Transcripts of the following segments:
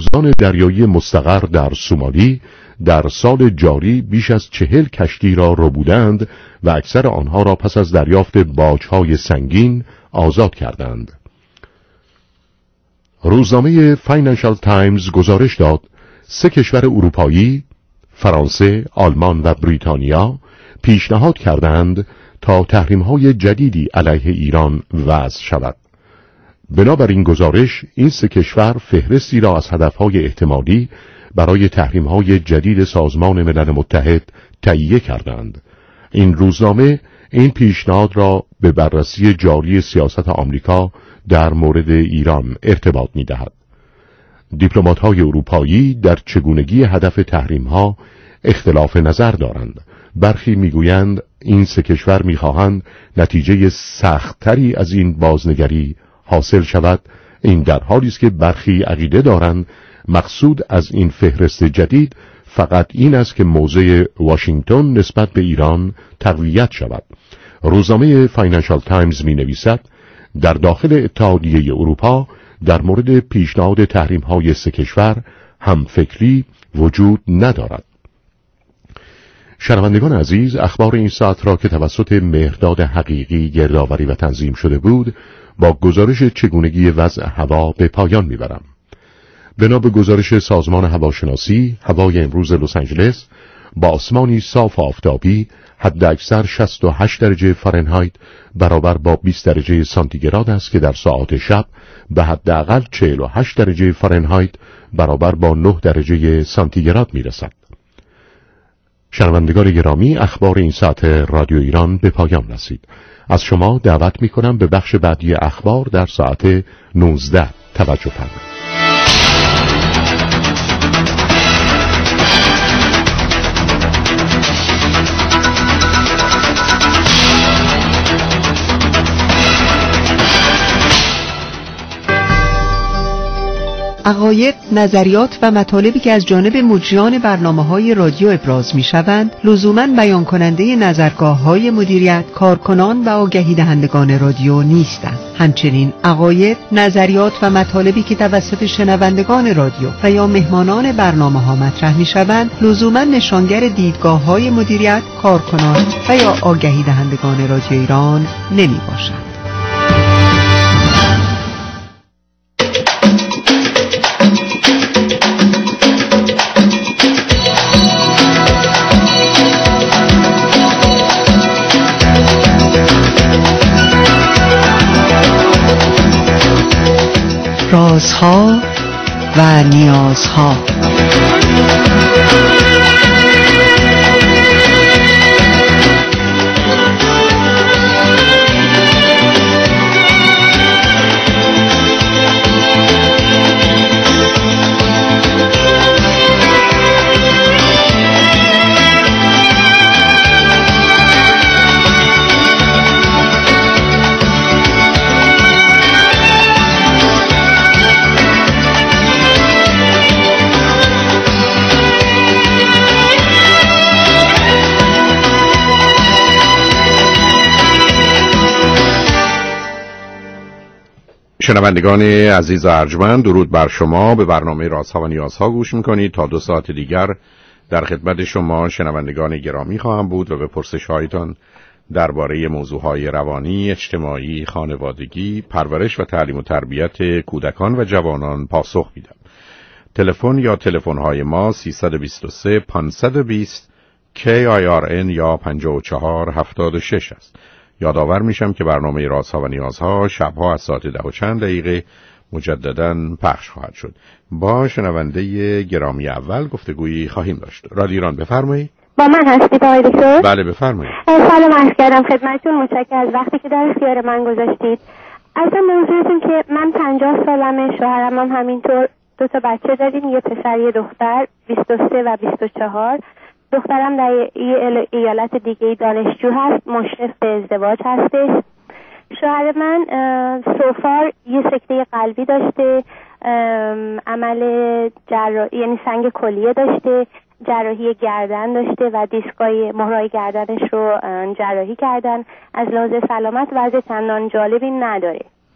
سربازان دریایی مستقر در سومالی در سال جاری بیش از 40 کشتی را ربودند و اکثر آنها را پس از دریافت باج‌های سنگین آزاد کردند. روزنامه فاینانشال تایمز گزارش داد 3 کشور اروپایی، فرانسه، آلمان و بریتانیا پیشنهاد کردند تا تحریم‌های جدیدی علیه ایران وضع شود. بنابراین گزارش این 3 کشور فهرستی را از هدفهای احتمالی برای تحریم‌های جدید سازمان ملل متحد تهیه کردند. این روزنامه این پیشنهاد را به بررسی جاری سیاست آمریکا در مورد ایران ارتباط می‌دهد. دیپلمات‌های اروپایی در چگونگی هدف تحریم‌ها اختلاف نظر دارند. برخی می‌گویند این 3 کشور می‌خواهند نتیجه سخت‌تری از این بازنگری حاصل شود. این در حالی است که برخی عقیده دارند مقصود از این فهرست جدید فقط این است که موضع واشنگتن نسبت به ایران تقویت شود. روزنامه فاینانشال تایمز می‌نویسد در داخل اتحادیه اروپا در مورد پیشنهاد تحریم‌های 3 کشور همفکری وجود ندارد. شنوندگان عزیز، اخبار این ساعت را که توسط مهرداد حقیقی گردآوری و تنظیم شده بود با گزارش چگونگی وضع هوا به پایان میبرم. بنا به گزارش سازمان هواشناسی، هوای امروز لس آنجلس با آسمانی صاف و آفتابی، حداکثر 68 درجه فارنهایت برابر با 20 درجه سانتیگراد است که در ساعات شب به حداقل 48 درجه فارنهایت برابر با 9 درجه سانتیگراد میرسد. شنوندگان گرامی، اخبار این ساعت رادیو ایران به پایان رسید. از شما دعوت می‌کنم به بخش بعدی اخبار در ساعت 19 توجه فرمایید. عقاید، نظریات و مطالبی که از جانب مجریان برنامه‌های رادیو ابراز می‌شوند، لزوماً بیان کننده نظرگاه‌های مدیریت، کارکنان و آگهی دهندگان رادیو نیستند. همچنین عقاید، نظریات و مطالبی که توسط شنوندگان رادیو و یا مهمانان برنامه‌ها مطرح می‌شوند، لزوماً نشانگر دیدگاه‌های مدیریت، کارکنان و یا آگهی دهندگان رادیو ایران نمی‌باشند. رازها و نیازها. شنوندگان عزیز و ارجمند، درود بر شما. به برنامه رازها و نیازها گوش میکنید. تا 2 ساعت دیگر در خدمت شما شنوندگان گرامی خواهم بود و به پرسش‌هایتان درباره موضوعهای روانی، اجتماعی، خانوادگی، پرورش و تعلیم و تربیت کودکان و جوانان پاسخ میدم. تلفن یا تلفن‌های ما 323 520 KIRN یا 5476 است. یادآور میشم که برنامه رازها و نیازها شبها از ساعت 10 و چند دقیقه مجدداً پخش خواهد شد. با شنونده گرامی اول گفتگویی خواهیم داشت. رادیو ایران، بفرمایید. با من هستید آقای دکتر؟ بله بفرمایید. سلام عرض کردم خدمتتون. متشکرم از وقتی که در اختیار من گذاشتید. از موضوعتون که من 50 سالمه، شوهرم هم همینطور، 2 تا بچه داریم، یه پسر یه دختر، 23 و 24. دخترم در یه ایالت دیگه دانشجو هست، مشرف به ازدواج هستش. شوهر من سوفار یه سکته قلبی داشته، عمل جراحی یعنی سنگ کلیه داشته، جراحی گردن داشته و دیسکای مهرای گردنش رو جراحی کردن. از لحاظ سلامت وضع چندان جالبی نداره.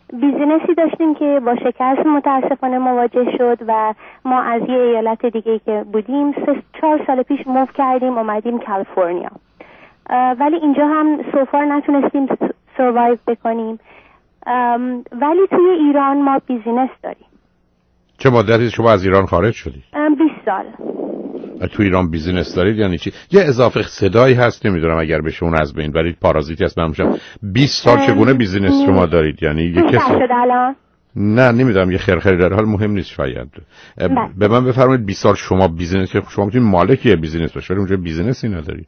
بیزینسی داشتیم که با شکست متاسفانه مواجه شد و ما از یه ایالت دیگه که بودیم 4 سال پیش موو کردیم اومدیم کالیفرنیا، ولی اینجا هم سوفار نتونستیم سروایو بکنیم. ولی توی ایران ما بیزینس داریم. چه مدتی شما از ایران خارج شدید؟ 20 سال. تو ایران بیزینس دارید یعنی چی؟ یه اضافه صدایی هست نمیدونم اگر بشه اون از بین برید پارازیتی هست من 20 سال چگونه بیزینس شما دارید؟ یعنی یه کسی الان نه نمیدونم یه خرخری در حال مهم نیست شاید. به من بفرمایید 20 سال شما بیزینس شما میتونید مالک یه بیزینس باشید ولی اونجا بیزینسی ندارید.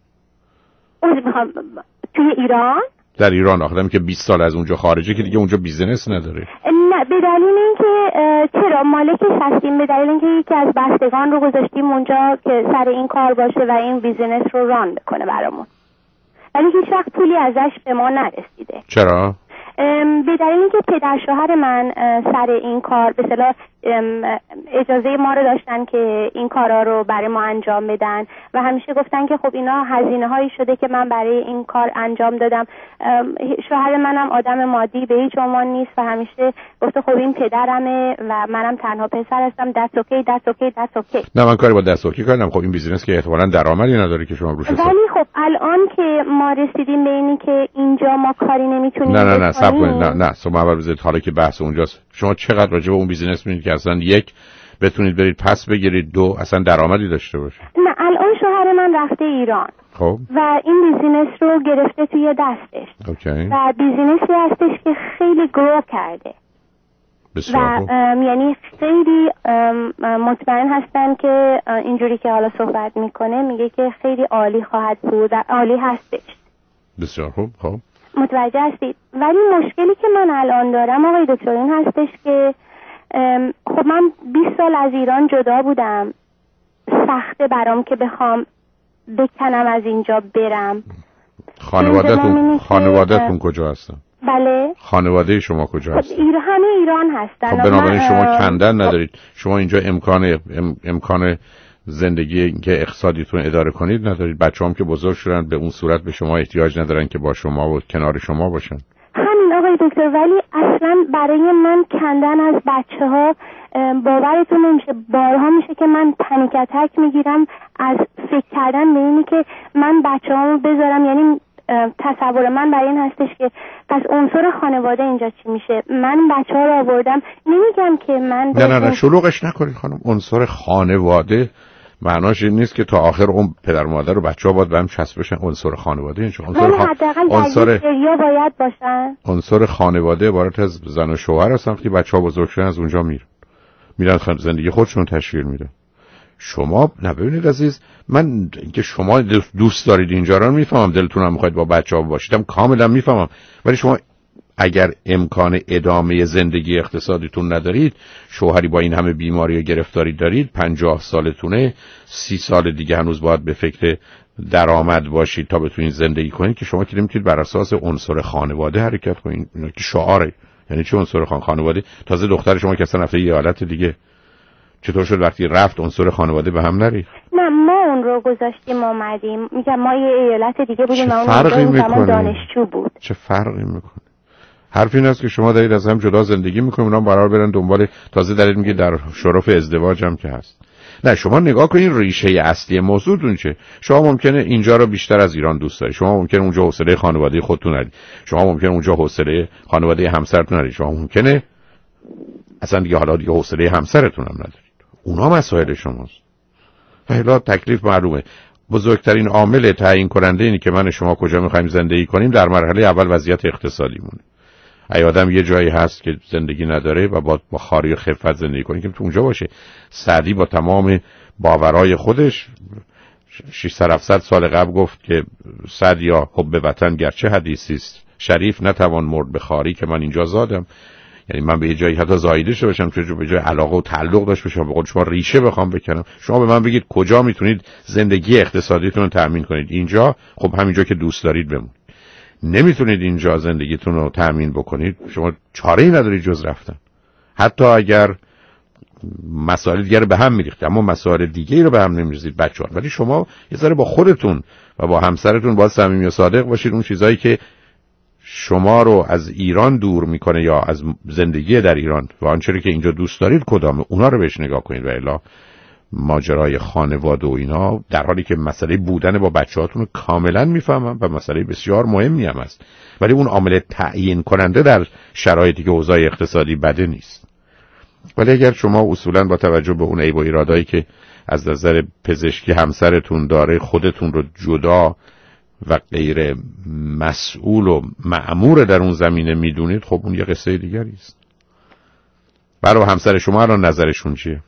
توی ایران؟ در ایران آخرام که 20 سال از اونجا خارجه که دیگه اونجا بیزینس نداره. نه به دلیل اینکه چرا مالکش هستیم، به دلیل اینکه یکی از بستگان رو گذاشتیم اونجا که سر این کار باشه و این بیزینس رو ران بکنه برامون، ولی هیچ وقت پولی ازش به ما نرسیده. چرا؟ به دلیل اینکه پدر شوهر من سر این کار به اصطلاح اجازه ما رو داشتن که این کارا رو برای ما انجام بدن و همیشه گفتن که خب اینا هزینه هایی شده که من برای این کار انجام دادم. شوهر منم آدم مادی به هیچ عنوان نیست و همیشه گفته خب این پدرمه و منم تنها پسر هستم، دست اوکی. نه من کاری با دست اوکی کردم. خب این بیزینس که احتمالاً درآمدی نداره که شما روش. ولی خب الان که ما رسیدیم به اینی که اینجا ما کاری نمیتونیم نه صبر کنید. نه شما اول بذارید حالا که بحث اونجاست شما چقدر راجع به اون بیزینس می‌دونید که اصلا یک بتونید برید پس بگیرید، دو اصلا درآمدی داشته باشه؟ نه الان شوهر من رفته ایران خب و این بیزینس رو گرفته توی دستش. اوکی. و بیزینسی هستش که خیلی گرو کرده بسیار و یعنی خیلی مطمئن هستن که اینجوری که حالا صحبت میکنه میگه که خیلی عالی خواهد بود و عالی هستش. بسیار خوب. خب متوجه هستید؟ ولی مشکلی که من الان دارم آقای دکتر این هستش که خب من 20 سال از ایران جدا بودم، سخته برام که بخوام بکنم از اینجا برم. خانواده‌تون کجا هستن؟ بله. خانواده شما کجا هستن؟ همه ایران هستن. خب بنابراین شما کندن ندارید. شما اینجا امکان زندگی که اقتصادیتون اداره کنید ندارید. بچه‌هام که بزرگ شدن به اون صورت به شما احتیاج ندارن که با شما و کنار شما باشن. همین آقای دکتر، ولی اصلا برای من کندن از بچه‌ها باورتون نمیشه، بارها میشه که من پنیک اتک میگیرم از فکر کردن به اینی که من بچه‌هامو بذارم. یعنی تصور من برای این هستش که پس عنصر خانواده اینجا چی میشه؟ من بچه‌ها رو آوردم، نمیگم که من نه شلوغش نکنید خانم. عنصر خانواده معناش این نیست که تا آخر اون پدر مادر و بچه‌ها باید به هم چسب بشن. عنصر خانواده این عنصر باید باشن. عنصر خانواده عبارت از زن و شوهر هستن که بچه‌ها بزرگ شدن از اونجا میرن زندگی خودشون تشکیل میدن. شما ببینید عزیز، من که شما دوست دارید اینجا رو میفهمم، دلتون هم میخواید با بچه‌ها باشید کاملا میفهمم، ولی شما اگر امکان ادامه زندگی اقتصادیتون ندارید، شوهری با این همه بیماری و گرفتاری دارید، 50 سالتونه، 30 سال دیگه هنوز باید به فکر درآمد باشید تا بتونید زندگی کنید، که شما که نمیتونید بر اساس عنصر خانواده حرکت کنید. اینا که شعاره. یعنی چه عنصر خانواده؟ تازه دختر شما که اصلا رفته یه حالت دیگه، چطور شد وقتی رفت عنصر خانواده به هم نریخت؟ نه ما اون رو گذاشتیم اومدیم. میگم ما یه ایالت دیگه بودیم و اون دانشجو بود. چه فرقی میکنه؟ حرف این است که شما دارید از هم جدا زندگی میکنید، اونا قرار برن دنبال، تازه دارید میگه در شرف ازدواج هم که هست. نه شما نگاه کنین ریشه اصلی موضوعتون چه. شما ممکنه اینجا رو بیشتر از ایران دوست دارید، شما ممکنه اونجا حوصله خانواده خودتون ندارید، شما ممکنه اونجا حوصله خانواده همسرتون ندارید، شما ممکنه اصلا دیگه حالا دیگه حوصله همسرتون هم ندارید. اونا مسائل شماست. حالا تکلیف معلومه. بزرگترین عامل تعیین کننده اینه که من شما کجا می‌خوایم زندگی کنیم در مرحله اول وضعیت اقتصادیمونه. اگه آدم یه جایی هست که زندگی نداره و با خاری و خفت زندگی کنه که تو اونجا باشه. سعدی با تمام باورای خودش 600 سال قبل گفت که سعدیا حب وطن گرچه حدیثی است، شریف نتوان مرد به خاری که من اینجا زادم. یعنی من به یه جایی حتی زایده شده باشم چون به جای علاقه و تعلق داشت باشم، به قول شما ریشه بخوام بکنم. شما به من بگید کجا میتونید زندگی اقتصادیتون رو تأمین کنید؟ اینجا. خب همینجا که دوست دارید بمونید. نمیتونید اینجا زندگیتون رو تأمین بکنید، شما چاره‌ای ندارید جز رفتن. حتی اگر مسائل دیگه رو به هم میریخت، اما مسائل دیگه رو به هم نمیریزید بچه‌ها. ولی شما یه ذره با خودتون و با همسرتون باید صمیمی و صادق باشید. اون چیزایی که شما رو از ایران دور میکنه یا از زندگی در ایران و آنچه که اینجا دوست دارید کدامه، اونا رو بهش نگاه کنید. و الا ماجرای خانواده و اینا، در حالی که مسئله بودن با بچه‌هاتون رو کاملا میفهمم و مسئله بسیار مهمی هم است، ولی اون عامل تعیین کننده در شرایطی که اوضاع اقتصادی بده نیست. ولی اگر شما اصولا با توجه به اون عیب و ایرادایی که از نظر پزشکی همسرتون داره خودتون رو جدا و غیر مسئول و مأمور در اون زمینه میدونید، خب اون یه قصه دیگری است. برای همسر شما الان نظرشون چیه؟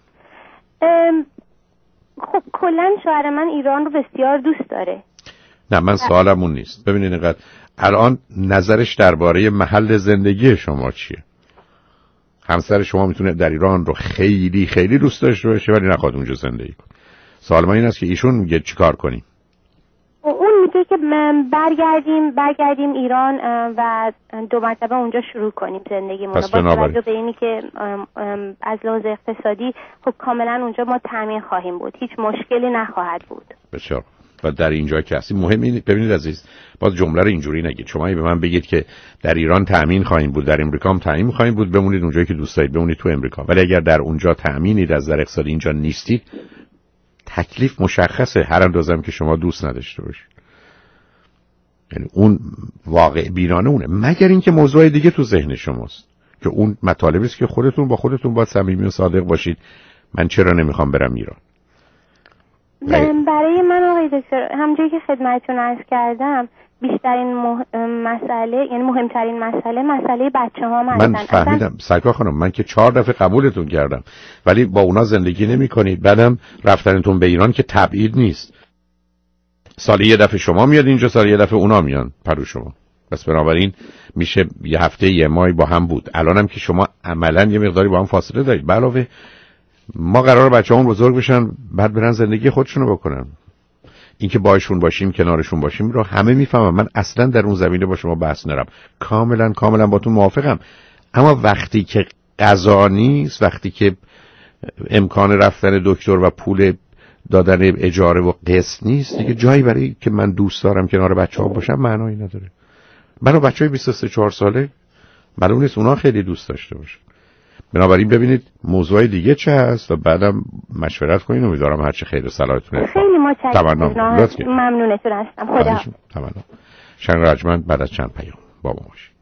خب کلا شوهر من ایران رو بسیار دوست داره. نه من سوالم اون نیست. ببینید اینقدر الان نظرش درباره محل زندگی شما چیه؟ همسر شما میتونه در ایران رو خیلی خیلی دوست داشته باشه ولی نخواد اونجا زندگی کنه. سوال من این است که ایشون میگه چیکار کنیم؟ اون میگه که برگردیم ایران و 2 مرتبه اونجا شروع کنیم زندگیمون رو، با توجه به اینی که از لحاظ اقتصادی خب کاملا اونجا ما تامین خواهیم بود، هیچ مشکلی نخواهد بود. بسیار. و در اینجا که هستی مهم اینه، ببینید عزیز، باز جمله رو اینجوری نگید. شما به من بگید که در ایران تامین خواهیم بود، در امریکا هم تامین خواهیم بود، بمونید اونجایی که دوست دارید، بمونید تو امریکا. ولی اگر در اونجا تامینید از نظر اقتصادی، اینجا نیستید، تکلیف مشخصه، هر اندازه‌ام که شما دوست نداشته باشید. یعنی اون واقع بینانه اونه، مگر اینکه موضوع دیگه تو ذهن شماست که اون مطالبی است که خودتون با خودتون باید صمیمی و صادق باشید. من چرا نمیخوام برم ایران؟ برای من آقای دکتر، همونجوری که خدمتتون عرض کردم، بیشترین مسئله، یعنی مهمترین مسئله بچه‌هام هستن. من فهمیدم سرکار خانم، من که 4 دفعه قبولتون کردم، ولی با اونا زندگی نمی کنید. بعدم رفتنتون به ایران که تبعید نیست. سالی یه دفعه شما میاد اینجا، سالی یه دفعه اونا میان پرو شما. پس بنابراین میشه یه هفته یه ماهی با هم بود. الانم که شما عملاً یه مقداری با هم فاصله دارید. علاوه ما قراره بچه‌هامون بزرگ بشن، بعد برن زندگی خودشونو بکنن. اینکه باشون باشیم، کنارشون باشیم رو همه میفهمن. من اصلا در اون زمینه با شما بحث نرم. کاملا با تو موافقم. اما وقتی که قضا نیست، وقتی که امکان رفتن دکتر و پول دادن اجاره و قسط نیست، دیگه جایی برای که من دوست دارم کنار بچه‌ها باشم معنایی نداره. منو بچه‌های 23-4 ساله معلوم نیست اونا خیلی دوست داشته باشه. بنابراین ببینید موضوع دیگه چه هست و بعدم مشورت کنین. امیدوارم هر چه خیر و صلاحتونه. خیلی متشکرم. ممنونتون هستم. خدا. تمام. شنگ رجمند بعد از چند پیام با ما باشید.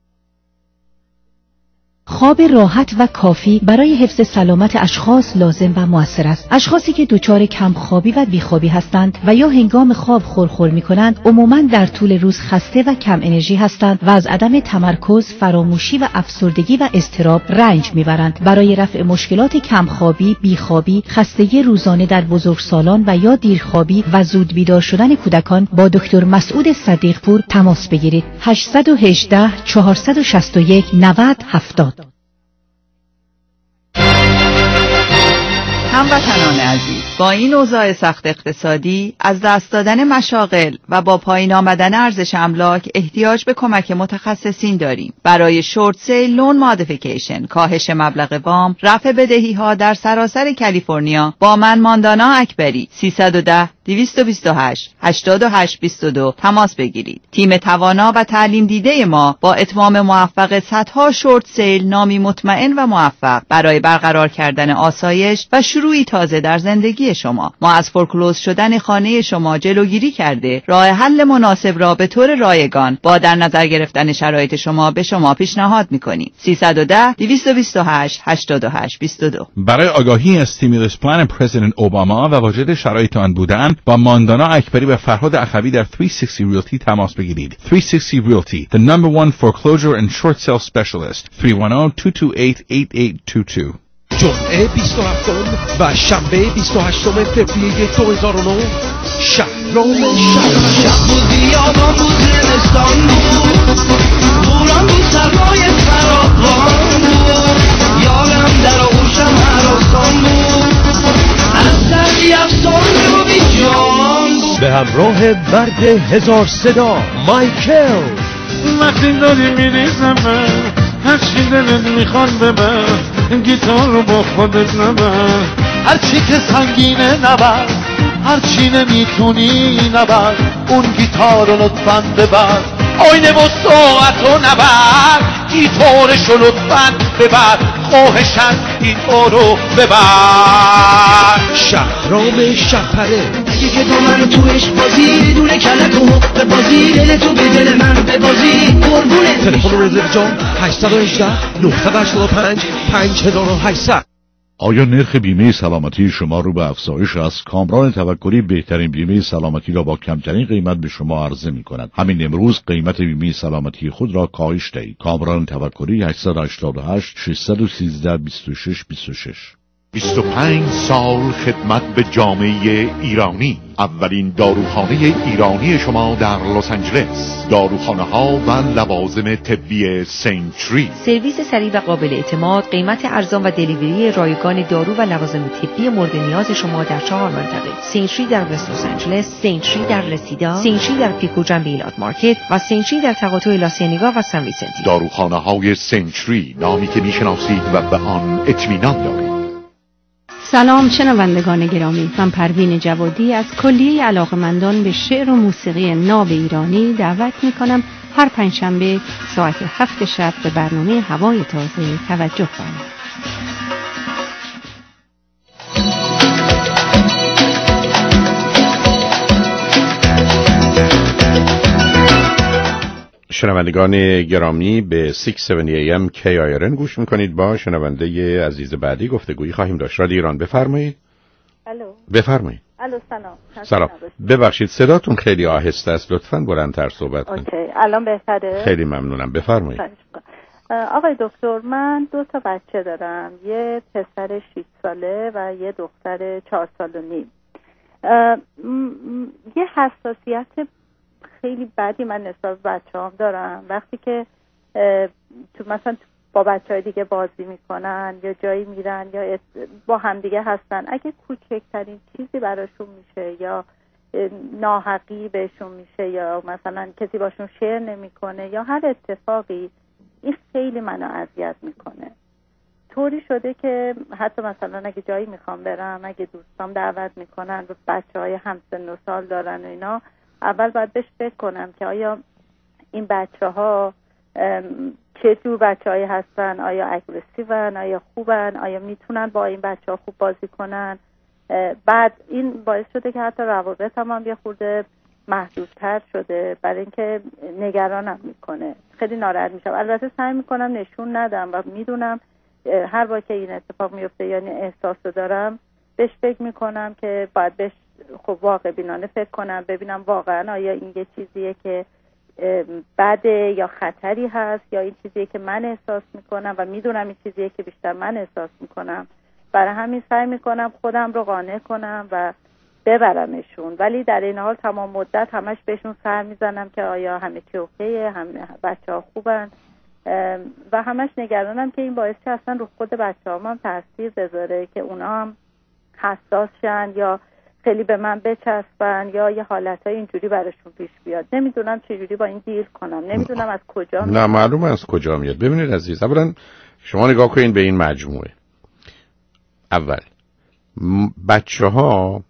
خواب راحت و کافی برای حفظ سلامت اشخاص لازم و مؤثر است. اشخاصی که دچار کمخوابی و بیخوابی هستند و یا هنگام خواب خورخور می‌کنند، عموماً در طول روز خسته و کم انرژی هستند و از عدم تمرکز، فراموشی و افسردگی و اضطراب رنج می‌برند. برای رفع مشکلات کمخوابی، بیخوابی، خستگی روزانه در بزرگسالان و یا دیرخوابی و زود بیدار شدن کودکان با دکتر مسعود صدیقپور تماس بگیرید. 818 461 9070. هموطنان عزیز، با این اوضاع سخت اقتصادی، از دست دادن مشاغل و با پایین آمدن ارزش املاک احتیاج به کمک متخصصین داریم. برای شورت سیل لون مادیفیکیشن، کاهش مبلغ وام، رفع بدهی ها در سراسر کالیفرنیا با من ماندانا اکبری 310 228 8822 تماس بگیرید. تیم توانا و تعلیم دیده ما با اتمام موفق صدها شورت سیل نامی مطمئن و موفق برای برقرار کردن آسایش و شروعی تازه در زندگی شما. ما از فورکلوز شدن خانه شما جلوگیری کرده راه حل مناسب را به طور رایگان با در نظر گرفتن شرایط شما به شما پیشنهاد می‌کنیم. 310 228 8822. برای آگاهی از استیمولوس پلان پرزیدنت اوباما و واجد شرایط آن بودن با ماندانا اکبری و فرهاد اخوی در 360 Realty تماس بگیرید. 360 Realty, the number one foreclosure and short sale specialist. 310-228-8822. جمعه 27 و شنبه 28 فوریه 2009 شهرام شب بود بیابان بود زمستان بود بوران بود سرمای فراقان بود یادم در آغوشم هراسان بود از سردی افسانه و بیجان بود به همراه برد هزار صدا مایکل. وقتی داری میریزم هرچی دلت میخواد ببر گیتار رو با خودت نبر هرچی که سنگینه نبر هرچی نمیتونی نبر اون گیتار رو لطفاً ببر آینه و ساعت و نبر گیتارشو لطفاً ببر خواهشن گیتارو ببر شهرام شبپره اگه که تو منو تو عشق بازی دونه کلک و حق بازی دل تو به دل من ببازی قربونه تلفن رزرو جان 818 985 5800. آیا نرخ بیمه سلامتی شما رو به افزایش است؟ کامران توکلی بهترین بیمه سلامتی را با کمترین قیمت به شما عرضه می کند. همین امروز قیمت بیمه سلامتی خود را کاهش دهید. کامران توکلی 888 613 26 26. 25 سال خدمت به جامعه ایرانی. اولین داروخانه ایرانی شما در لس آنجلس. داروخانه ها و لوازم طبی سنچری. سرویس سریع و قابل اعتماد، قیمت ارزان و دلیوری رایگان دارو و لوازم طبی مورد نیاز شما در 4 منطقه: سنچری در وست لس آنجلس، سنچری در رسیدا، سنچری در پیکو جنب ایلات مارکت و سنچری در تقاطع لاسینیگا و سن ویسنتی. داروخانه های سنچری، نامی که میشناسید و به آن اطمینان دارید. سلام شنوندگان گرامی، من پروین جوادی از کلیه علاقمندان به شعر و موسیقی ناب ایرانی دعوت می‌کنم هر پنجشنبه ساعت 7 شب به برنامه هوای تازه توجه کنید. شنوندگان گرامی به 670 AM KIRN گوش میکنید. با شنونده عزیز بعدی گفتگویی خواهیم داشت. رادیو ایران بفرمایید. الو. بفرمایید. الو سلام. سلام. ببخشید صداتون خیلی آهسته است، لطفاً بلندتر صحبت کنید. اوکی، الان بهتره؟ خیلی ممنونم، بفرمایید. آقای دکتر، من 2 تا بچه دارم، یه پسر 6 ساله و یه دختر 4 سال و نیم. یه حساسیت خیلی بدی من نسبت به بچه‌هام دارم. وقتی که تو مثلا با بچه‌های دیگه بازی میکنن یا جایی میرن یا با همدیگه هستن، اگه کوچکترین چیزی براشون میشه یا ناحقی بهشون میشه یا مثلا کسی باشون شیر نمیکنه یا هر اتفاقی، این خیلی منو اذیت میکنه. طوری شده که حتی مثلا اگه جایی میخوام برم، اگه دوستام دعوت میکنن و بچه‌های همسن و سال دارن و اینا، اول باید بهش فکر کنم که آیا این بچه‌ها چه جور بچه‌هایی هستن، آیا اگریسیون، آیا خوبن، آیا میتونن با این بچه‌ها خوب بازی کنن. بعد این باعث شده که حتی روابط هم یه خورده محدودتر شده، برای اینکه نگرانم میکنه، خیلی ناراحت میشم. البته سعی میکنم نشون ندم و میدونم هر بار که این اتفاق میفته یعنی احساسو دارم، بهش فکر میکنم که باید بهش خب واقع بینانه فکر کنم، ببینم واقعا آیا این یه چیزیه که بده یا خطری هست یا این چیزیه که من احساس میکنم و میدونم این چیزیه که بیشتر من احساس میکنم. برای همین سعی میکنم خودم رو قانع کنم و ببرمشون، ولی در این حال تمام مدت همش بهشون سر میزنم که آیا همه چی اوکیه، همه بچه‌ها خوبن و همش نگرانم که این باعث شه اصلا رو خود بچه‌هام هم تاثیر بذاره که اونا هم حساس شن یا خیلی به من بچسبن یا یه حالتای اینجوری براشون پیش بیاد. نمیدونم چجوری با این دیل کنم، نمیدونم از کجا میاد. نه معلومه از کجا میاد. ببینید عزیز، اولا شما نگاه کنید به این مجموعه. اول بچه‌ها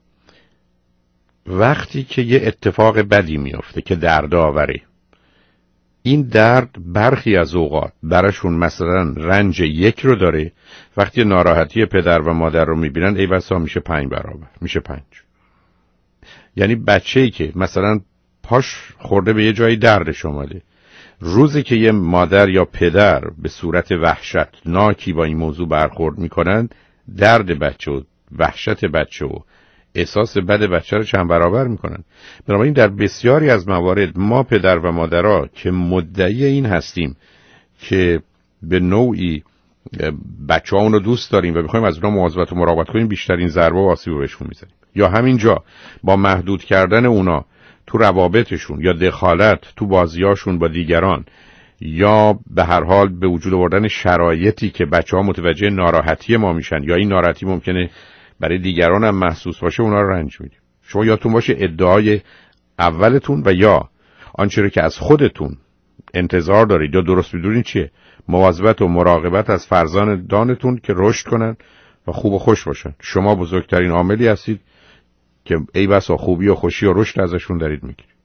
وقتی که یه اتفاق بدی میفته که دردآوره، این درد برخی از اوقات براشون مثلا رنج 1 رو داره، وقتی ناراحتی پدر و مادر رو میبینن ای بسا میشه 5 برابر، میشه 5. یعنی بچه‌ای که مثلا پاش خورده به یه جایی دردش اومده، روزی که یه مادر یا پدر به صورت وحشتناکی با این موضوع برخورد میکنن، درد بچه و وحشت بچه و احساس بد بچه رو چند برابر میکنن. بنابراین در بسیاری از موارد ما پدر و مادرها که مدعی این هستیم که به نوعی بچه ها اونو دوست داریم و بخوایم از اونا مواظبت و مراقبت کنیم، بیشترین ضربه و آسیب رو بهشون میزنیم. یا همینجا با محدود کردن اونا تو روابطشون یا دخالت تو بازیاشون با دیگران یا به هر حال به وجود آوردن شرایطی که بچه ها متوجه ناراحتی ما میشن یا این ناراحتی ممکنه برای دیگران هم محسوس باشه، اونا رو رنج میدیم. شما یادتون باشه ادعای اولتون و یا آنچه رو که از خودتون انتظار دارید یا درست میدونید چیه؟ مواظبت و مراقبت از فرزندانتون که رشد کنن و خوب و خوش باشن. شما بزرگترین عاملی هستید که ای بسا خوبی و خوشی و رشد ازشون دارید میگیرید.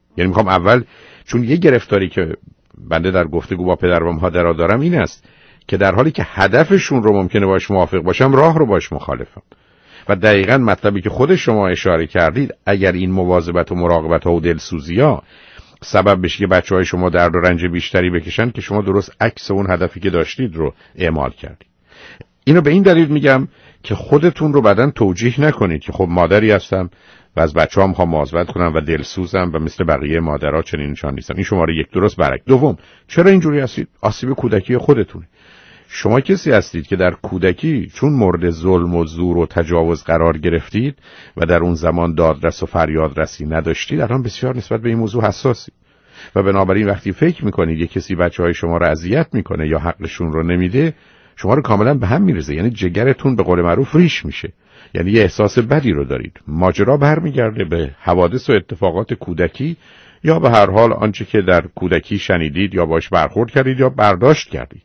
یعنی میخوام اول، چون یه گرفتاری که بنده در گفتگو با پدر و مادرها دارم این است که در حالی که هدفشون رو ممکنه باش موافق باشم، راه رو باش مخالفم. و دقیقاً مطلبی که خود شما اشاره کردید، اگر این مواظبت و مراقبت ها و دلسوزی ها سبب بشه که بچهای شما درد و رنج بیشتری بکشن، که شما درست عکس اون هدفی که داشتید رو اعمال کردید. اینو به این دلیل میگم که خودتون رو بعداً توجیه نکنید که خب مادری هستم و از بچه‌هام میخوام مواظبت کنم و دلسوزم و مثل بقیه مادرها چنین نشان نیستم. این شماره یک، درست برعکس. دوم، چرا اینجوری هستید؟ آسیب کودکی خودتونه. شما کسی هستید که در کودکی چون مورد ظلم و زور و تجاوز قرار گرفتید و در اون زمان دادرس و فریادرسی نداشتید، الان بسیار نسبت به این موضوع حساسی و بنابراین وقتی فکر میکنید یک کسی بچهای شما رو اذیت میکنه یا حقشون رو نمیده، شما رو کاملا به هم میریزه. یعنی جگرتون به قول معروف ریش میشه، یعنی یه احساس بدی رو دارید. ماجرا برمیگرده به حوادث و اتفاقات کودکی یا به هر حال آنچه که در کودکی شنیدید یا باش برخورد کردید یا برداشت کردید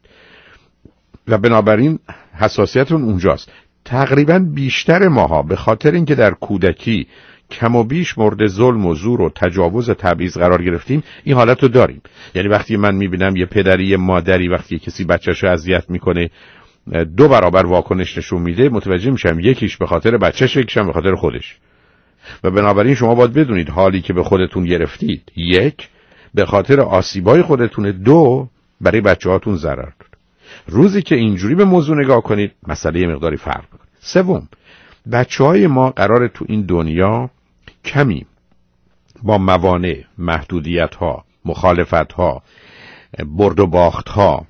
و بنابراین حساسیتون اونجاست. تقریبا بیشتر ماها به خاطر اینکه در کودکی کم و بیش مورد ظلم و زور و تجاوز و تبعیض قرار گرفتیم، این حالت رو داریم. یعنی وقتی من میبینم یه پدری یه مادری وقتی کسی بچه‌شو اذیت میکنه 2 برابر واکنش نشون میده، متوجه میشم یکیش به خاطر بچه‌ش، یکیش هم به خاطر خودش. و بنابراین شما باید بدونید حالی که به خودتون گرفتید، 1 به خاطر آسیبای خودتونه، 2 برای بچه‌هاتون ضرر داره. روزی که اینجوری به موضوع نگاه کنید، مسئله یه مقداری فرق می‌کنه. 3 بچه‌های ما قراره تو این دنیا کمی با موانع، محدودیت‌ها، مخالفت‌ها، برد و باخت‌ها،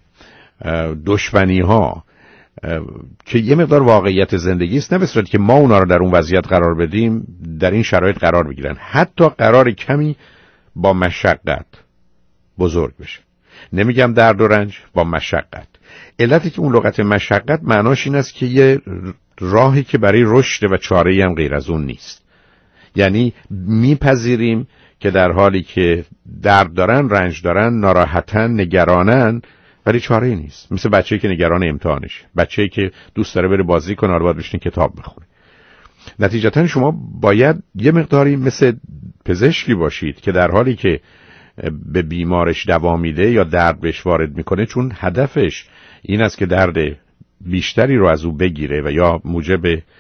دشمنی‌ها که یه مقدار واقعیت زندگی است، نه به صورتی که ما اونا رو در اون وضعیت قرار بدیم، در این شرایط قرار بگیرن. حتی قرار کمی با مشقت بزرگ بشه. نمیگم درد و رنج، با مشقت. علتی که اون لغت مشقت معناش این است که یه راهی که برای رشد و چاره‌ای هم غیر از اون نیست. یعنی میپذیریم که در حالی که درد دارن، رنج دارن، ناراحتن، نگرانن، ولی چاره‌ای نیست. مثل بچه‌ای که نگران امتحانشه، بچه‌ای که دوست داره بره بازی کنه، حالا باید بشینه کتاب بخونه. نتیجتاً شما باید یه مقداری مثل پزشکی باشید که در حالی که به بیمارش دوا میده یا درد بهش وارد میکنه، چون هدفش این است که درد بیشتری رو از او بگیره و یا موجب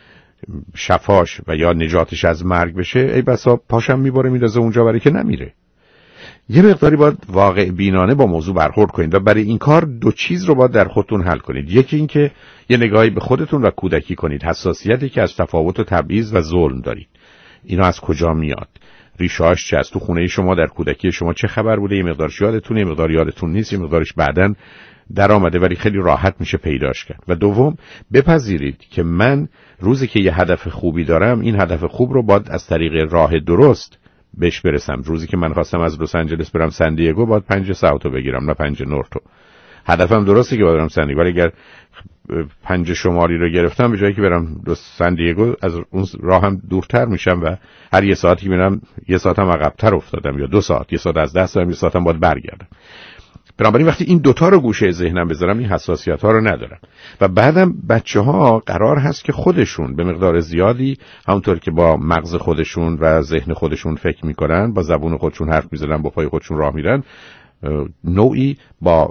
شفاش و یا نجاتش از مرگ بشه، ای بسا پاشم میباره میندازه اونجا برای که نمیره. یه مقداری باید واقع بینانه با موضوع برخورد کنید و برای این کار 2 چیز رو باید در خودتون حل کنید. یکی این که یه نگاهی به خودتون و کودکی کنید، حساسیتی که از تفاوت و تبعیض و ظلم دارید. اینا از کجا میاد؟ ریشه‌اش چه است؟ تو خونه شما در کودکی شما چه خبر بوده؟ یه مقدارش یادتونه، یه مقدار یادتون نیست، یه مقدارش بعداً در آمده ولی خیلی راحت میشه پیداش کرد. و دوم، بپذیرید که من روزی که یه هدف خوبی دارم، این هدف خوب رو باید از طریق راه درست بهش برسم. روزی که من خواستم از لس آنجلس برم سن دیگو، باید 5 ساعتو بگیرم نه 5 نورتو. هدفم درسته که برم سن دیگو، ولی اگر 5 شمالی رو گرفتم، به جایی که برم سن دیگو از اون راهم دورتر میشم و هر یه ساعتی که میرم 1 ساعتم عقب‌تر افتادم یا 2 ساعت، 1 ساعت از دست دادم، 1 ساعتم باید برگردم. بنابراین وقتی این 2 تا رو گوشه ذهنم بذارم، این حساسیت‌ها رو ندارم. و بعدم بچه‌ها قرار هست که خودشون به مقدار زیادی همونطور که با مغز خودشون و ذهن خودشون فکر میکنن، با زبون خودشون حرف میزنن، با پای خودشون راه میرن، نوعی با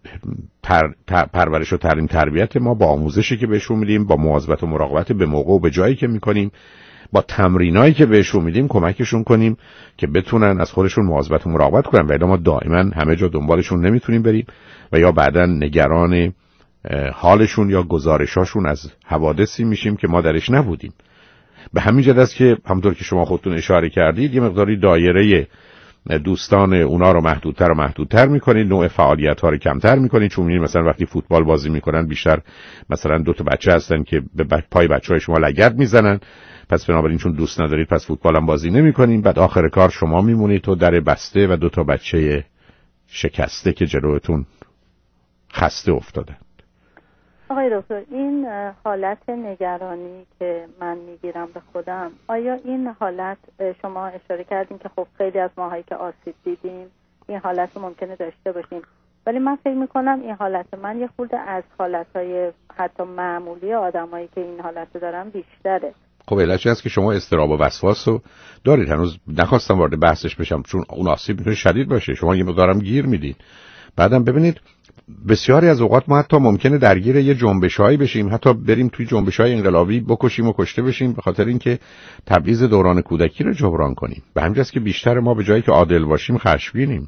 پرورش و تعلیم تربیت ما، با آموزشی که بهشون میدیم، با مواظبت و مراقبت به موقع و به جایی که میکنیم، با تمرینایی که بهشون میدیم کمکشون کنیم که بتونن از خودشون مواظبت و مراقبت کنن. ولی ما دائما همه جا دنبالشون نمیتونیم بریم و یا بعداً نگران حالشون یا گزارشاشون از حوادثی میشیم که ما درش نبودیم. به همین جهت است که همونطور که شما خودتون اشاره کردید، یه مقداری دایره دوستان اونا رو محدودتر و محدودتر میکنید، نوع فعالیت‌ها رو کمتر میکنید. چون می‌بینید مثلا وقتی فوتبال بازی میکنن بیشتر مثلا 2 تا بچه هستن که به پای بچه‌های شما لگد میزنن، پس بنابراین چون دوست ندارید پس فوتبال هم بازی نمی‌کنید. بعد آخر کار شما میمونید تو در بسته و 2 تا بچه شکسته که جلوتون خسته افتاده. آقای دکتر، این حالت نگرانی که من میگیرم به خودم، آیا این حالت، شما اشاره کردین که خب خیلی از ماهایی که آسیب دیدیم این حالت رو ممکنه داشته باشیم، ولی من فکر میکنم این حالت من یه خورده از حالتهای حتی معمولی آدمایی که این حالت رو دارن بیشتره. خب علتش هست که شما اضطراب و وسواس رو دارید. هنوز نخواستم وارد بحثش بشم چون اون آسیب میتونه شدید باشه، شما یه مقدارم گیر میدید. بعدم ببینید بسیاری از اوقات ما حتی ممکنه درگیر یه جنبشایی بشیم، حتی بریم توی جنبش‌های انقلابی بکشیم و کشته بشیم به خاطر اینکه تبعیض دوران کودکی رو جبران کنیم. به همین جاست که بیشتر ما به جایی که عادل باشیم خشمگینیم.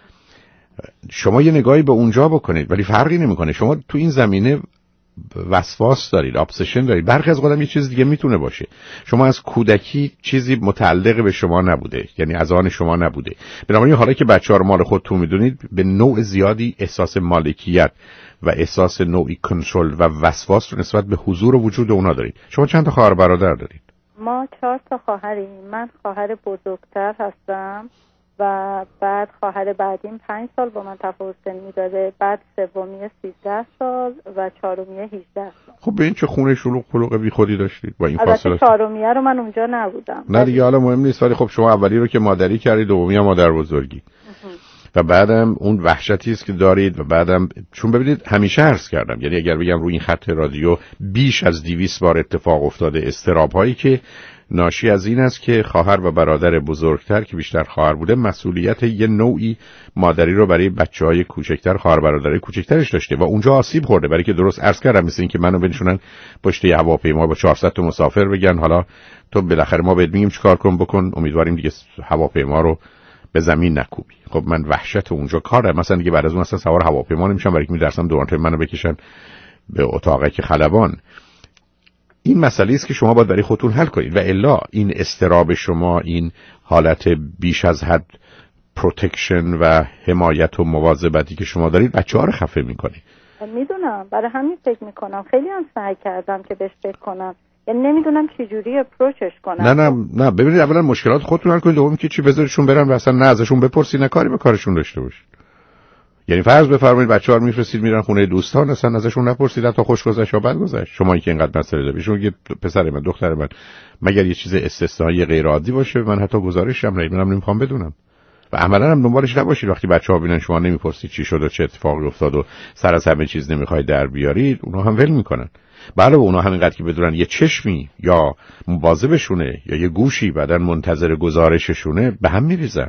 شما یه نگاهی به اونجا بکنید ولی فرقی نمیکنه. شما تو این زمینه وسواس دارید، ابسشن دارید. برخی از اوقات یه چیز دیگه میتونه باشه. شما از کودکی چیزی متعلق به شما نبوده، یعنی از آن شما نبوده. بنابراین حالا که بچه‌ها رو مال خودتون میدونید به نوع زیادی احساس مالکیت و احساس نوعی کنترل و وسواس رو نسبت به حضور و وجود اونا دارید. شما چند تا خواهر برادر دارید؟ ما 4 تا خواهریم. من خواهر بزرگتر هستم و بعد خواهر بعدیم 5 سال با من تفاوت سنی داره، بعد سومی 13 سال و چهارمی 18 سال. خب به این چه خونه شلوغ پلوغ بی خودی داشتید با این فاصله؟ البته چهارمیه رو من اونجا نبودم. نه دیگه حالا مهم نیست، ولی خب شما اولی رو که مادری کردید، دومی هم مادر بزرگی. و بعدم اون وحشتی است که دارید و بعدم چون ببینید همیشه عرض کردم، یعنی اگر بگم روی این خط رادیو بیش از 200 بار اتفاق افتاده استراب هایی که ناشی از این است که خواهر و برادر بزرگتر که بیشتر خواهر بوده مسئولیت یه نوعی مادری رو برای بچه‌های کوچکتر، خواهر برادرای کوچکترش داشته و اونجا آسیب خورده. برای که درست عرض کردم مثل این که منو بنشونن پشت یه هواپیما با 400 تا مسافر بگن حالا تو بالاخره ما بهت میگیم چیکار کن بکن، امیدواریم دیگه هواپیما رو به زمین نکوبی. خب من وحشت اونجا کاره، مثلا دیگه بعد از اون اصلا سوار هواپیما نمیشم برای که می‌درسم دوران منو بکشن به اتاقک خلبان. این مسئله است که شما باید برای خودتون حل کنید و الا این استراب شما، این حالت بیش از حد پروتکشن و حمایت و مواظبتی که شما دارید بچه‌ها رو خفه می‌کنه. میدونم، برای همین فکر می‌کنم، خیلی هم سعی کردم که بهش فکر کنم، یعنی نمیدونم چه جوری اپروچش کنم. نه ببینید اولا مشکلات خودتون حل کنید، دوم که چی بذارشون برن و اصلا نه ازشون بپرسید نه کاری به کارشون داشته باشید. یعنی فرض بفرمایید بچه‌ها رو میفرستید میرن خونه دوستان، اصلا ازشون نپرسید تا خوش گذشت یا بد گذشت. شما اینکه اینقدر مسئله دارید، شما میگید پسر من دختر من مگر یه چیز استثنایی غیر عادی باشه من حتی گزارشم نمیخوام بدونم. و عملاً هم دنبالش نباشید. وقتی بچه‌ها ببینن شما نمیپرسید چی شد و چه اتفاقی افتاد و سر از همه چیز نمیخواید در بیارید، اونها هم ول میکنن. بله اونها همینقدر که بدونن یه چشمی یا مواظبشونه یا یه گوشی بعدن منتظر گزارششونه به هم میریزن.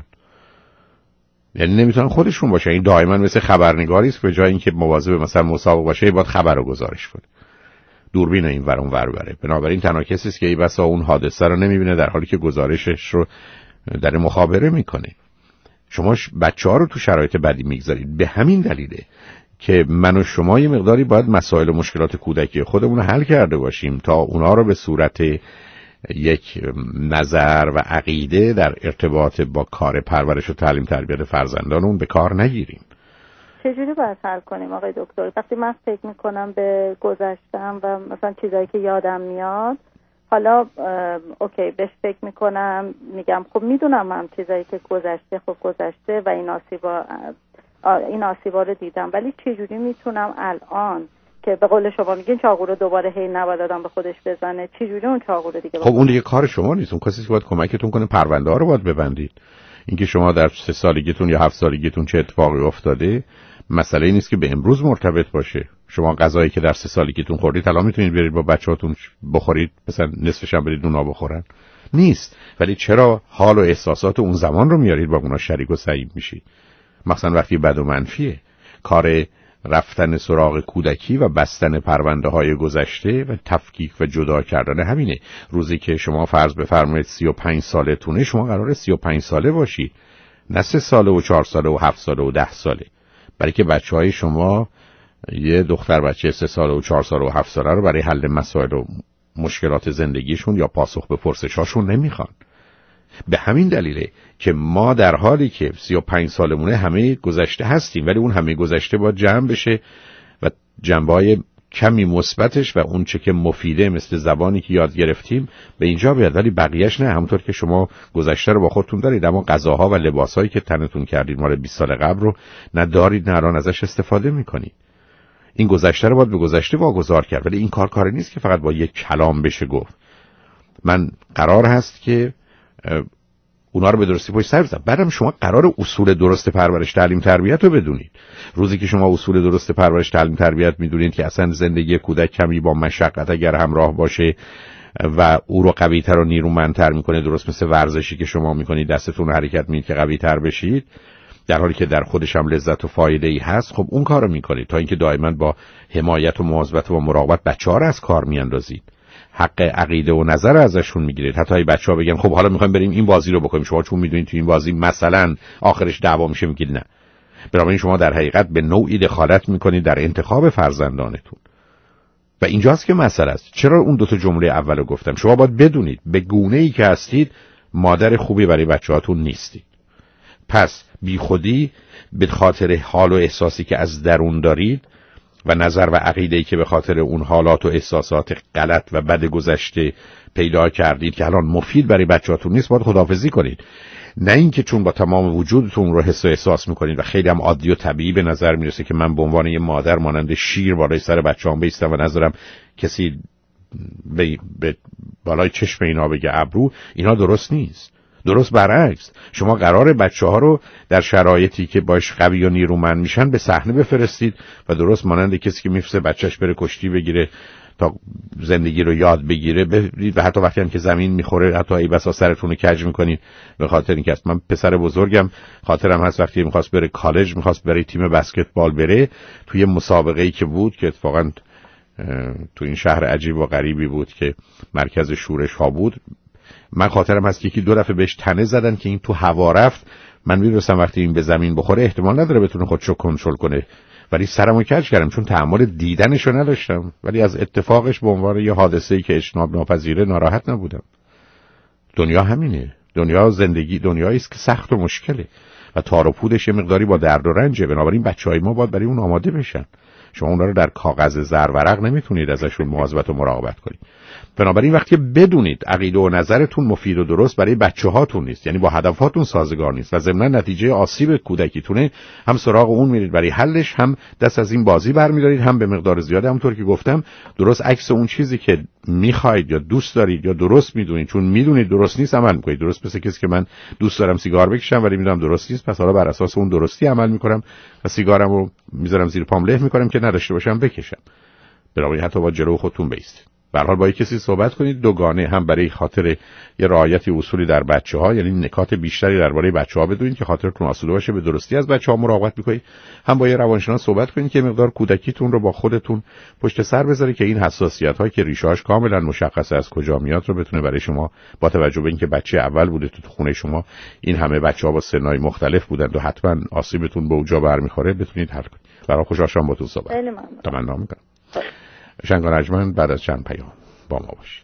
یعنی نمیتونن خودشون باشه. این دائما مثل خبرنگاری است، به جای اینکه مواظب مثلا مسابقه باشه باید خبر رو گزارش کنه، دوربین این ور اون ور بره. بنابراین تنها کسی است که این بسا اون حادثه رو نمیبینه در حالی که گزارشش رو در مخابره میکنه. شما بچه‌ها رو تو شرایط بدی میگذارید. به همین دلیله که من و شما یه مقداری باید مسائل و مشکلات کودکی خودمون رو حل کرده باشیم تا اونا رو به صورت یک نظر و عقیده در ارتباط با کار پرورش و تعلیم تربیت فرزندانمون به کار نگیریم. چجوری باید حل کنیم آقای دکتر؟ وقتی من فکر میکنم به گذشتم و مثلا چیزایی که یادم میاد، حالا اوکی بهش فکر میکنم، میگم خب میدونم هم چیزایی که گذشته خب گذشته و این آسیبا رو دیدم، ولی چجوری میتونم الان که به قول شما میگین چاقو رو دوباره هی نباید آدم به خودش بزنه، چجوری اون چاقو رو دیگه خب اون دیگه کار شما نیست، اون کسی که باید کمکتون کنه پرونده ها رو باید ببندید. اینکه شما در 3 سالگیتون یا 7 سالگیتون چه اتفاقی افتاده مسئله ای نیست که به امروز مرتبط باشه. شما غذایی که در 3 سالگیتون خوردید الان میتونید برید با بچه‌هاتون بخورید، مثلا نصفش هم برید اونا بخورن، نیست. ولی چرا حال و احساسات اون زمان رو میارید با اونا شریک و سعیم میشید؟ مثلا وقتی بد و منفیه، کار رفتن سراغ کودکی و بستن پرونده های گذشته و تفکیک و جدا کردن همینه. روزی که شما فرض بفرمایید 35 سالتونه، شما قراره 35 ساله باشی، نه 3 ساله و 4 ساله و 7 ساله و 10 ساله. برای که بچهای شما یه دختر بچه 3 ساله و 4 ساله و 7 ساله رو برای حل مسائل و مشکلات زندگیشون یا پاسخ به پرسشاشون نمیخوان. به همین دلیله که ما در حالی که 35 سالمونه همه گذشته هستیم، ولی اون همه گذشته باید جمع بشه و جنبه‌های کمی مثبتش و اون چه که مفیده مثل زبانی که یاد گرفتیم به اینجا بیاد، ولی بقیه‌اش نه. همونطور که شما گذشته رو با خودتون دارید، اما غذاها و لباسایی که تنتون کردید مال 20 سال قبل رو نه دارید نه الان ازش استفاده می‌کنید. این گذشته رو باید به گذشته واگذار کرد، ولی این کاری نیست که فقط با یک کلام بشه گفت. من قرار هست که اونا رو به درستی پشت سر بزنم. بعدم شما قرار اصول درست پرورش تعلیم تربیت رو بدونید. روزی که شما اصول درست پرورش تعلیم تربیت میدونید که اصلا زندگی کودک کمی با مشقت اگر همراه باشه و او رو قوی‌تر و نیرومندتر میکنه، درست مثل ورزشی که شما میکنید دستتون رو حرکت میدید که قوی‌تر بشید، در حالی که در خودش هم لذت و فایده‌ای هست، خب اون کارو میکنید. تا اینکه دائما با حمایت و مواظبت و مراقبت بچه‌ها رو از کار میاندازید، حق عقیده و نظر ازشون میگیرید. حتی اگه بچه‌ها بگن خب حالا میخوایم بریم این بازی رو بکنیم، شما چون میدونید تو این بازی مثلا آخرش دعوا میشه، میگید نه. بنابراین شما در حقیقت به نوعی دخالت میکنید در انتخاب فرزندانتون و اینجاست که مسئله است. چرا اون 2 جمله اولو گفتم؟ شما باید بدونید به گونه‌ای که هستید مادر خوبی برای بچه‌هاتون نیستید. پس بیخودی به خاطر حال و احساسی که از درون دارید و نظر و عقیده‌ای که به خاطر اون حالات و احساسات غلط و بد گذشته پیدا کردید که الان مفید برای بچه‌هاتون نیست، باید خداحافظی کنید. نه اینکه چون با تمام وجودتون رو حس و احساس میکنید و خیلی هم عادی و طبیعی به نظر میرسه که من به عنوان یه مادر مانند شیر بالای سر بچه‌ام بیستم و نظرم کسی به بالای چشم اینا بگه ابرو، اینا درست نیست. درست برعکس، شما قراره بچه‌ها رو در شرایطی که باش قوی و نیرومند میشن به صحنه بفرستید و درست مانند کسی که میفرسته بچه‌ش بره کشتی بگیره تا زندگی رو یاد بگیره و حتی وقتی هم که زمین میخوره حتی ای بسا سرتون رو کج میکنید به خاطر اینکه من پسر بزرگم خاطرم هست وقتی میخواست بره کالج، میخواست بره تیم بسکتبال بره، توی مسابقه‌ای که بود که اتفاقا تو این شهر عجیب و غریبی بود که مرکز شورش ها بود، من خاطرم هست که 2 دفعه بهش تنه زدن که این تو هوا رفت. من میدونستم وقتی این به زمین بخوره احتمال نداره بتونه خودشو کنترل کنه، ولی سرمو کج کردم چون تحمل دیدنشو نداشتم، ولی از اتفاقش به عنوان یه حادثه‌ای که اجتناب ناپذیره ناراحت نبودم. دنیا همینه. دنیا زندگی دنیایی است که سخت و مشکله و تار و پودش یه مقداری با درد و رنجه. بنابراین بچهای ما باید برای اون آماده بشن. شما اونا رو در کاغذ زرورق نمیتونید ازشون مواظبت و مراقبت کنید. بنابراین وقتی بدونید عقیده و نظرتون مفید و درست برای بچه‌هاتون نیست، یعنی با هدفاتون سازگار نیست و ضمن نتیجه آسیب کودکیتونه، هم سراغ اون میرید برای حلش، هم دست از این بازی برمی‌دارید، هم به مقدار زیاده همونطور که گفتم درست عکس اون چیزی که می‌خواید یا دوست دارید یا درست می‌دونید چون می‌دونید درست نیست عمل می‌کنید. درست مثل کسی که من دوست دارم سیگار بکشم ولی می‌دونم درست نیست، پس حالا بر اساس اون درستی عمل می‌کنم و سیگارمو می‌ذارم زیر پام له می‌کنم که نداشته باشم بکشم. بنابراین حتی با جلو خودتون بایستید. به هر حال با کسی صحبت کنید دوگانه، هم برای خاطر یه رعایت اصولی در بچه‌ها، یعنی نکات بیشتری درباره بچه‌ها بدونید که خاطرتون آسوده باشه، به درستی از بچه‌ها مراقبت می‌کنید، هم با یه روانشناس صحبت کنید که مقدار کودکیتون رو با خودتون پشت سر بذاره که این حساسیت‌هایی که ریشه‌اش کاملا مشخصه از کجا میاد رو بتونه برای شما، با توجه به اینکه بچه اول بوده تو خونه شما، این همه بچه‌ها با سنای مختلف بودن و حتما آسیبتون به اونجا برمی‌خوره، بتونید حل کنید. برای خوشحال شدم باهاتون صحبت. خیلی ممنون. تمنا می‌کنم. شنگان ارجمند بعد از چند پیام با ما باشید.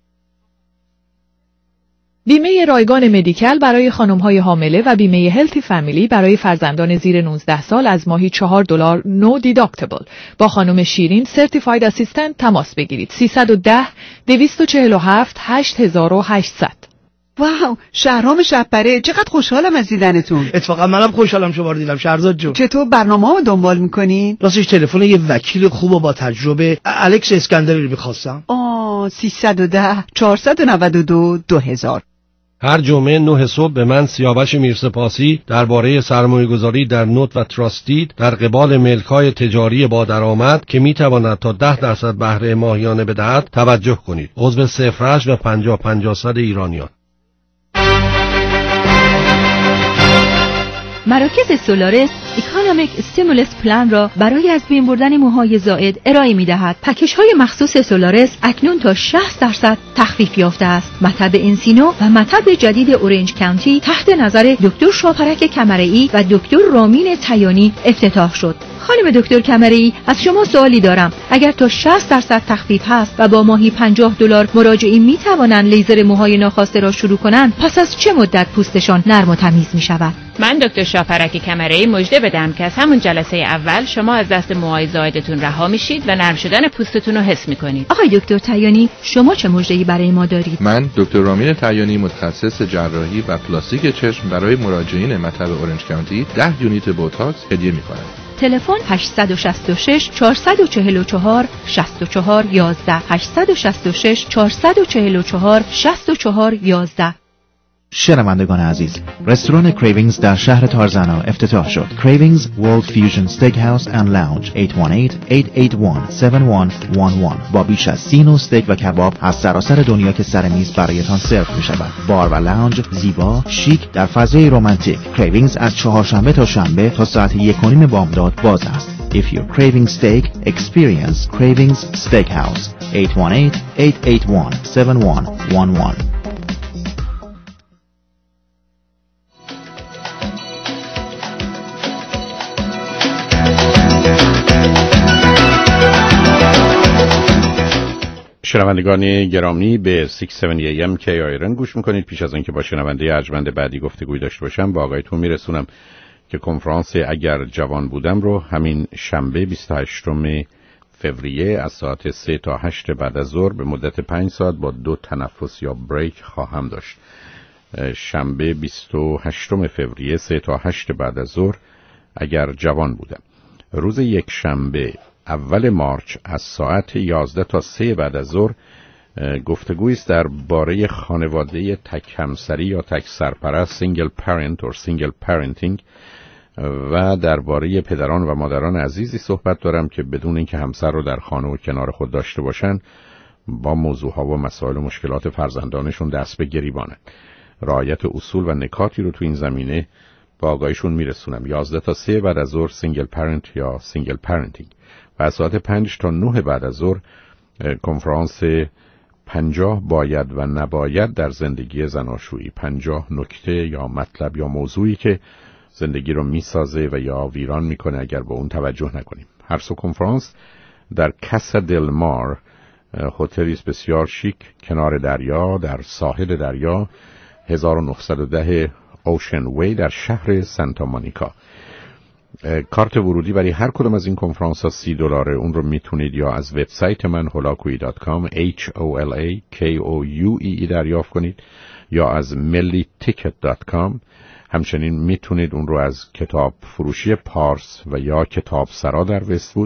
بیمه رایگان مدیکل برای خانم‌های حامله و بیمه هلتی فامیلی برای فرزندان زیر 19 سال از ماهی $4 نو دیداکتبل. با خانم شیرین سرتیفاید اسیستنت تماس بگیرید. 310 247 8800. واو، شهرام شب‌پره، چقدر خوشحالم از دیدنتون. اتفاقا منم خوشحالم شما رو دیدم شهرزاد جون. چطور برنامه‌هامو دنبال می‌کنین؟ راستش تلفن یه وکیل خوب و با تجربه الکس اسکندری رو می‌خواستم. 310 492 2000. هر جمعه 9 صبح به من سیاوش میرسپاسی درباره سرمایه‌گذاری در نوت و تراستید در قبال ملک‌های تجاری با درآمد که می‌تواند تا 10% بهره ماهیانه بدهد توجه کنید. عضو 08 و 50 ایرانیان. مراکز سولارس اکانومیک استیمولس پلان را برای از بین بردن موهای زائد ارائه می‌دهد. پکیج‌های مخصوص سولارس اکنون تا 60% تخفیف یافته است. مطب انسینو و مطب جدید اورنج کانتی تحت نظر دکتر شاپرک کمرئی و دکتر رامین تیانی افتتاح شد. خانم دکتر کمرئی، از شما سوالی دارم. اگر تا 60% تخفیف هست و با ماهی $50 مراجعین می توانند لیزر موهای ناخواسته را شروع کنند، پس از چه مدت پوستشان نرم و تمیز می شود؟ من دکتر شاپرک کمرئی مژده بدم که از همون جلسه اول شما از دست موهای زائدتون رها میشید و نرم شدن پوستتون رو حس میکنید. آقای دکتر تیانی، شما چه مژده‌ای برای ما دارید؟ من دکتر رامین تیانی، متخصص جراحی و پلاستیک چشم، برای مراجعین مطب اورنج کانتی 10 یونیت بوتاکس هدیه میکنم. تلفن 866 444 64 11 866 444 64 11. شنوندگان عزیز، رستوران کریوینگز در شهر تارزانا افتتاح شد. کریوینگز World Fusion Steakhouse and Lounge 818-881-7111 با بیش از 30 نوع استیک و کباب از سراسر دنیا که سر میز برایتان سرو می شود. بار و لاونج زیبا، شیک در فضای رمانتیک. کریوینگز از چهارشنبه تا شنبه تا ساعت 1:30 بامداد باز است. If you're craving steak, experience Cravings Steakhouse 818-881-7111. شنوندگان گرامی به 670 AM KIRN گوش میکنید. پیش از اینکه با شنونده ارجمند بعدی گفتگوی داشته باشم با آقایتون میرسونم که کنفرانس اگر جوان بودم رو همین شنبه 28 فوریه از ساعت 3 تا 8 بعد از ظهر به مدت 5 ساعت با 2 تنفس یا بریک خواهم داشت. شنبه 28 فوریه 3 تا 8 بعد از ظهر اگر جوان بودم. روز یک شنبه اول مارچ از ساعت 11 تا 3 بعد از ظهر گفتگویی است درباره خانواده تک همسری یا تک سرپرست سینگل پرنت اور سینگل پرنتینگ و درباره پدران و مادران عزیزی صحبت دارم که بدون اینکه همسر رو در خانه و کنار خود داشته باشن با موضوعها و مسائل و مشکلات فرزندانشون دست به گریبانن. رعایت اصول و نکاتی رو تو این زمینه با آگاهیشون میرسونم. 11 تا 3 بعد از ظهر سینگل پرنت یا سینگل پرنتینگ و از ساعت 5 تا 9 بعد از ظهر کنفرانس 50 باید و نباید در زندگی زناشویی. 50 نکته یا مطلب یا موضوعی که زندگی رو میسازه و یا ویران میکنه اگر به اون توجه نکنیم. هر سو کنفرانس در کاسا دل مار، هتلی بسیار شیک کنار دریا در ساحل دریا، 1910 اوشن وی در شهر سانتا مونیکا. کارت ورودی برای هر کدوم از این کنفرانس ها $30. اون رو میتونید یا از وبسایت من holakui.com HOLAKOUEE دریافت کنید یا از milliticket.com. همچنین میتونید اون رو از کتاب فروشی پارس و یا کتاب سرا در وست‌وود،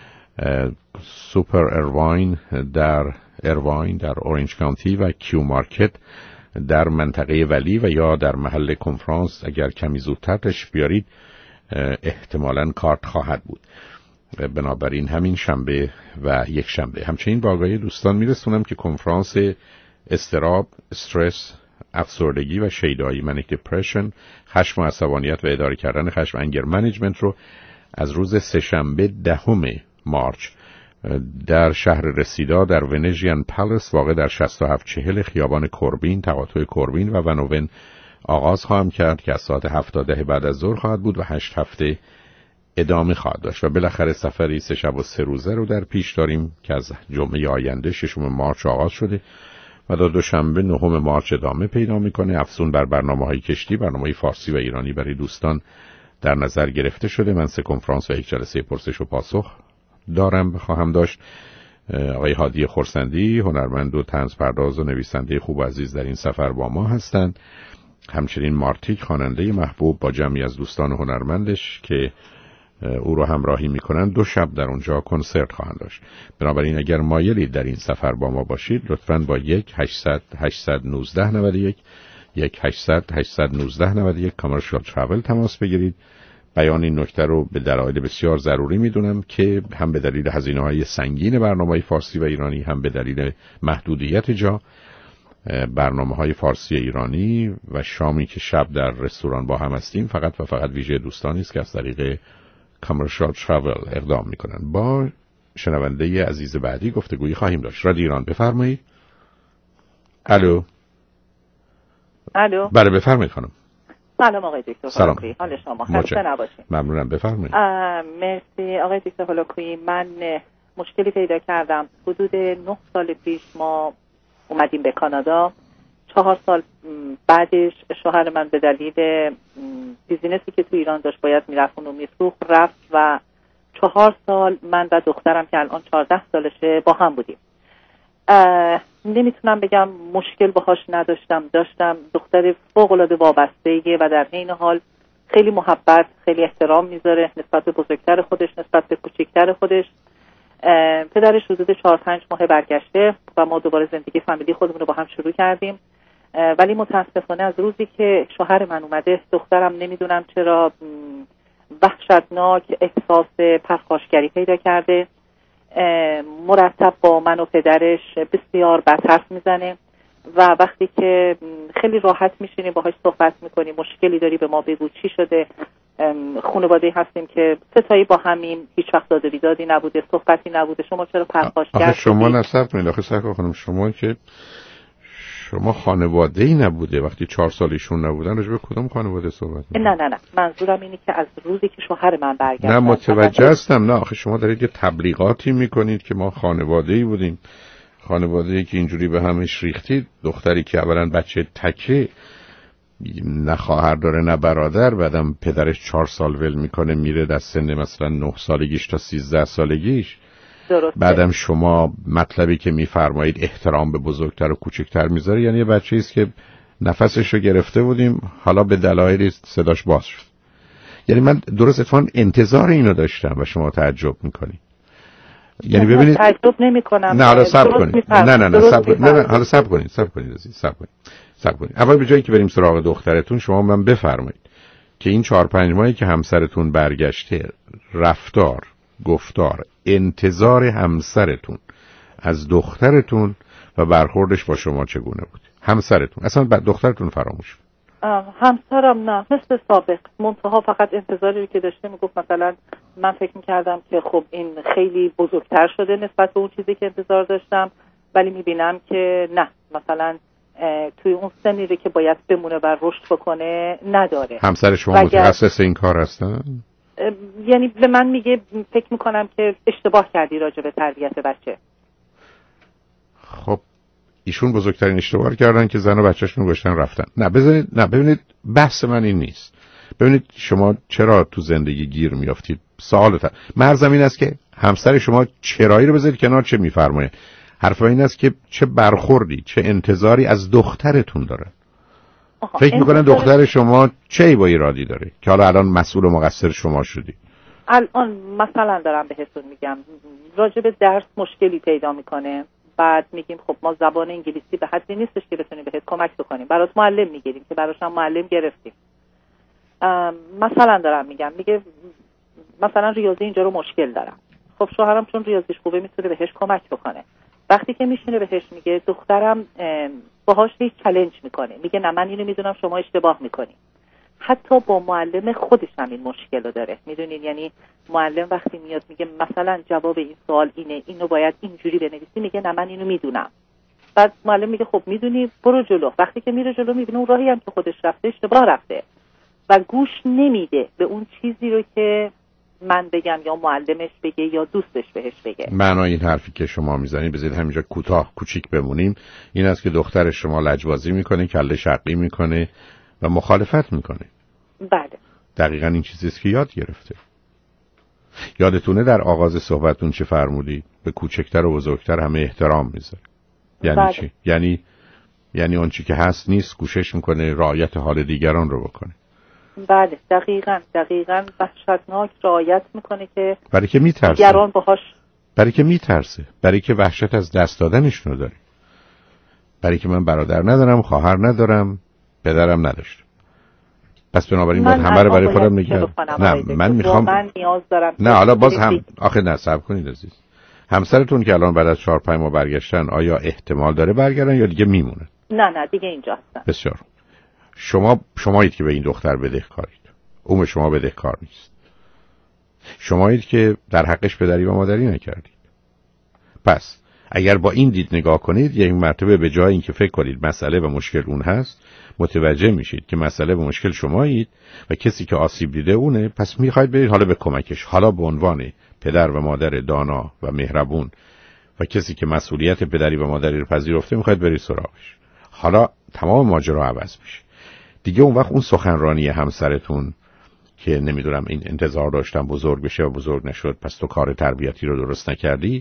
سوپر ارواین در اورنج کانتی و کیو مارکت در منطقه ولی و یا در محل کنفرانس اگر کمی زودتر تشریف بیارید احتمالاً کارت خواهد بود. بنابراین همین شنبه و یک شنبه. همچنین با آگاهی دوستان میرسونم که کنفرانس اضطراب، استرس، افسردگی و شیدایی، منیک دپرشن، خشم و عصبانیت و اداره کردن خشم، انگر منیجمنت رو از روز سه‌شنبه 10 مارچ در شهر رسیدا در ونژین پالاس واقع در 6740 خیابان کوربین، تقاطع کوربین و ونوون آغاز خواهم کرد که از ساعت 7 تا 10 بعد از ظهر خواهد بود و 8 هفته ادامه خواهد داشت و بالاخره سفری 3 شب و 3 روزه رو در پیش داریم که از جمعه آینده 6 مارچ آغاز شده و تا دوشنبه 9 مارچ ادامه پیدا میکنه. افزون بر برنامه‌های کشتی، برنامه‌های فارسی و ایرانی برای دوستان در نظر گرفته شده. من 3 کنفرانس و 1 جلسه پرسش و پاسخ خواهم داشت. آقای هادی خرسندی، هنرمند و طنزپرداز و نویسنده خوب و عزیز در این سفر با ما هستند. همچنین مارتیک، خواننده محبوب، با جمعی از دوستان هنرمندش که او رو همراهی میکنن 2 شب در اونجا کنسرت خواهند داشت. بنابراین اگر مایلید در این سفر با ما باشید لطفاً با 1-800-819-91 1-800-819-91 کامرشال ترافل تماس بگیرید. بیان این نکته رو به دلایل بسیار ضروری میدونم که هم به دلیل هزینه‌های سنگین برنامه‌های فارسی و ایرانی، هم به دلیل محدودیت جا. برنامه‌های فارسی ایرانی و شامی که شب در رستوران با هم هستیم فقط و فقط ویژه دوستانی است که از طریق کامرشال ترافل اقدام میکنن. با شنونده عزیز بعدی گفتگویی خواهیم داشت. رادیو ایران، بفرمایید. الو. بله بفرمایید خانم. سلام آقای دکتر هولاکویی، حال شما خسته نباشید. ممنونم، بفرمایید. مرسی آقای دکتر هولاکویی. من مشکلی پیدا کردم. حدود 9 سال پیش ما اومدیم به کانادا. 4 سال بعدش شوهر من به دلیل بیزینسی که تو ایران داشت باید میرفت و میفروخت رفت و 4 سال من و دخترم که الان 14 سالشه با هم بودیم. نمیتونم بگم مشکل باهاش نداشتم، داشتم. دختر فوق‌العاده وابسته‌ایه و در عین حال خیلی محبت، خیلی احترام میذاره نسبت به بزرگتر خودش، نسبت به کوچکتر خودش. پدرش حدود 4-5 ماه برگشته و ما دوباره زندگی فامیلی خودمون رو با هم شروع کردیم. ولی متاسفانه از روزی که شوهر من اومده، دخترم نمیدونم چرا وحشتناک احساس پرخاشگری پیدا کرده. مرتب با من و پدرش بسیار بد حرف میزنه و وقتی که خیلی راحت میشینیم باهاش صحبت میکنیم، مشکلی داری به ما بگو چی شده. خانواده هستیم که ستایی با همیم، هیچ وقت داد و بیدادی نبوده، صحبتی نبوده، شما چرا پرخاشگر آخه شما نصب کنید. آخه سرکار خانم، شما که شما خانواده‌ای نبوده وقتی 4 سالشون نبودن، راجع به کدوم خانواده صحبت می‌کنید؟ نه منظورم اینه که از روزی که شوهر من برگشت. نه متوجه هستم. نه آخه شما دارید یه تبلیغاتی میکنید که ما خانواده‌ای بودیم، خانواده‌ای که اینجوری به همش ریختید. دختری که اولا بچه تکه، نه خواهر داره نه برادر، بعدم پدرش 4 سال ول میکنه میره در سن مثلا 9 سالگیش تا 13 سالگیش. درسته. بعدم شما مطلبی که میفرمایید احترام به بزرگتر و کوچکتر میذاره، یعنی یه بچه‌ای است که نفسش رو گرفته بودیم، حالا به دلایلی صداش باز شد. یعنی من درست اتفاقاً انتظار اینو داشتم و شما تعجب میکنید. یعنی ببینید تعجب نمیکنم. نه حالا صبر کنید. نه حالا صبر کنید عزیز، صبر کنید. اول به جایی که بریم سراغ دخترتون، شما من بفرمایید که این 4-5 ماهی که همسرتون برگشته، رفتار، گفتار، انتظار همسرتون از دخترتون و برخوردش با شما چگونه بود؟ همسرتون اصلا دخترتون فراموش. همسرم نه، مثل سابق، منتها فقط انتظاری که داشته میگفت مثلا من فکر میکردم که خب این خیلی بزرگتر شده نسبت به اون چیزی که انتظار داشتم، ولی میبینم که نه، مثلا توی اون سنی که باید بمونه و رشد بکنه نداره. همسر شما متخصص این کار هستن؟ یعنی به من میگه فکر میکنم که اشتباه کردی راجع به تربیت بچه. خب ایشون بزرگترین اشتباه کردن که زن و بچه‌شون گشتن رفتن. ببینید بحث من این نیست. ببینید شما چرا تو زندگی گیر میافتید؟ مرزم این است که همسر شما چرایی رو بذارید کنار، چه میفرمایه. حرف این است که چه برخوردی، چه انتظاری از دخترتون داره. فکر میکنن دختر شما چه ایبایی ایرادی داره که حالا الان مسئول و مقصر شما شدی؟ الان مثلا دارم بهتون میگم راجع به درس مشکلی پیدا میکنه، بعد میگیم خب ما زبان انگلیسی به حدی نیستش که بتونیم بهت کمک بکنیم، برات معلم میگیریم که براش هم معلم گرفتیم. مثلا دارم میگم، میگه مثلا ریاضی اینجا رو مشکل دارم. خب شوهرم چون ریاضیش خوبه میتونه بهش کمک بکنه. وقتی که میشینه بهش میگه، دخترم باهاش هیچ چالش میکنه، میگه نه من اینو میدونم شما اشتباه میکنی. حتی با معلم خودش هم این مشکل رو داره، میدونین؟ یعنی معلم وقتی میاد میگه مثلا جواب این سوال اینه، اینو باید اینجوری بنویسی، میگه نه من اینو میدونم. بعد معلم میگه خب میدونی برو جلو. وقتی که میره جلو میبینه اون راهی هم که خودش رفته اشتباه رفته و گوش نمیده به اون چیزی رو که من بگم یا معلمش بگه یا دوستش بهش بگه. معنای این حرفی که شما میزنید، بذارید همینجا کوچیک بمونیم، این است که دختر شما لجبازی میکنه، کله شقی میکنه و مخالفت میکنه. بله دقیقاً این چیزی است که یاد گرفته. یادتونه در آغاز صحبتون چه فرمودی؟ به کوچکتر و بزرگتر همه احترام میذاره. یعنی بله. چی؟ یعنی اون چی که هست نیست، کوشش میکنه رعایت حال دیگران رو بکنه. بله دقیقاً وحشتناک رعایت میکنه که برای که میترسه. دیگران باهاش، برای که میترسه، برای که وحشت از دست دادنش رو داره، برای که من برادر ندارم، خواهر ندارم، پدرم نداشتم، پس بنابراین باید همه رو برای خودم نگه. نه من میخوام، من نیاز دارم. نه حالا باز هم آخه نه صبر کنید عزیز. همسرتون که الان بعد از 4-5 ماه برگشتن، آیا احتمال داره برگردن یا دیگه میمونن؟ نه دیگه اینجا هستن. بسیار. شمایید که به این دختر بدهکارید، اون به شما بدهکار نیست. شمایید که در حقش پدری و مادری نکردید. پس اگر با این دید نگاه کنید، یک مرتبه به جای اینکه فکر کنید مسئله و مشکل اون هست، متوجه میشید که مسئله و مشکل شمایید و کسی که آسیب دیده اونه. پس میخواید برید حالا به کمکش، حالا به عنوان پدر و مادر دانا و مهربون و کسی که مسئولیت پدری و مادری رو پذیرفته، میخواید برید سراغش. حالا تمام ماجرا عوض میشه دیگه. اون وقت اون سخنرانی همسرتون که نمیدونم این انتظار داشتم بزرگ بشه و بزرگ نشد، پس تو کار تربیتی رو درست نکردی،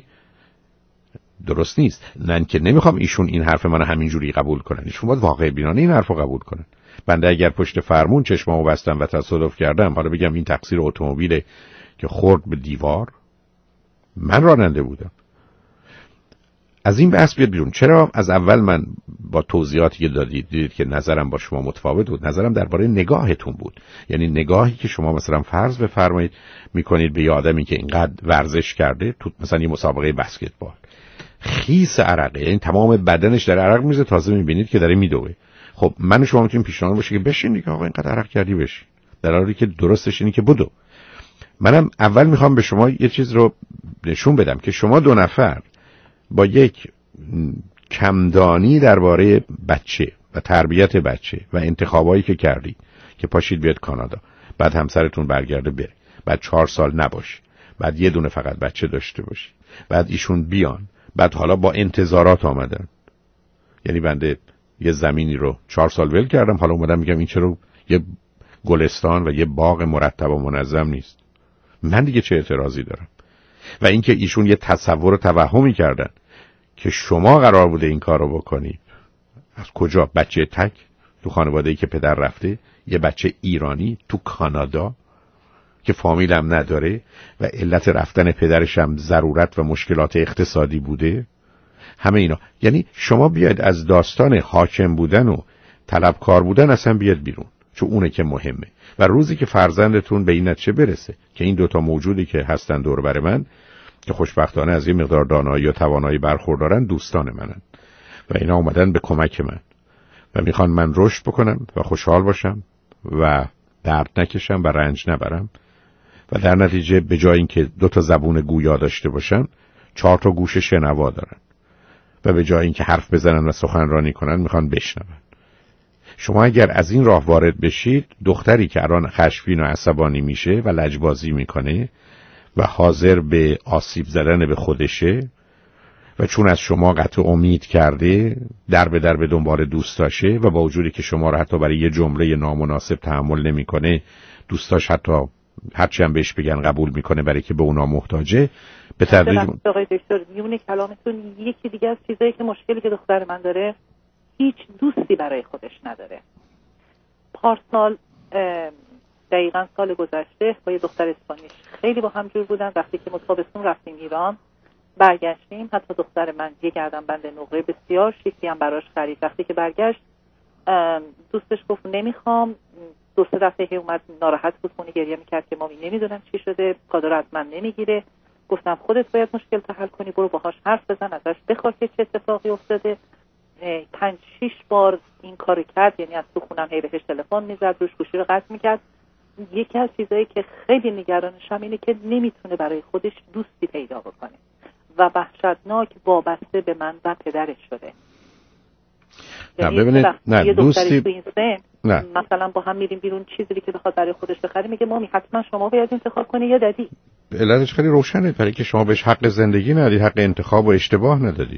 درست نیست. نه که نمیخوام ایشون این حرف منو همینجوری قبول کنن، ایشون باید واقع بینانه این حرفو قبول کنن. بنده اگر پشت فرمون چشمامو بستم و تصادف کردم، حالا بگم این تقصیر اتومبیله که خورد به دیوار، من راننده بودم. از این بحث بیاد بیرون. چرا از اول من با توضیحاتی که دیدید که نظرم با شما متفاوت بود. نظرم درباره نگاهتون بود. یعنی نگاهی که شما مثلا فرض بفرمایید میکنید به یه آدمی که اینقدر ورزش کرده تو مثلا یه مسابقه بسکتبال، خیس عرقه، یعنی تمام بدنش در عرق میزه، تازه میبینید که داره میدوه. خب من و شما میتونیم پیشنهاد باشه که بشین دیگه آقا اینقدر عرق کردی بشین، در حالی که درستش اینه که بدو. منم اول میخوام به شما یه چیز رو نشون بدم که شما دو نفر با یک کمدانی درباره بچه و تربیت بچه و انتخابایی که کردید که پاشید بیاد کانادا، بعد همسرتون برگرده بره، بعد 4 سال نباشه، بعد یه دونه فقط بچه داشته باشی، بعد ایشون بیان، بعد حالا با انتظارات آمدن. یعنی بنده یه زمینی رو 4 سال ول کردم، حالا اومدم میگم این چرا یه گلستان و یه باغ مرتب و منظم نیست؟ من دیگه چه اعتراضی دارم؟ و اینکه ایشون یه تصور و توهمی کردن که شما قرار بوده این کار رو بکنید. از کجا؟ بچه تک تو خانواده‌ای که پدر رفته، یه بچه ایرانی تو کانادا که فامیلم نداره و علت رفتن پدرش هم ضرورت و مشکلات اقتصادی بوده. همه اینا، یعنی شما بیاید از داستان حاکم بودن و طلبکار بودن اصلا بیاد بیرون، چون اونه که مهمه. و روزی که فرزندتون به این نتیجه برسه که این دوتا موجودی که هستن دور بر من که خوشبختانه از این مقدار دانایی و توانایی برخوردارن، دوستان منن و اینا اومدن به کمک من و میخوان من رشد بکنم و خوشحال باشم و درد نکشم و رنج نبرم و در نتیجه به جای اینکه 2 زبون گویا داشته باشن 4 گوش شنوا دارن و به جای اینکه حرف بزنن و سخنرانی کنن میخوان بشنون. شما اگر از این راه وارد بشید، دختری که الان خشمگین و عصبانی میشه و لجبازی میکنه و حاضر به آسیب زدن به خودشه و چون از شما قطع امید کرده در به دنبال دوستاشه و با وجودی که شما رو حتی برای یه جمله نامناسب تحمل نمیکنه، دوستاش حتی هرچی هم بهش بگن قبول میکنه برای که به اونا محتاجه، به تدریج آقای دکتر میونه کلامتون یکی دیگه از چیزایی که مشکلی که دختر من داره، هیچ دوستی برای خودش نداره. پارسال دقیقاً سال گذشته با یه دختر اسپانیش خیلی با هم جور بودن. وقتی که متابستون رفتیم ایران برگشتیم، حتی دختر من یه گردنبند نقره بسیار شیکی هم براش خرید. وقتی که برگشت دوستش گفت نمیخوام. 2-3 دفعه اومد ناراحت بود، خونه گریه میکرد که مامی نمیدونم چی شده، کادو رو از من نمیگیره. گفتم خودت باید مشکل تو حل کنی، برو باهاش حرف بزن، ازش بخواد که چه اتفاقی افتاده. 5-6 بار این کارو کرد، یعنی از تو خونم هی بهش تلفن میزد، روش گوشی رو قطع میکرد. یکی از چیزایی که خیلی نگرانشم اینه که نمیتونه برای خودش دوستی پیدا بکنه و وحشتناک وابسته به من و پدرش شده. نه ببینید، نه دوستی نه. مثلا با هم میریم بیرون، چیزی که بخواد برای خودش بخره میگه مامی حتما شما باید انتخاب کنی یا دادی. علتش خیلی روشنه، برای که شما بهش حق زندگی ندید، حق انتخاب و اشتباه ندادی.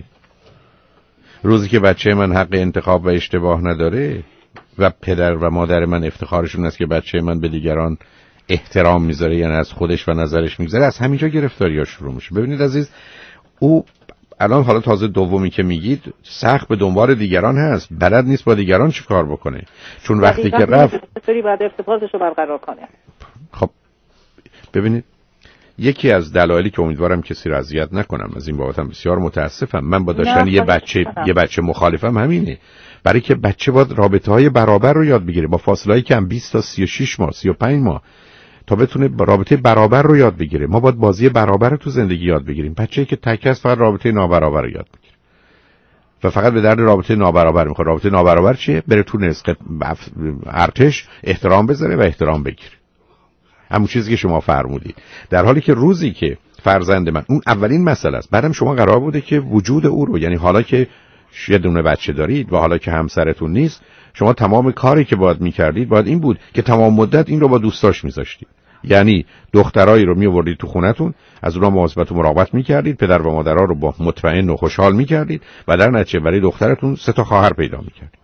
روزی که بچه من حق انتخاب و اشتباه نداره و پدر و مادر من افتخارشون است که بچه من به دیگران احترام میذاره، یعنی از خودش و نظرش میگذره، از همینجا گرفتاری‌ها شروع میشه. ببینید عزیز، او الان حالا تازه دومی که میگید سخت به دنبال دیگران هست، بلد نیست با دیگران چی کار بکنه، چون وقتی که رفت چطوری باید ارتباطش رو برقرار کنه. خب ببینید، یکی از دلایلی که امیدوارم کسی رو اذیت نکنم، از این بابتم بسیار متاسفم، من با داشتن یه بچه مخالفم همینه. برای که بچه باید رابطه‌های برابر رو یاد بگیره با فاصله‌ای کم 20 تا 36 ماه 35 ماه تا بتونه رابطه برابر رو یاد بگیره. ما باید بازی برابر رو تو زندگی یاد بگیریم. بچه‌ای که تک است فقط رابطه نابرابر رو یاد بگیره و فقط به درد رابطه نابرابر میخوره. رابطه نابرابر چیه؟ بره تو نسق ارتش احترام بذاره و احترام بگیره، همون چیزی که شما فرمودید. در حالی که روزی که فرزند من، اون اولین مسئله است، بعدم شما قرار بوده که وجود او رو، یعنی حالا که یه دونه بچه دارید و حالا که همسرتون نیست، شما تمام کاری که باید میکردید باید این بود که تمام مدت این رو با دوستاش میذاشتید. یعنی دخترایی رو میآوردید تو خونتون، از اونها مواظبت و مراقبت میکردید، پدر و مادرها رو با مطمئن و خوشحال میکردید و در نتیجه برای دخترتون 3 خواهر پیدا میکردید.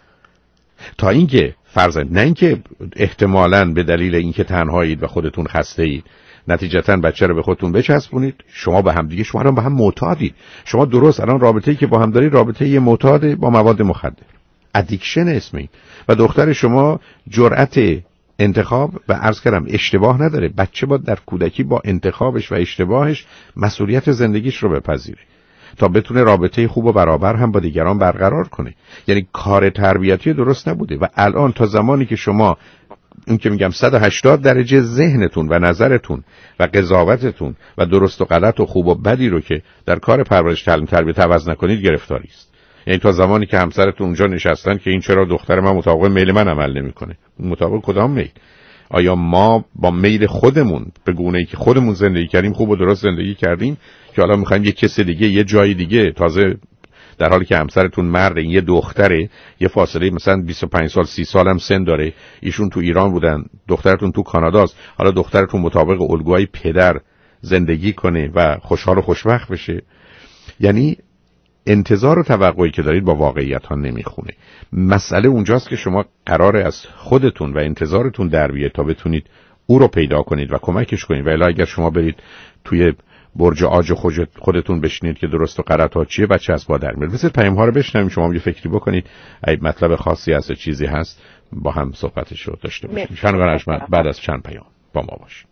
تا اینکه فرزند، نه اینکه احتمالاً به دلیل اینکه تنهایید و خودتون خسته اید نتیجتاً بچه رو به خودتون بچسبونید، شما به هم دیگه، شما الان به هم معتادید. شما درست الان رابطه‌ای که با هم دارید رابطه یه معتاد با مواد مخدر، ادیکشن اسمی، و دختر شما جرأت انتخاب و عرض کردم اشتباه نداره. بچه باید در کودکی با انتخابش و اشتباهش مسئولیت زندگیش رو بپذیره. تا بتونه رابطه خوب و برابر هم با دیگران برقرار کنه. یعنی کار تربیتی درست نبوده و الان تا زمانی که شما این که میگم 180 درجه ذهنتون و نظرتون و قضاوتتون و درست و غلط و خوب و بدی رو که در کار پرورش تعلیم تربیت عوض نکنید گرفتاری است. یعنی تا زمانی که همسرتون اونجا نشستن که این چرا دختر من مطابق میل من عمل نمیکنه، مطابق کدام میل؟ آیا ما با میل خودمون به گونه‌ای که خودمون زندگی کردیم خوب و درست زندگی کردیم که حالا میخوایم یه کس دیگه یه جای دیگه، تازه در حالی که همسرتون مرد، این یه دختره، یه فاصله مثلا 25 سال 30 سال هم سن داره، ایشون تو ایران بودن، دخترتون تو کاناداست، حالا دخترتون مطابق الگوهای پدر زندگی کنه و خوشحال و خوشبخت بشه. یعنی انتظار و توقعی که دارید با واقعیت ها نمیخونه. مسئله اونجاست که شما قراره از خودتون و انتظارتون در بیاد تا بتونید او رو پیدا کنید و کمکش کنید. و الا اگر شما برید توی برج عاج خودتون بشینید که درست و غلط ها چیه، بچه از با در میاد. مثل پیام ها رو بشنویم، شما یه فکری بکنید، اگه مطلب خاصی هست چیزی هست با هم صحبتش رو داشته باشیم. شنوندگان ارجمند، بعد از چند پیام با ما باشید.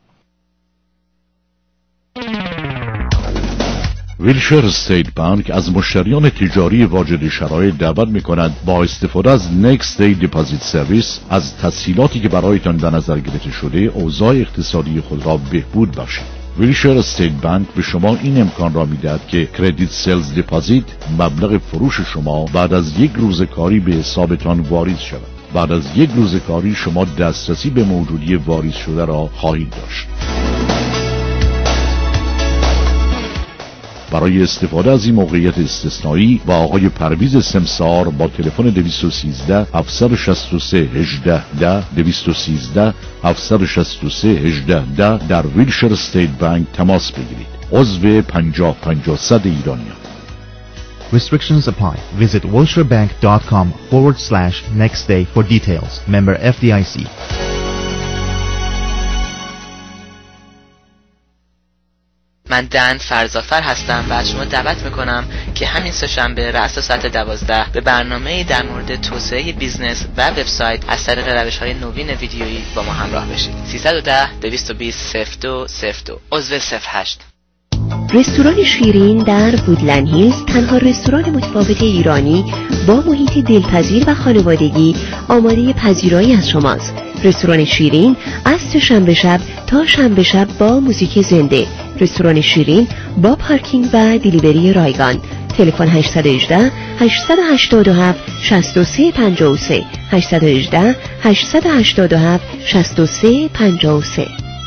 ویلشر استیت بانک از مشتریان تجاری واجد شرایط دعوت می‌کند با استفاده از نکست دی دیپازیت سرویس از تسهیلاتی که برایتان در نظر گرفته شده اوضاع اقتصادی خود را بهبود بخشید. ویلشر استیت بانک به شما این امکان را می‌دهد که کردیت سلز دیپازیت مبلغ فروش شما بعد از یک روز کاری به حسابتان واریز شود. بعد از یک روز کاری شما دسترسی به موجودی واریز شده را خواهید داشت. برای استفاده از این موقعیت استثنایی و آقای پرویز سمسار با تلفن 213 763 18 213 763 18 در ویلشر استیت بانک تماس بگیرید. عضو 50-50 ایرانیان. Restrictions apply. Visit wilshirbank.com/nextday for details. Member FDIC. من دن فرزافر هستم و از شما دعوت میکنم که همین سه‌شنبه رأس ساعت 12 به برنامه‌ای در مورد توسعه بیزنس و وبسایت از طریق روش‌های نوین ویدیویی با ما همراه بشید. 310-220-0202 عضو 08. رستوران شیرین در وودلند هیلز تنها رستوران متفاوت ایرانی با محیط دلپذیر و خانوادگی آماده پذیرایی از شماست. رستوران شیرین از سه‌شنبه شب تا شنبه شب با موزیک زنده. رستوران شیرین با پارکینگ و دیلیوری رایگان. تلفن 818 887 6353 818 887 6353.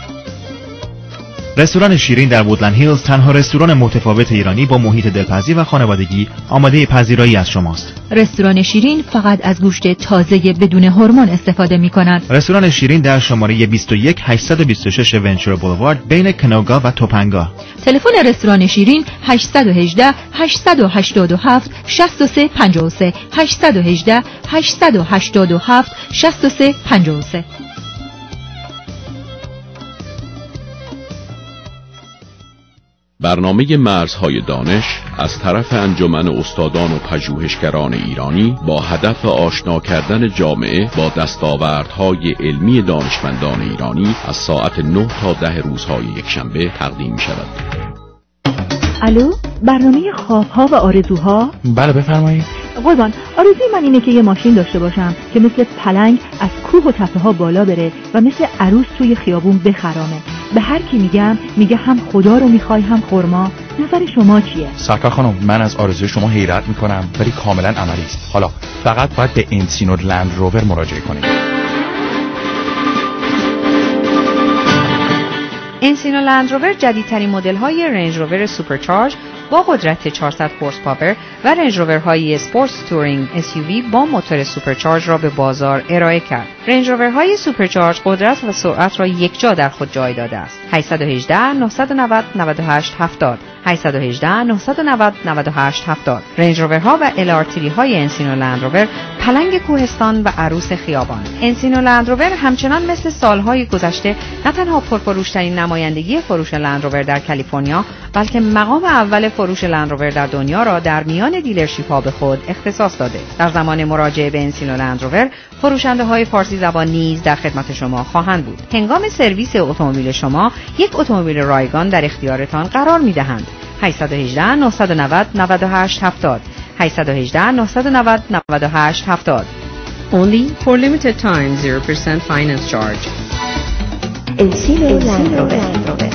رستوران شیرین در وودلند هیلز تنها رستوران متفاوت ایرانی با محیط دلپذیر و خانوادگی آماده پذیرایی از شماست. رستوران شیرین فقط از گوشت تازه بدون هورمون استفاده می‌کنند. رستوران شیرین در شماره 21 826 ونچر بولوارد بین کنوگا و توپنگا. تلفن رستوران شیرین 818 887 6353 818 887 6353. برنامه مرزهای دانش از طرف انجمن استادان و پژوهشگران ایرانی با هدف آشنا کردن جامعه با دستاوردهای علمی دانشمندان ایرانی از ساعت 9 تا 10 روزهای یکشنبه تقدیم می شود. الو، برنامه خوابها و آرزوها؟ بله بفرمایید. قربان، آرزوی من اینه که یه ماشین داشته باشم که مثل پلنگ از کوه و تپه ها بالا بره و مثل عروس توی خیابون بخرامه. به هر کی میگم میگه هم خدا رو میخوای هم خرما. نظر شما چیه؟ سرکار خانم، من از آرزوی شما حیرت میکنم ولی کاملا عملی است. حالا فقط باید به انسینو لند روور مراجعه کنید. انسینو لند روور جدیدترین مدل های رنج روور سوپرچارج با قدرت 400 هورس پاور و رنج روورهای اسپورتس تورینگ SUV با موتور سوپرچارج را به بازار ارائه کرد. رنج روورهای سوپرچارج قدرت و سرعت را یکجا در خود جای داده است. 818 990 98 70 818 990 98 70. رنج روورها و LR3 های انسینو لند روور پلنگ کوهستان و عروس خیابان. انسینو لند روور همچنان مثل سالهای گذشته نه تنها پرفروش‌ترین نمایندگی فروش لند روور در کالیفرنیا بلکه مقام اول فروش لند روور در دنیا را در میان دیلرشیپ ها به خود اختصاص داده. در زمان مراجعه به انسینو لند روور فروشنده های فارسی زبان نیز در خدمت شما خواهند بود. هنگام سرویس اتومبیل شما یک اتومبیل رایگان در اختیارتان قرار می‌دهند. 818 990 98 70 818 990 98 70. Only for limited time, 0% finance charge. Encino Land Rover.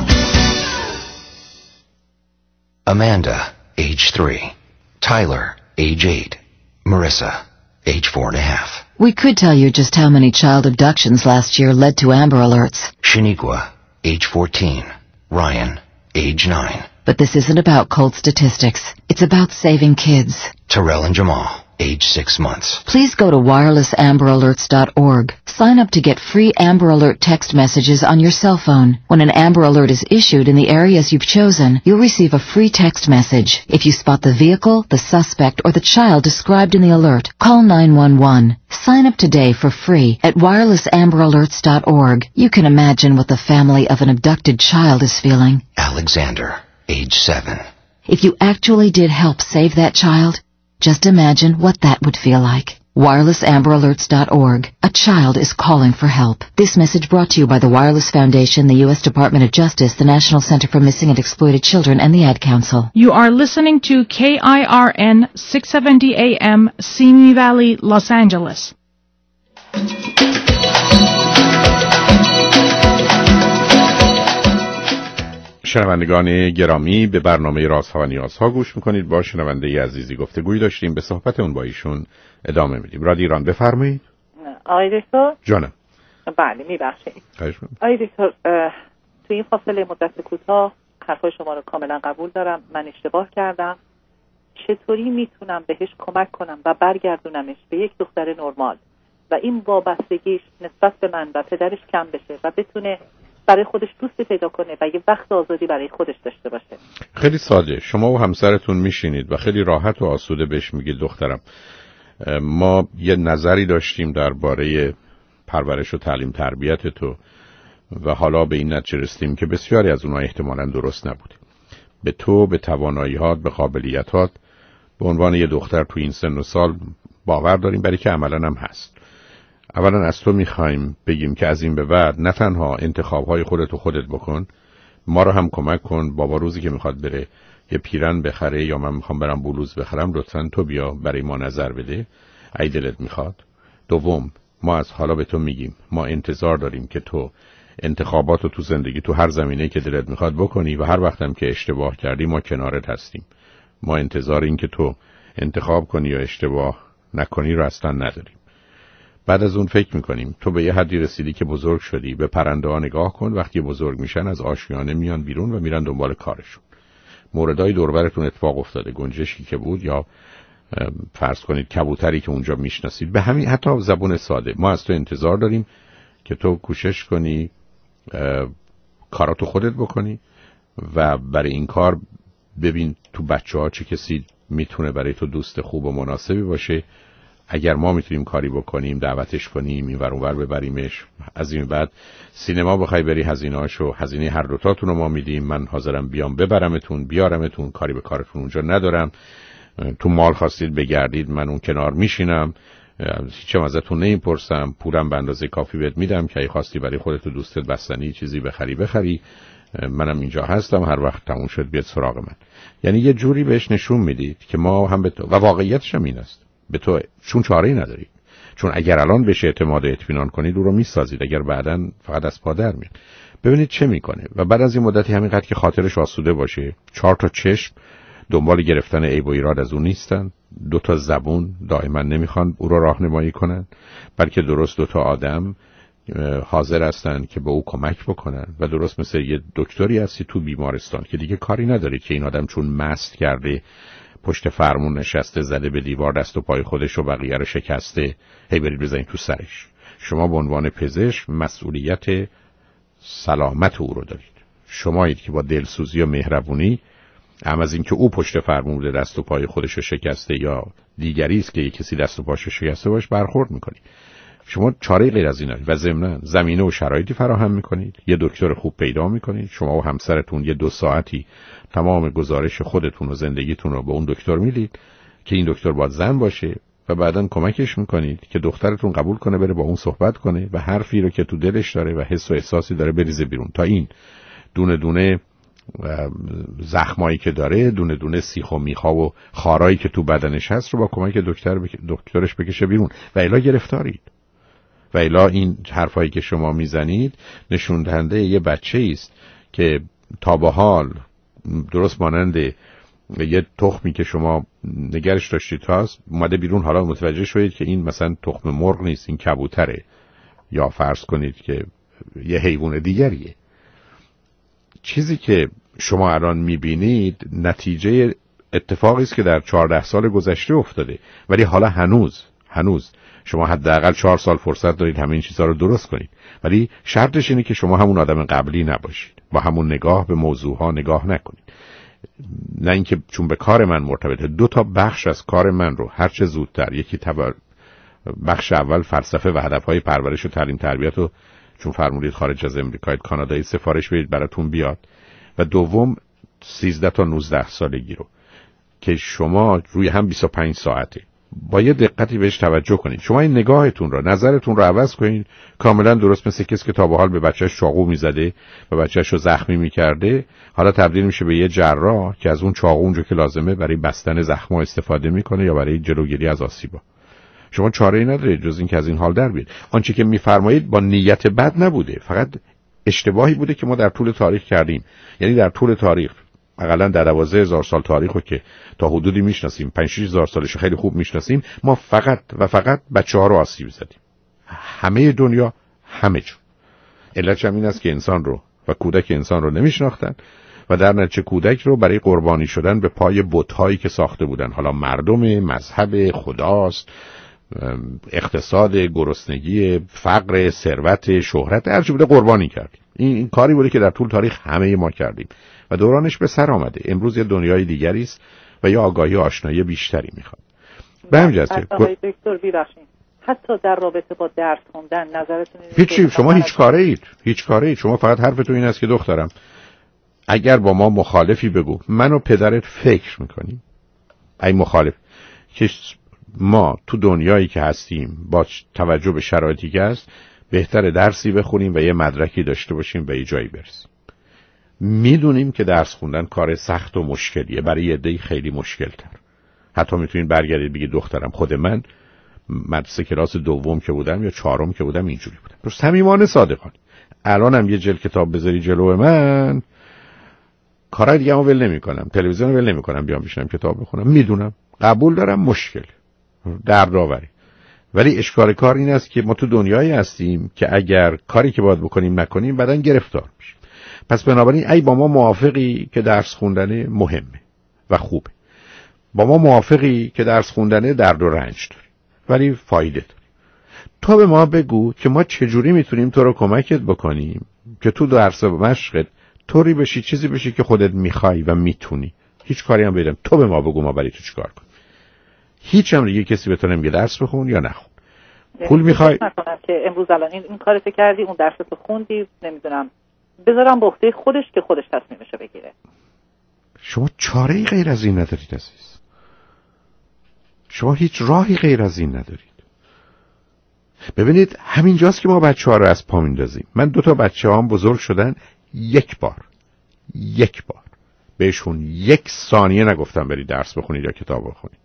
Amanda, age 3. Tyler, age 8. Marissa, age 4.5. We could tell you just how many child abductions last year led to Amber Alerts. Shaniqua, age 14. Ryan, age 9. But this isn't about cold statistics. It's about saving kids. Terrell and Jamal, age 6 months. Please go to wirelessamberalerts.org. Sign up to get free Amber Alert text messages on your cell phone. When an Amber Alert is issued in the areas you've chosen, you'll receive a free text message. If you spot the vehicle, the suspect, or the child described in the alert, call 911. Sign up today for free at wirelessamberalerts.org. You can imagine what the family of an abducted child is feeling. Alexander, age 7. If you actually did help save that child, just imagine what that would feel like. wirelessamberalerts.org. A child is calling for help. This message brought to you by the Wireless Foundation, the U.S. Department of Justice, the National Center for Missing and Exploited Children, and the Ad Council. You are listening to KIRN 670 AM, Simi Valley, Los Angeles. شنوندگان گرامی، به برنامه رازها و نیازها گوش میکنید. با شنونده عزیزی گفتگویی داشتیم، به صحبت اون با ایشون ادامه میدیم. رادیو ایران، بفرمایید. آقای دکتر جانم. بله میبخشید. آقای دکتر، تو این فاصله مدت کوتاه حرفای شما رو کاملا قبول دارم. من اشتباه کردم. چطوری میتونم بهش کمک کنم و برگردونمش به یک دختر نرمال و این وابستگیش نسبت به من و پدرش کم بشه و بتونه برای خودش دوستی پیدا کنه و یه وقت آزادی برای خودش داشته باشه؟ خیلی ساده. شما و همسرتون میشینید و خیلی راحت و آسوده بهش میگید دخترم، ما یه نظری داشتیم درباره پرورش و تعلیم تربیت تو و حالا به این نتیجه رسیدیم که بسیاری از اونها احتمالاً درست نبوده. به تو، به توانایی‌هات، به قابلیت‌هات به عنوان یه دختر تو این سن و سال باور داریم، برای که عملاً هم هست. اولا از تو میخوایم بگیم که از این به بعد نه تنها انتخابهای خودت بکن، ما رو هم کمک کن. بابا روزی که میخواد بره یه پیرن بخره یا من میخوام برم بلوز بخرم، لطفاً تو بیا برای ما نظر بده ای دلت میخواد. دوم، ما از حالا به تو میگیم ما انتظار داریم که تو انتخاباتو تو زندگی تو هر زمینه‌ای که دلت میخواد بکنی و هر وقتم که اشتباه کردی ما کنارت هستیم. ما انتظار این که تو انتخاب کنی یا اشتباه نکنی رو اصلا نداریم. بعد از اون فکر میکنیم تو به یه حدی رسیدی که بزرگ شدی، به پرنده ها نگاه کن، وقتی بزرگ میشن از آشیانه میان بیرون و میرن دنبال کارشون. موردای دوربرتون اتفاق افتاده، گنجشکی که بود یا فرض کنید کبوتری که اونجا میشناسید، به همین حتی زبون ساده ما از تو انتظار داریم که تو کوشش کنی کاراتو خودت بکنی و برای این کار ببین تو بچه‌ها چه کسی میتونه برای تو دوست خوب و مناسبی باشه. اگر ما میتونیم کاری بکنیم دعوتش کنیم، این ور اون ور ببریمش. از این بعد سینما بخوای بری هزینه‌اشو، هزینه هر دوتاتون رو ما میدیم. من حاضرم بیام ببرمتون بیارمتون، کاری به کارتون اونجا ندارم. تو مال خواستید بگردید من اون کنار میشینم، هیچم ازتون نمیپرسم، پولم به اندازه کافی بهت میدم که اگه خواستی برای خودت و دوستت بستنی چیزی بخری. منم اینجا هستم، هر وقت تموم شد بیاد سراغ من. یعنی یه جوری بهش نشون میدید که ما هم به تو، و واقعیتش هم این است، به تو چون چاره‌ای ندارید. چون اگر الان بهش اعتماد و اطمینان کنید او رو میسازید، اگر بعداً فقط از پا در میاد. ببینید چه میکنه و بعد از این مدتی همینقدر که خاطرش آسوده باشه، 4 تا چشم دنبال گرفتن عیب و ایراد از اون نیستن، 2 تا زبون دائما نمیخوان او رو راهنمایی کنن، بلکه درست 2 تا آدم حاضر هستن که به او کمک بکنن و درست مثل یه دکتری هستی تو بیمارستان که دیگه کاری ندارید که این آدم چون مست کرده پشت فرمون نشسته زده به دیوار دست و پای خودش و بقیه رو شکسته هی برید بزنید تو سرش. شما به عنوان پزشک مسئولیت سلامت او رو دارید. شمایید که با دلسوزی و مهربونی هم از این که او پشت فرمون بوده دست و پای خودش رو شکسته یا دیگری است که یک کسی دست و پاش شکسته باش برخورد میکنید. شما چاره غیر از این ندارید و ضمناً زمینه و شرایطی فراهم میکنید، یه دکتر خوب پیدا میکنید، شما و همسرتون یه 2 ساعتی تمام گزارش خودتون و زندگیتون رو به اون دکتر میدید که این دکتر باید زن باشه و بعداً کمکش میکنید که دخترتون قبول کنه بره با اون صحبت کنه و حرفی رو که تو دلش داره و حس و احساسی داره بریزه بیرون تا این دونه دونه زخمایی که داره، دونه دونه سیخ و میخا و خارایی که تو بدنش هست رو با کمک دکترش بکشه بیرون و الا گرفتارید. و الا این حرفایی که شما میزنید نشون دهنده یه بچه‌ای است که تا به حال درست مانند یه تخمی که شما نگرش داشتید هست اومده بیرون، حالا متوجه شدید که این مثلا تخم مرغ نیست، این کبوتره، یا فرض کنید که یه حیوان دیگریه. چیزی که شما الان میبینید نتیجه اتفاقی است که در 14 سال گذشته افتاده، ولی حالا هنوز شما حداقل 4 سال فرصت دارید همین چیزا رو درست کنید. ولی شرطش اینه که شما همون آدم قبلی نباشید، با همون نگاه به موضوعها نگاه نکنید. نه اینکه چون به کار من مرتبطه، 2 تا بخش از کار من رو هر چه زودتر، یکی بخش اول فلسفه و هدفهای پرورش و تعلیم تربیت رو چون فرمودید خارج از امریکا کانادایی سفارش بدید براتون بیاد، و دوم 13 تا 19 سالگی رو که شما روی هم 25 ساعته با یه دقتی بهش توجه کنید. شما این نگاهتون رو، نظرتون رو عوض کنید. کاملا درست مثل کسی که تا به حال به بچه‌اش چاقو میزده و بچه‌اش رو زخمی میکرده، حالا تبدیل میشه به یه جراح که از اون چاقو اونجا که لازمه برای بستن زخم‌ها استفاده میکنه یا برای جلوگیری از آسیبا. شما چاره‌ای ندارید جز این که از این حال در بیاید. آنچه که میفرمایید با نیت بد نبوده، فقط اشتباهی بوده که ما در طول تاریخ کردیم. یعنی در طول تاریخ حداقل در 12,000 سال تاریخو که تا حدودی میشناسیم، 5-6,000 سالش خیلی خوب میشناسیم، ما فقط بچه‌ها رو آسیب زدیم. همه دنیا، همه جا. علتش هم این است که انسان رو و کودک انسان رو نمیشناختن و در نتیجه کودک رو برای قربانی شدن به پای بت‌هایی که ساخته بودن، حالا مردم، مذهب، خداست، اقتصاد، گرسنگی، فقر، ثروت، شهرت، هر چی بوده قربانی کردیم. این کاری بوده که در طول تاریخ همه ما کردیم و دورانش به سر آمده. امروز یه دنیای دیگری است و یه آگاهی و آشنایی بیشتری میخواد. به همین جهت آقای دکتر ببخشید، حتی در رابطه با درس خوندن نظرتون اینه؟ هیچی، شما هیچ کاره اید. شما فقط حرفتون این است که دخترم اگر با ما مخالفی بگو، من و پدرت فکر میکنیم ای مخالف که ما تو دنیایی که هستیم با توجه به شرایطی که هست بهتره درسی بخونیم و یه مدرکی داشته باشیم و یه جایی برسیم. میدونیم که درس خوندن کار سخت و مشکلیه، برای یه عده‌ای خیلی مشکل تر. حتی میتونین برگردید بگید دخترم خود من مدرسه کلاس دوم که بودم یا 4م که بودم اینجوری بودم. تو صمیمانه صادقانه الانم یه جلد کتاب بذاری جلو من، کارای دیگه‌مو ول نمی‌کنم، تلویزیون ول نمی‌کنم، بیام بشینم کتاب بخونم. میدونم قبول دارم مشکل دردآوری، ولی اشکال کار این است که ما تو دنیایی هستیم که اگر کاری که باید بکنیم نکنیم بعداً گرفتار میشیم. پس بنابراین ای با ما موافقی که درس خوندن مهمه و خوبه، با ما موافقی که درس خوندن درد و رنج داره ولی فایده داره. تو به ما بگو که ما چجوری میتونیم تو رو کمکت بکنیم که تو درس و مشقت طوری بشی، چیزی بشی که خودت میخوای و میتونی. هیچ کاری هم بدم تو به ما بگو ما برای تو چیکار کنیم. هیچ هم دیگه کسی به تو نمیگه درس بخون یا نخون. پول میخوای که امروز الان این کارت کردی، اون درستو خوندی، نمیدونم بذارم به عهده خودش که خودش تصمیمشو بگیره. شما چاره‌ای غیر از این ندارید عزیز. شما هیچ راهی غیر از این ندارید. ببینید همینجاست که ما بچه‌ها رو از پا میندازیم. من 2 تا بچه‌هام بزرگ شدن، یک بار بهشون 1 ثانیه نگفتم برید درس بخونید یا کتاب بخونید.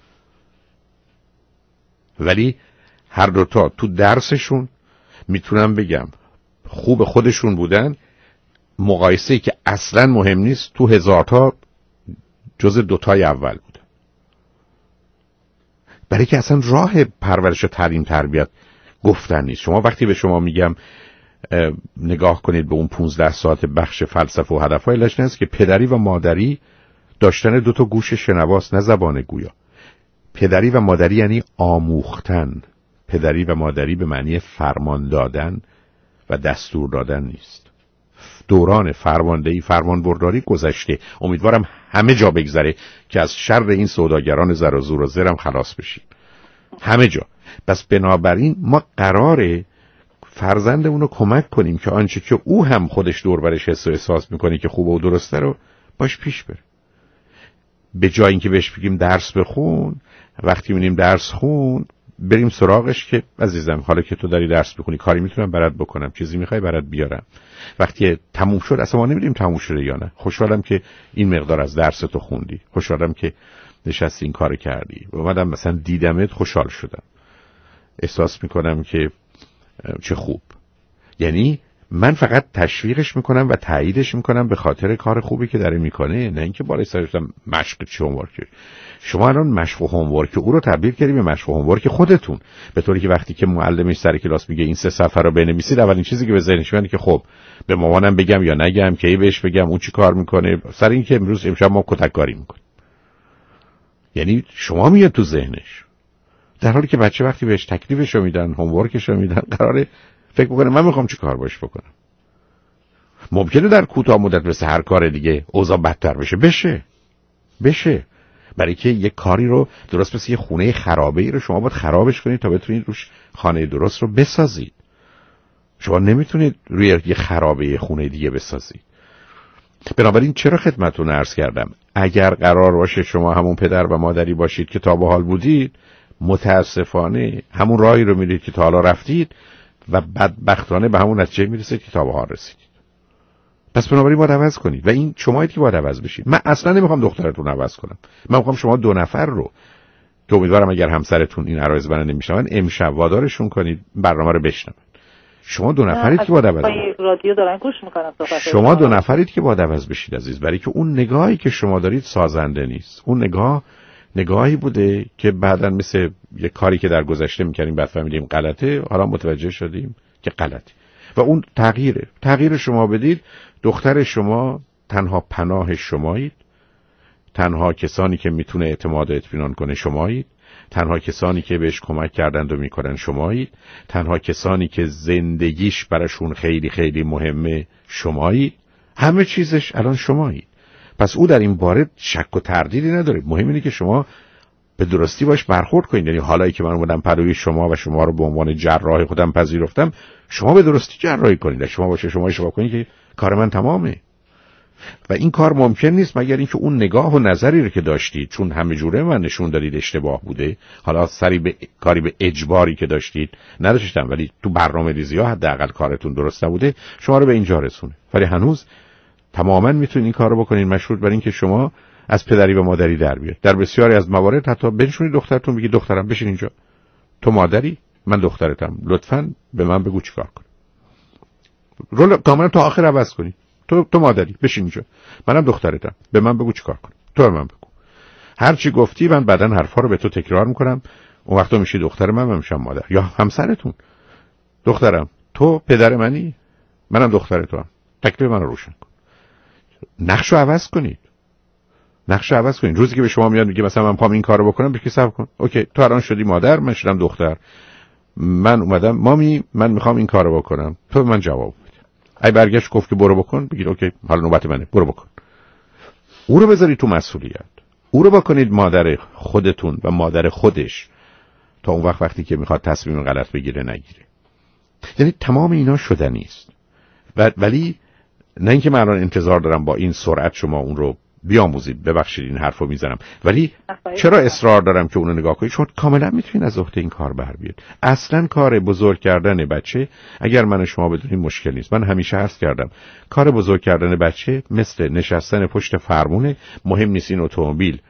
ولی هر 2 تا تو درسشون میتونم بگم خوب خودشون بودن، مقایسه‌ای که اصلا مهم نیست تو 1000 تا جز 2 تای اول بودن. برای که اصلا راه پرورش و تعلیم تربیت گفتن نیست. شما وقتی به شما میگم نگاه کنید به اون 15 ساعت بخش فلسفه و هدفهای علش نیست که پدری و مادری داشتن 2 تا گوش شنواست، نه زبان گویا. پدری و مادری یعنی آموختن. پدری و مادری به معنی فرمان دادن و دستور دادن نیست. دوران فرماندهی، فرمانبرداری گذشته. امیدوارم همه جا بگذره که از شر این سوداگران زر و زور و زرم خلاص بشیم. همه جا. پس بنابراین ما قراره فرزندمون رو کمک کنیم که آنچه که او هم خودش دور برش حس و احساس میکنه که خوبه و درسته رو باش پیش بره. به جای اینکه بهش بگیم درس بخون، وقتی می‌بینیم درس خون بریم سراغش که عزیزم حالا که تو داری درس بخونی کاری میتونم برات بکنم، چیزی میخوای برات بیارم. وقتی تموم شد اصلا ما نمیدونیم تموم شده یا نه. خوشحالم که این مقدار از درس تو خوندی، خوشحالم که نشستی این کارو کردی. اومدم مثلا دیدمت خوشحال شدم، احساس میکنم که چه خوب. یعنی من فقط تشویقش میکنم و تاییدش میکنم به خاطر کار خوبی که داره میکنه، نه اینکه بالای سرش مشق چه هومورک. شما الان مشق و هومورک او رو تبدیل کردی به مشق و هومورک خودتون، به طوری که وقتی که معلمش سر کلاس میگه این 3 صفحه رو بنویسید، اولین چیزی که به ذهنش میاد که خب به مامانم بگم یا نگم، کی بهش بگم، اون چی کار میکنه، سر این که امشب ما کتککاری میکنیم. یعنی شما میاد تو ذهنش، در حالی که بچه وقتی بهش تکلیفش رو میدن، هومورکش رو میدن، قراره فکر بکنه من میخوام چی کار باش بکنم. ممکنه در کوتاه مدت مثل هر کار دیگه اوضاع بدتر بشه برای که یک کاری رو درست مثل یه خونه خرابه‌ای رو شما باید خرابش کنید تا بتونید روش خانه درست رو بسازید. شما نمیتونید روی یه خرابه خونه دیگه بسازید. بنابراین چرا خدمتتون عرض کردم اگر قرار باشه شما همون پدر و مادری باشید که تا به حال بودید، متاسفانه همون راهی رو میرید که تا حالا رفتید و بدبختانه به همون نتیجه میرسید که تا به حال رسیدید. پس بنابراین باید عوض کنید و این شمایید که باید عوض بشید. من اصلا نمیخوام دخترتون عوض کنم، من میخوام شما 2 نفر رو که امیدوارم اگر همسرتون این عرایض برنده میشن امشب وادارشون کنید برنامه رو بشنون. شما 2 نفرید که باید عوض بشید. رادیو دارن گوش میکنن شما 2 نفرید که باید عوض بشید عزیز، برای که اون نگاهی که شما دارید سازنده نیست. اون نگاهی بوده که بعداً مثل یک کاری که در گذشته میکردیم بعد فهمیدیم غلطه، حالا متوجه شدیم که غلطه و اون تغییر شما بدید. دختر شما تنها پناه شمایید، تنها کسانی که میتونه اعتماد و اطمینان کنه شمایید، تنها کسانی که بهش کمک کردند و میکنن شمایید، تنها کسانی که زندگیش براشون خیلی خیلی مهمه شمایید، همه چیزش الان شمایید. پس او در این باره شک و تردیدی نداره. مهم اینه که شما به درستی باش برخورد کنید. یعنی حالایی که من اومدم پروی شما و شما رو به عنوان جراح خودم پذیرفتم، شما به درستی جراحی کنید. شما باشه شما اشتباه کنید که کار من تمامه. و این کار ممکن نیست مگر اینکه اون نگاه و نظری رو که داشتید، چون همه جوره من نشون دادید اشتباه بوده، حالا سری به کاری به اجباری که داشتید نداشتم، ولی تو برنامه‌ریزی‌ها حداقل کارتون درست نبوده، شما رو به اینجا رسونه. ولی هنوز تماما میتونید این کارو بکنید مشروط بر این که شما از پدری و مادری در بیاد. در بسیاری از موارد حتی بنشونید دخترتون بگید دخترم بشین اینجا، تو مادری من دخترتم، لطفاً به من بگو چیکار کنم. رول کاملا تا آخر عوض کنید. تو مادری بشین اینجا، منم دخترتم، به من بگو چیکار کنم، تو به من بگو. هر چی گفتی من بعدن حرفا رو به تو تکرار میکنم، اون وقتا میشی دختر من میشم مادر. یا همسرتون، دخترم تو پدر منی، منم دختر تو هم، تکلیف من رو روشن کن. نقشو عوض کنید. روزی که به شما میاد میگه مثلا من میخوام این کارو بکنم، بگی صبر کن، اوکی تو الان شدی مادر، من شدم دختر، من اومدم مامی من میخوام این کارو بکنم، تو به من جواب بده. ای برگشت گفت که برو بکن، بگید اوکی حالا نوبت منه، برو بکن. او رو بذارید تو مسئولیت، او رو بکنید مادر خودتون و مادر خودش، تا اون وقتی که میخواد تصمیم غلط بگیره نگیره. یعنی تمام اینا شدنی است. ولی نه اینکه من الان انتظار دارم با این سرعت شما اون رو بیاموزید، ببخشید این حرفو میزنم، ولی چرا اصرار دارم که اون رو نگاه کنید؟ چون کاملا میتونید از عهده این کار بر بیاد. اصلا کار بزرگ کردن بچه اگر من و شما بدونیم مشکل نیست. من همیشه عرض کردم کار بزرگ کردن بچه مثل نشستن پشت فرمونه. مهم نیست این اتومبیل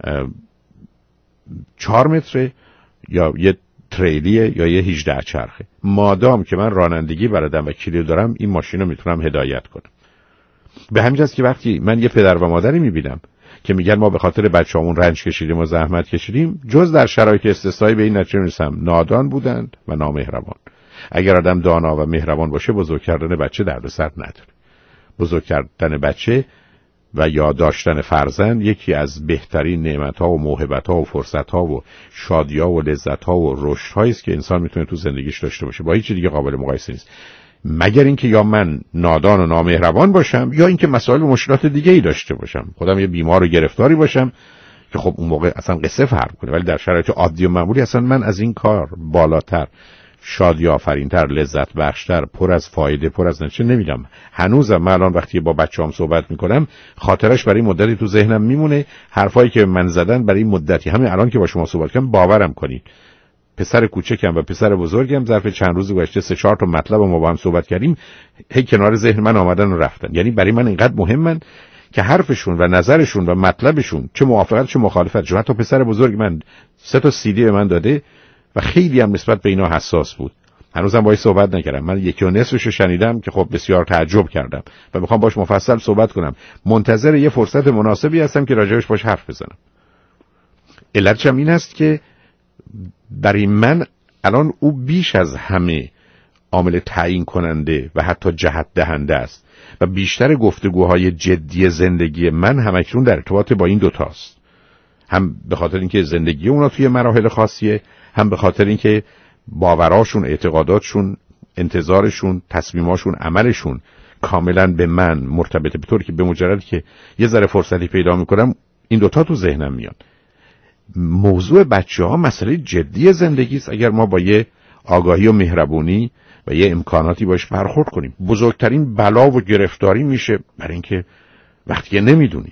4 متره یا یه تریلیه یا یه 18 چرخه، مادام که من رانندگی بلدم و کلید دارم این ماشین رو میتونم هدایت کنم. به همین جاست که وقتی من یه پدر و مادری میبینم که میگن ما به خاطر بچه‌مون رنج کشیدیم و زحمت کشیدیم، جز در شرایط استثنایی به این نتیجه میرسم نادان بودند و نامهربان. اگر آدم دانا و مهربان باشه بزرگ کردن بچه دردسر نداره. بزرگ کردن بچه و یاد داشتن فرزند یکی از بهترین نعمت‌ها و موهبت‌ها و فرصت‌ها و شادی‌ها و لذت‌ها و رشدهایی است که انسان میتونه تو زندگیش داشته باشه. با هیچ دیگه قابل مقایسه نیست. مگر اینکه یا من نادان و نامهربان باشم یا اینکه مسائل و مشکلات دیگه‌ای داشته باشم، خودم یه بیمار و گرفتاری باشم که خب اون موقع اصلا قصه فرق کنه. ولی در شرایط عادی و معمولی اصلا من از این کار بالاتر، شادی آفرین‌تر، لذت بخشتر، پر از فایده، پر از نتیجه نمیدم. هنوزم من الان وقتی با بچه‌ام صحبت میکنم خاطرش برای مدتی تو ذهنم میمونه، حرفایی که من زدن برای مدتی، همین الان که با شما صحبت کردم باورم کنید پسر کوچکم و پسر بزرگم ظرف چند روز گذشته 3-4 تا مطلب ما با هم صحبت کردیم، هی کنار ذهن من آمدن و رفتن. یعنی برای من اینقدر مهمن که حرفشون و نظرشون و مطلبشون، چه موافقت چه مخالفت، حتی پسر بزرگ من 3 تا CD به من داده و خیلی هم نسبت به اینا حساس بود. هنوزم باهاش صحبت نکردم. من 1.5 رو شنیدم که خب بسیار تعجب کردم و میخوام باهاش مفصل صحبت کنم. منتظر یه فرصت مناسبی هستم که راجعش باهاش حرف بزنم. علتش هم این است که برای من الان او بیش از همه عامل تعیین کننده و حتی جهت دهنده است و بیشتر گفتگوهای جدی زندگی من همکنون در ارتباط با این دوتاست. هم به خاطر اینکه زندگی اونا توی مراحل خاصیه، هم به خاطر اینکه باوراشون، اعتقاداتشون، انتظارشون، تصمیماشون، عملشون کاملا به من مرتبطه، به طوری که به مجرد که یه ذره فرصتی پیدا میکنم این دوتا تو ذهنم میان. موضوع بچه‌ها مسئله جدی زندگی است. اگر ما با یه آگاهی و مهربونی و یه امکاناتی باش برخورد کنیم، بزرگترین بلا و گرفتاری میشه برای اینکه وقتی نمیدونیم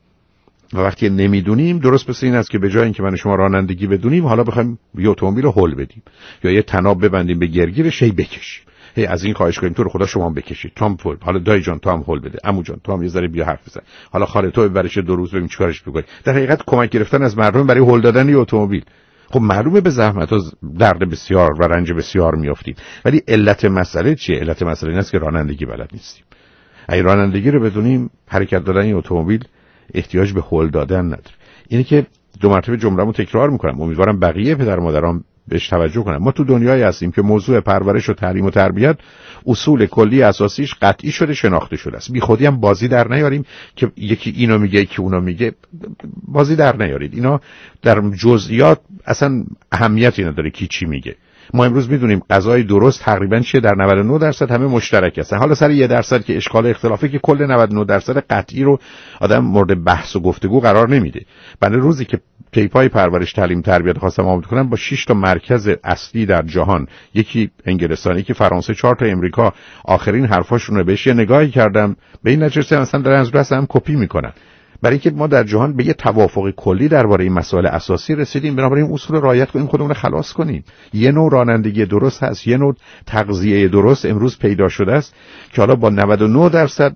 و وقتی نمیدونیم، درست مثل این است که به جای اینکه من شما رانندگی بدونیم، حالا بخوایم یه اتومبیل رو هول بدیم یا یه طناب ببندیم به گرگیرش هی بکشیم، هی از این خواهش کنیم تو رو خدا شما هم بکشید، تام پول، حالا دایی جان تو هم هول بده، عمو جان تو هم یه ذره بیا حرف بزن، حالا خاله تو ببرش 2 روز ببین چیکارش بکنی. در حقیقت کمک گرفتن از مردم برای هول دادن یه اتومبیل. خب معلومه به زحمت و درد بسیار و رنج بسیار میافتید، ولی علت مسئله چیه؟ علت مسئله این است که رانندگی بلد نیستیم. اگه رانندگی رو بدونیم، حرکت دادن این اتومبیل احتیاج به هول دادن نداره. اینه که 2 مرتبه جمله‌مو تکرار میکنم، امیدوارم بقیه پدر مادرام بهش توجه کنن. ما تو دنیایی هستیم که موضوع پرورش و تعلیم و تربیت اصول کلی اساسیش قطعی شده، شناخته شده است. بی خودی هم بازی در نیاریم که یکی اینو میگه یکی اونو میگه، بازی در نیارید. اینا در جزئیات اصلا اهمیتی نداره کی چی میگه. ما امروز میدونیم غذای درست تقریبا چیه، در 99% همه مشترک هستن. حالا سر 1% که اشکال اختلافی که کل 99% قطعی رو آدم مورد بحث و گفتگو قرار نمیده. بنده روزی که تیپای پرورش تعلیم تربیت خواستم آماده کنم با 6 تا مرکز اصلی در جهان، یکی انگلستانی، یکی فرانسه، 4 تا امریکا، آخرین حرفاشون رو بهش یه نگاهی کردم، به این نتیجه مثلا دارن از دست هم کپی میکنن. برای اینکه ما در جهان به یه توافق کلی درباره این مسائل اساسی رسیدیم، بنابراین اصول رعایت کنیم، خودمون رو خلاص کنیم. یه نوع رانندگی درست هست، یه نوع تغذیه درست امروز پیدا شده است که حالا با 99%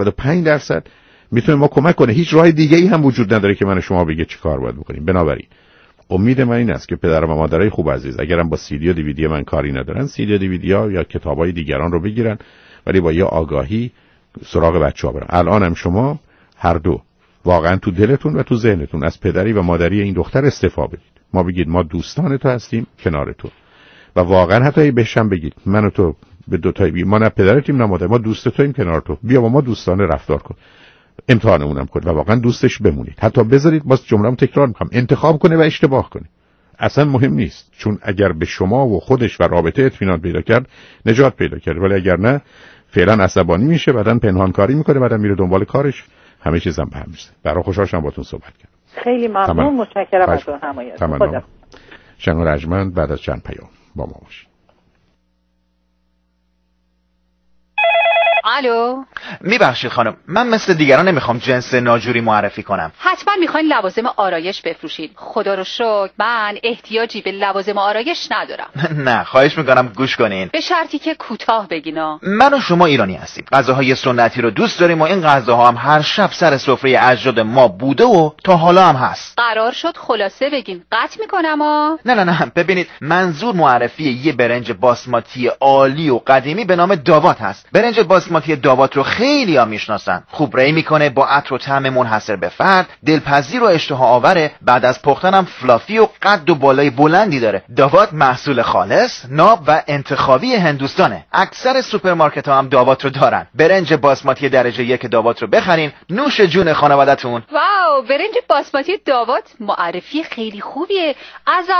95% میتونه ما کمک کنه. هیچ راه دیگه‌ای هم وجود نداره که من و شما بگه چی کار باید بکنیم. بنابراین امید من این است که پدر و مادرای خوب عزیز اگرم با CD و DVD من کاری ندارن، CD و DVD یا کتابای دیگران رو بگیرن، ولی با یه آگاهی سراغ بچه‌ها برن. الانم شما هر دو واقعا تو دلتون و تو ذهنتون از پدری و مادری این دختر استعفا بدید. ما بگید ما دوستان تو هستیم، کنار تو، و واقعا حتی بهشم بگید من و تو به دو تایی ما نه پدرتیم نه مادر، ما دوست تویم، کنار تو، بیا با ما دوستانه رفتار کن، امتحانمونم کن و واقعا دوستش بمونید. حتی بذارید باز جمله‌ام تکرار میکنم، انتخاب کنه و اشتباه کنه، اصلا مهم نیست، چون اگر به شما و خودش و رابطه اطمینان پیدا کرد نجات پیدا کرد، ولی اگر نه فعلا عصبانی میشه، بعدن پنهانکاری میکنه، بعدن میره دنبال کارش، همه چیزم به هم میشه. برای خوشحال شدم باهاتون صحبت کردم. خیلی ممنون، متشکرم از حمایت. خدا. شنگ رجمند بعد از چند پیام با ما باشید. الو، میبخشید خانم، من مثل دیگران نمیخوام جنس ناجوری معرفی کنم. حتما میخواین لوازم آرایش بفروشید. خدا رو شکر من احتیاجی به لوازم آرایش ندارم. نه خواهش میکنم گوش کنین، به شرطی که کوتاه بگینا. من و شما ایرانی هستیم، غذاهای سنتی رو دوست داریم و این غذاها هم هر شب سر سفره اجداد ما بوده و تا حالا هم هست. قرار شد خلاصه بگین، قطع میکنم ها. نه ببینید، منظور معرفی یه برنج باسماتی عالی و قدیمی به نام داوات هست. برنج باسماتی داوات رو خیلی ها میشناسن، خوب ری میکنه، با عطر و طعم منحصر به فرد، دلپذیر و اشتها آوره، بعد از پختن هم فلافی و قد و بالای بلندی داره. داوات محصول خالص، ناب و انتخابی هندوستانه. اکثر سوپرمارکت ها هم داوات رو دارن. برنج باسماتی درجه 1 داوات رو بخرین، نوش جون خانواده‌تون. واو، برنج باسماتی داوات معرفی خیلی خوبیه. از اول در مورد داوات میگفتین.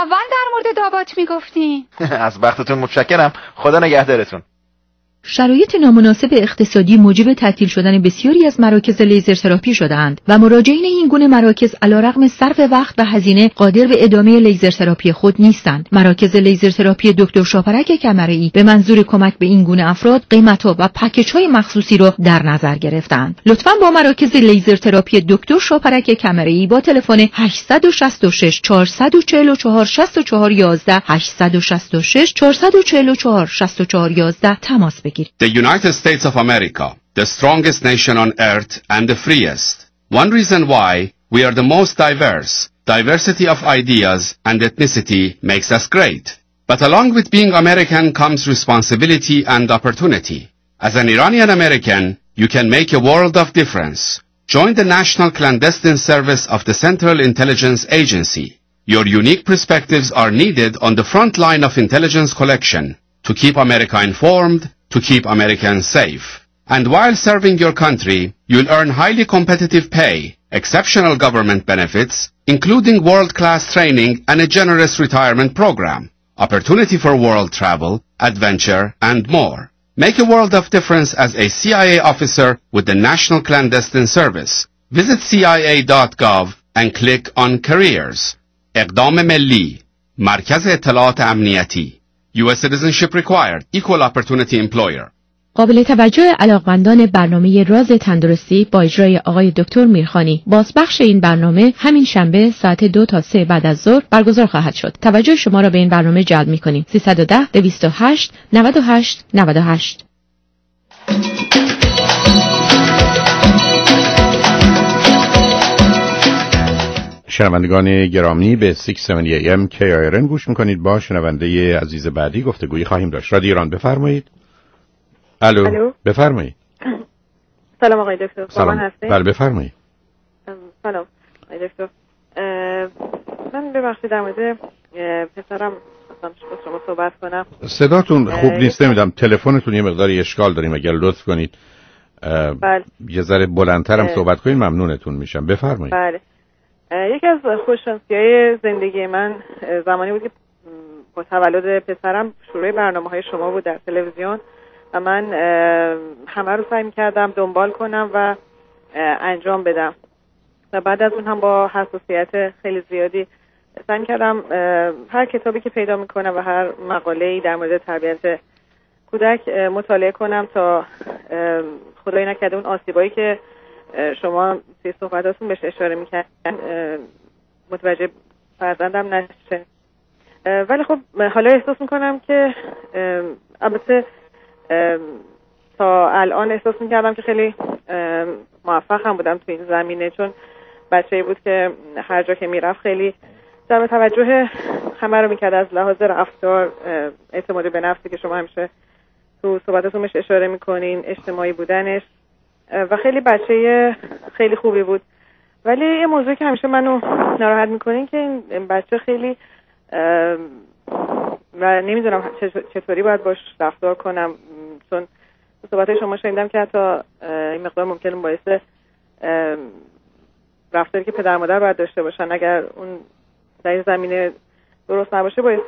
از وقتتون متشکرم، خدا نگهدارتون. 1-800-279-29-29 1-800-279-29-29 1-800-279-29-29 1-800-279-29-29 1-800-279-29-29 1-800-279-29-29 شرایط نامناسب اقتصادی موجب تعطیل شدن بسیاری از مراکز لیزر تراپی شده‌اند و مراجعین این گونه مراکز علیرغم صرف وقت و هزینه قادر به ادامه لیزر تراپی خود نیستند. مراکز لیزر تراپی دکتر شاپرک کمرئی به منظور کمک به این گونه افراد قیمت‌ها و پکیج‌های مخصوصی را در نظر گرفتند. لطفاً با مراکز لیزر تراپی دکتر شاپرک کمرئی با تلفن 866 444 64 11 866 444 64 11 تماس بگیرید. The United States of America, the strongest nation on earth and the freest. One reason why we are the most diverse. Diversity of ideas and ethnicity makes us great. But along with being American comes responsibility and opportunity. As an Iranian American, you can make a world of difference. Join the National Clandestine Service of the Central Intelligence Agency. Your unique perspectives are needed on the front line of intelligence collection to keep America informed, to keep Americans safe. And while serving your country, you'll earn highly competitive pay, exceptional government benefits, including world-class training and a generous retirement program, opportunity for world travel, adventure, and more. Make a world of difference as a CIA officer with the National Clandestine Service. Visit CIA.gov and click on Careers. اقدام ملی، مرکز اطلاعات امنیتی. U.S. citizenship required. Equal opportunity employer. قابل توجه علاقمندان برنامه راز تندرستی با اجرای آقای دکتر میرخانی، بازپخش این برنامه همین شنبه ساعت 2 تا 3 بعد از ظهر برگزار خواهد شد. توجه شما را به این برنامه جلب می‌کنیم. 310 208 98 98. شنوندگان گرامی به 670 AM KIRN گوش میکنید. با شنونده عزیز بعدی گفتگویی خواهیم داشت. رادیو ایران بفرمایید. الو بفرمایید. سلام آقای دکتر. سلام هستید؟ بله بفرمایید. سلام آقای دکتر. من ببخشید در مورد پسرم با شما صحبت کنم. صداتون خوب نیست، نمیدونم تلفنتون یه مقداری اشکال داریم، اگر لطف کنید بله. یه ذره بلندتر هم صحبت کنید ممنونتون میشم. بفرمایید. بله. یکی از خوششانسی‌های زندگی من زمانی بود که با تولد پسرم شروع برنامه‌های شما بود در تلویزیون و من همه رو سعی می‌کردم دنبال کنم و انجام بدم و بعد از اون هم با حساسیت خیلی زیادی سعی می‌کردم هر کتابی که پیدا می‌کنم و هر مقاله‌ای در مورد تربیت کودک مطالعه کنم تا خدای نکرده اون آسیبایی که شما توی صحبتاتون بهش اشاره می‌کردن متوجه فرزندم نشه. ولی خب حالا احساس می‌کنم که البته تا الان احساس می‌کردم که خیلی موفق هم بودم تو این زمینه، چون بچه‌ای بود که هر جا که میرفت خیلی جلب توجه همه رو می‌کرد از لحاظ رفتار، اعتماد به نفسی که شما همیشه تو صحبتاتون بهش اشاره می‌کنین، اجتماعی بودنش و خیلی بچه خیلی خوبی بود. ولی یه موضوعی که همیشه منو ناراحت میکنه که این بچه خیلی و نمیدونم چطوری باید باش رفتار کنم، چون صحبتای شما شنیدم که حتی این مقدار ممکنه باعث رفتاری که پدر مادر باید داشته باشن اگر اون در این زمینه درست نباشه باعث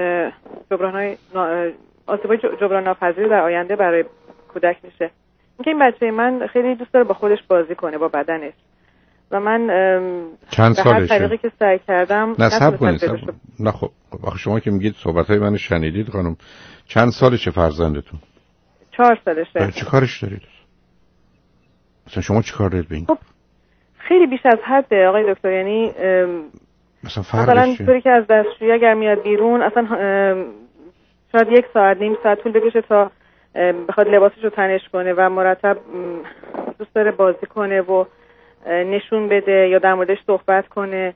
آسیب‌های جبران ناپذیر در آینده برای کودک میشه. اینکه این بچه من خیلی دوست داره با خودش بازی کنه، با بدنش، و من چند سالشه؟ به هر طریقی که سعی کردم نه خب آخه شما که میگید صحبت‌های منو شنیدید خانم، چند سالشه فرزندتون؟ 4 سالشه. چه کارش دارید؟ مثلا شما چه کار دارید به این؟ خب خیلی بیش از حده آقای دکتر، یعنی مثلا طوری که از دستشویی اگر میاد بیرون اصلا شاید 1 ساعت نیم ساعت طول بکشه تا بخواد لباسش رو تنش کنه و مرتب دوست داره بازی کنه و نشون بده یا در موردش صحبت کنه.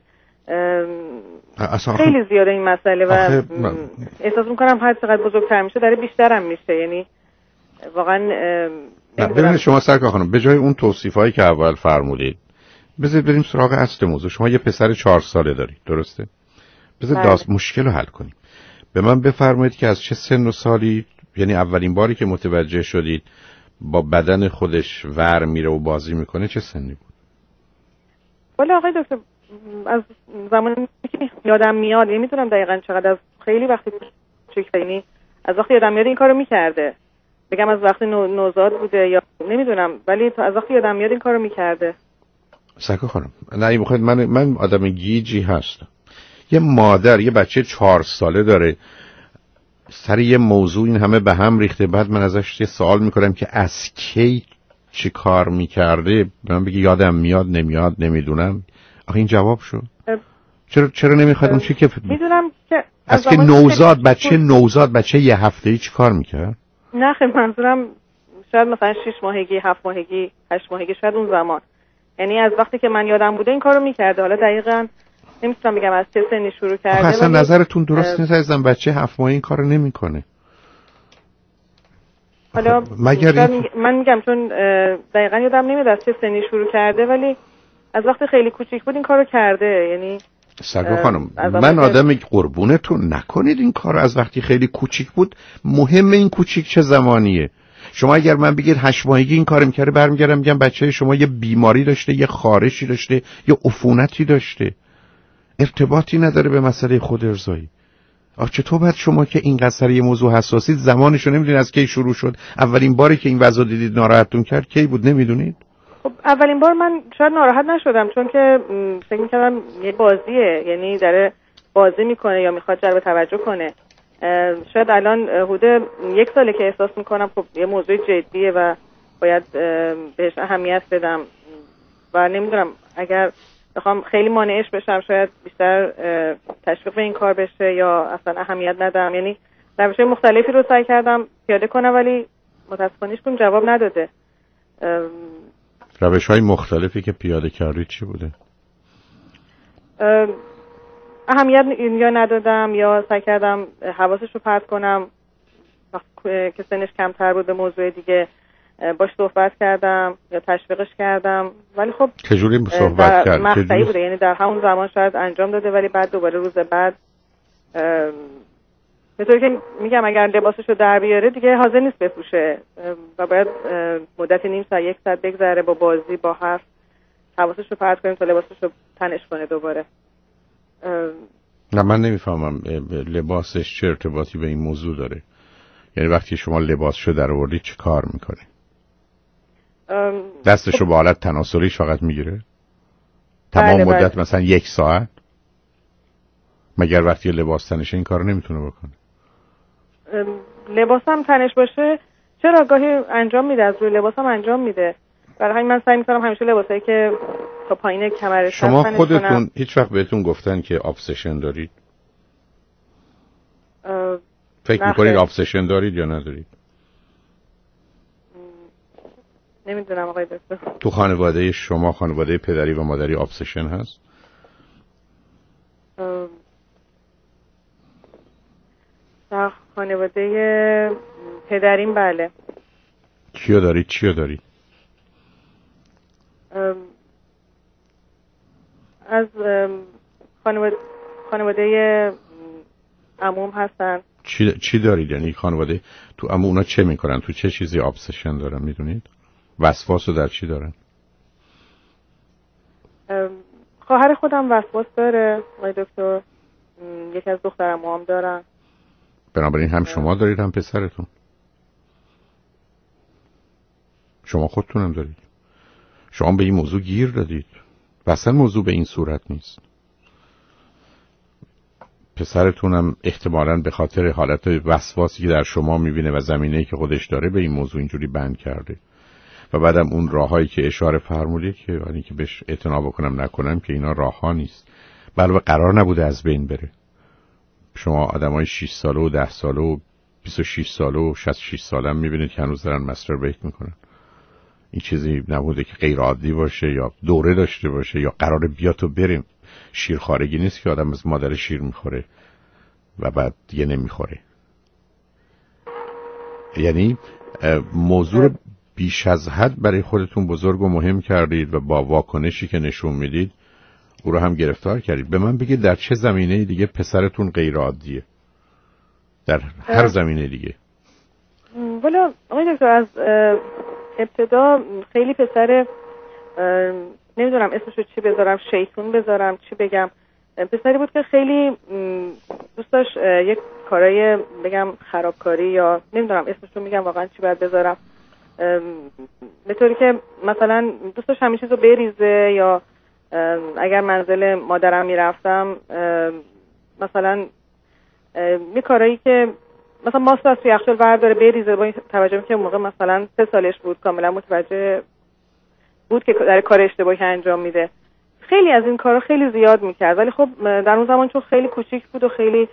خیلی زیاده این مسئله و احساس میکنم هر چقدر بزرگتر میشه داره بیشترم میشه، یعنی واقعا ببینید شما سرکار خانم به جای اون توصیفایی که اول فرمودید بذارید بریم سراغ اصل موضوع. شما یه پسر 4 ساله دارید، درسته؟ بذارید مشکل رو حل کنیم. به من بفرمایید که از چه سن و سالی، یعنی اولین باری که متوجه شدید با بدن خودش ور میره و بازی میکنه چه سنی بود؟ ولی آقای دکتر از زمانی که یادم میاد نمیدونم دقیقاً چقدر، از خیلی وقتی کوچیک، یعنی از وقتی یادم میاد این کارو میکرده بگم از وقتی نوزاد بوده یا نمیدونم، ولی تا از وقتی یادم میاد این کارو میکرده. سکو خانم، نه میخواید من آدم گیجی هستم. یه مادر یه بچه 4 ساله داره، سر یه موضوع این همه به هم ریخته، بعد من ازش یه سوال میکنم که از کی چی کار میکرده، من بگی یادم میاد نمیاد نمیدونم. آخه این جواب شد؟ چرا نمیخواد اون چی که میدونم که از که نوزاد بچه یه هفته‌ای چی کار میکرد؟ نه خیلی منظورم شاید مثلا 6 ماهگی 7 ماهگی 8 ماهگی، شاید اون زمان، یعنی از وقتی که من یادم بوده این کارو میکرده. حالا دقیقاً نمیتونم بگم از چه سنی شروع کرده. اصلا نظرتون درست نیست عزیزم، بچه 7 ماهه این کارو نمیکنه. حالا من میگم چون دقیقاً یادم نمیاد از چه سنی شروع کرده، ولی از وقتی خیلی کوچیک بود این کارو کرده. یعنی سگو خانم، من آدم قربونتون نکنید این کار از وقتی خیلی کوچیک بود. مهم این کوچیک چه زمانیه. شما اگر من بگید 8 ماهگی این کارو میکرده، برمیگردم میگم بچه شما یه بیماری داشته، یه خارشی داشته، یه عفونتی داشته، ارتباطی نداره به مسئله خود ارضایی. چطور باید شما که اینقدر سر یه موضوع حساسید زمانشو نمیدونید از کی شروع شد؟ اولین باری که این وضع دیدید ناراحتتون کرد کی بود نمیدونید؟ خب اولین بار من شاید ناراحت نشدم، چون که فکر می‌کردم یه بازیه، یعنی داره بازی میکنه یا میخواد جلب توجه کنه. شاید الان حدود 1 ساله که احساس میکنم خب یه موضوع جدیه و باید بهش اهمیت بدم و نمیدونم اگر بخوام خیلی مانعش بشم شاید بیشتر تشویق به این کار بشه یا اصلا اهمیت ندم. یعنی روش‌های مختلفی رو سعی کردم پیاده کنم ولی متاسفانه هیچ کدوم جواب نداده. روش‌های مختلفی که پیاده کردید چی بوده؟ اهمیت یا ندادم یا سعی کردم حواسش رو پرت کنم. وقتی که سنش کمتر بود به موضوع دیگه باش صحبت کردم یا تشویقش کردم، ولی خب چجوری صحبت کرد؟ مقطعی بوده، یعنی در همون زمان شاید انجام داده ولی بعد دوباره روز بعد به طوری که میگم اگر لباسش رو در بیاره دیگه حاضر نیست بپوشه و باید مدت نیم ساعت 1 ساعت بگذره با بازی با حرف حواسش رو پرت کنیم تا لباسش رو تنش کنه دوباره. نه من نمیفهمم لباسش چه ارتباطی به این موضوع داره. یعنی وقتی شما لباسشو در آوردی چه کار میکنه؟ دستشو با حالت تناسلیش فقط میگیره؟ تمام مدت مثلا 1 ساعت؟ مگر وقتی لباس تنشه این کارو نمیتونه بکنه؟ لباسم تنش باشه چرا گاهی انجام میده، از روی لباسم انجام میده. برای همین من سعی میکنم همیشه لباسایی که تا پایین کمرش شما خودتون هیچ وقت بهتون گفتن که ابسشن دارید؟ فکر میکنید ابسشن دارید یا ندارید؟ نمیدونم آقای دکتر. تو خانواده شما، خانواده پدری و مادری ابسشن هست؟ در خانواده پدریم بله. کیو دارید؟ چیو دارید؟ از خانواده عموم هستن. چی دارید؟ یعنی خانواده تو عمو اونا چه میکنن؟ تو چه چیزی ابسشن دارن میدونید؟ وسواسو در چی دارن؟ خواهر خودم وسواس داره آقای دکتر، یکی از دخترعموام هم دارن. بنابراین هم شما دارید هم پسرتون. شما خودتونم دارید. شما به این موضوع گیر دادید و اصلا موضوع به این صورت نیست. پسرتونم احتمالاً به خاطر حالت وسواسی که در شما میبینه و زمینه‌ای که خودش داره به این موضوع اینجوری بند کرده و بعدم اون راههایی که اشاره فرمودید که یعنی که بهش اعتنا بکنم نکنم که اینا راهها نیست، بلکه قرار نبوده از بین بره. شما آدمای 6 ساله و 10 ساله و 26 ساله و 66 ساله هم میبینید که هنوز دارن ماستربیت میکنن. این چیزی نبوده که غیر عادی باشه یا دوره داشته باشه یا قراره بیاد و بریم. شیرخوارگی نیست که آدم از مادر شیر میخوره و بعد دیگه نمیخوره. یعنی موضوع بیش از حد برای خودتون بزرگ و مهم کردید و با واکنشی که نشون میدید او رو هم گرفتار کردید. به من بگید در چه زمینه دیگه پسرتون غیر عادیه؟ در هر زمینه دیگه. والا آقای دکتر از ابتدا خیلی پسر نمیدونم اسمشو چی بذارم، شیطون بذارم چی بگم، پسری بود که خیلی دوست داشت یک کارای بگم خرابکاری یا نمیدونم اسمش رو میگم واقعا چی باید بذارم، به طوری که مثلا دوست داشت همه چیزو بریزه، یا اگر منزل مادرم میرفتم مثلا یه کارایی که مثلا ماست از توی یخچال برداره بریزه، با این توجه که موقع مثلا 3 سالش بود کاملا متوجه بود که در کار اشتباهی انجام میده. خیلی از این کارا خیلی زیاد میکرد، ولی خب در اون زمان چون خیلی کوچیک بود و خیلی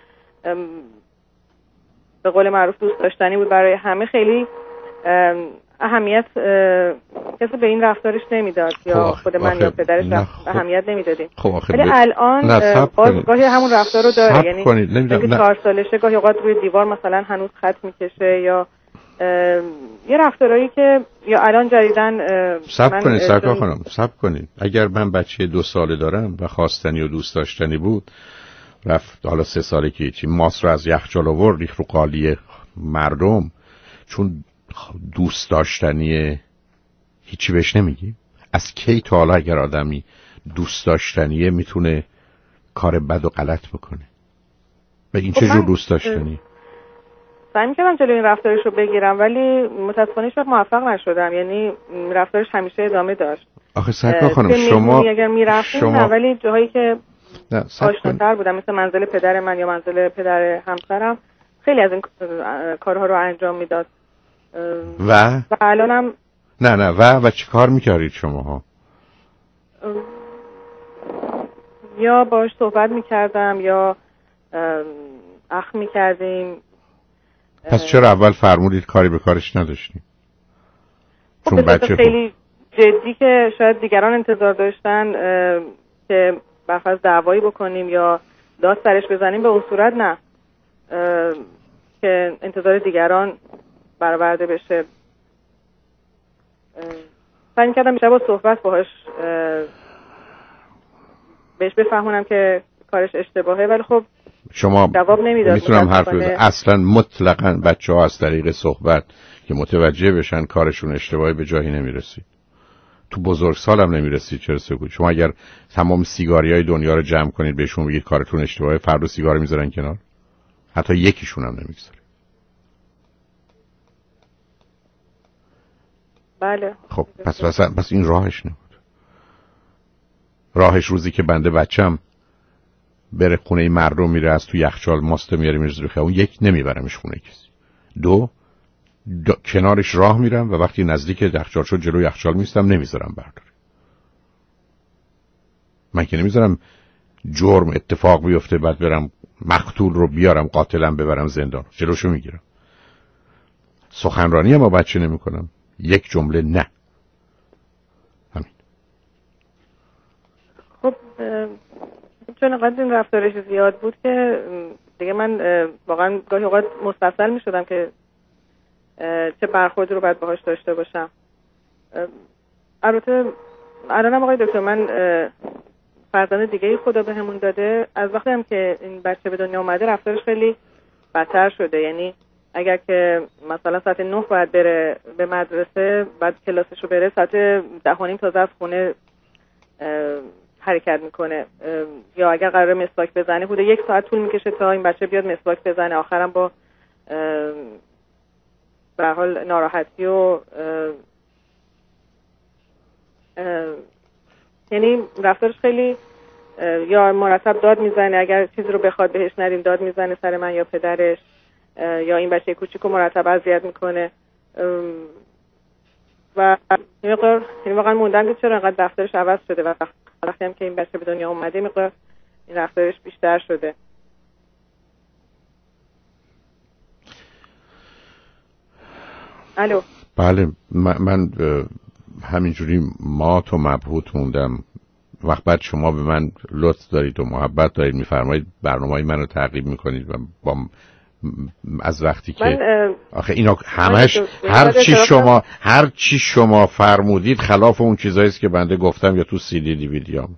به قول معروف دوست داشتنی بود برای همه، خیلی اهمیت کسی به این رفتارش نمیداد، یا خود من یا پدرش اهمیت نمیدادیم. ولی الان گاهی همون رفتار رو داره، یعنی اگه 4 سالشه گاهی اوقات روی دیوار مثلا هنوز خط میکشه، یا یه رفتارهایی که یا الان جدیدن صبر کنید. اگر من بچه 2 ساله دارم و خواستنی و دوست داشتنی بود، رفت حالا 3 ساله که چی ماست رو از یخچال آورد ریخت رو قالی مردم، چون دوست داشتنیه هیچی بهش نمیگی؟ از کی تا حالا اگر آدمی دوست داشتنیه میتونه کار بد و غلط بکنه؟ و این چه جور دوست داشتنی؟ سعی می‌کردم جلوی این رفتارش رو بگیرم، ولی متأسفانه هیچ وقت موفق نشدم. یعنی رفتارش همیشه ادامه داشت. آخه سرکار خانم شما اگر میرفتیم ولی جاهایی که آشناتر بودم مثل منزل پدر من یا منزل پدر همسرم خیلی از این کارها رو انجام میداد. و الانم نه و چه کار میکردید شماها؟ یا باش صحبت میکردم یا اخ میکردیم. پس چرا اول فرمودید کاری به کارش نداشتیم؟ چون بچه خیلی جدی که شاید دیگران انتظار داشتن که برخلاف دعوایی بکنیم یا داد سرش بزنیم، به اون صورت نه، که انتظار دیگران برآورده بشه. سعی کردم میشه با صحبت باهاش بهش بفهمونم که کارش اشتباهه، ولی خب شما جواب نمیداد. میتونم حرف بزنم اصلا مطلقاً بچه‌ها از طریق صحبت که متوجه بشن کارشون اشتباهی به جایی نمیرسید. تو بزرگسال هم نمیرسید، چه رسه بود. شما اگر تمام سیگاریای دنیا رو جمع کنید بهشون بگید کارتون اشتباهه، فردا سیگار میذارن کنار، حتی یکیشون هم نمیگذاره. بله. خب پس این راهش نبود. راهش روزی که بنده بچم بره خونه مردم میره از تو یخچال ماست میاره میرزه رو خیابون، یک نمیبرمش خونه کسی. دو کنارش راه میرم و وقتی نزدیک یخچال شد جلوی یخچال میستم، نمیذارم برداره. من که نمیذارم جرم اتفاق بیفته بعد برم مقتول رو بیارم قاتلم ببرم زندان، جلوشو میگیرم. سخنرانی ما بچه نمیکنم، یک جمله نه. همین. خب چون اینقدر این رفتارش زیاد بود که دیگه من واقعا گاهی اوقات مستفسر میشدم که چه برخوردی رو باید باهاش داشته باشم. البته الانم آقای دکتر من فرزند دیگه خدا بهمون داده، از وقتی هم که این بچه به دنیا اومده رفتارش خیلی بدتر شده. یعنی اگر که مثلا ساعت 9 باید بره به مدرسه، بعد کلاسش رو بره ساعت 10:30 تازه از خونه حرکت میکنه، یا اگر قراره مسواک بزنه حدود 1 ساعت طول میکشه تا این بچه بیاد مسواک بزنه. آخرم با به حال ناراحتی و یعنی رفتارش خیلی یا مرتب داد میزنه، اگر چیزی رو بخواد بهش ندیم داد میزنه سر من یا پدرش، یا این بچه کوچیکو مرتب اذیت میکنه و یعنی واقعا موندم که چرا انقدر رفتارش عوض شده و وقتی هم که این بچه به دنیا اومده مقدار این رفتارش بیشتر شده. الو. بله من همینجوری مات و مبهوت موندم. وقت بعد شما به من لطف دارید و محبت دارید میفرمایید برنامه‌های منو تعقیب میکنید و با از وقتی که آخه اینا همش هر چی شما فرمودید خلاف اون چیزایی است که بنده گفتم یا تو سی دی دیویدیام.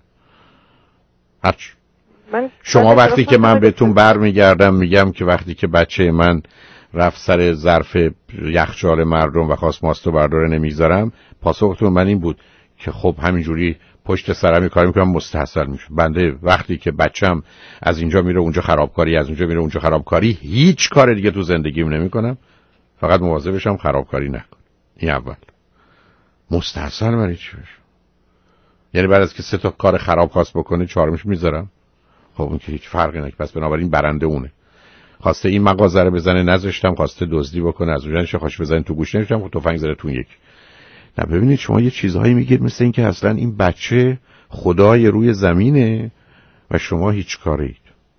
شما وقتی که من بهتون برمیگردم میگم که وقتی که بچه من رفت سر ظرف یخچال مردم و خواست ماستو برداره نمیگذارم، پاسختون من این بود که خب همینجوری پشت سرم کار میکنم مستحصل میشم. بنده وقتی که بچم از اینجا میره اونجا خرابکاری، از اونجا میره اونجا خرابکاری، هیچ کار دیگه تو زندگیم نمیکنم، فقط مواظبشم خرابکاری نکن. این اول. مستحصل برای چی بشم؟ یعنی بعد از که 3 تا کار خراب خواست بکنه 4مش میذارم؟ خب اون که هیچ فرقی نکنه. پس بنابراین برنده اونه. خواسته این مغازه رو بزنه نذاشتم، خواسته دزدی بکنه از اونجا خوش بزنه تو گوش نمیشم، خب تفنگ زره تو یک. نه ببینید شما یه چیزهایی میگید مثل این که اصلا این بچه خدای روی زمینه و شما هیچ کارید.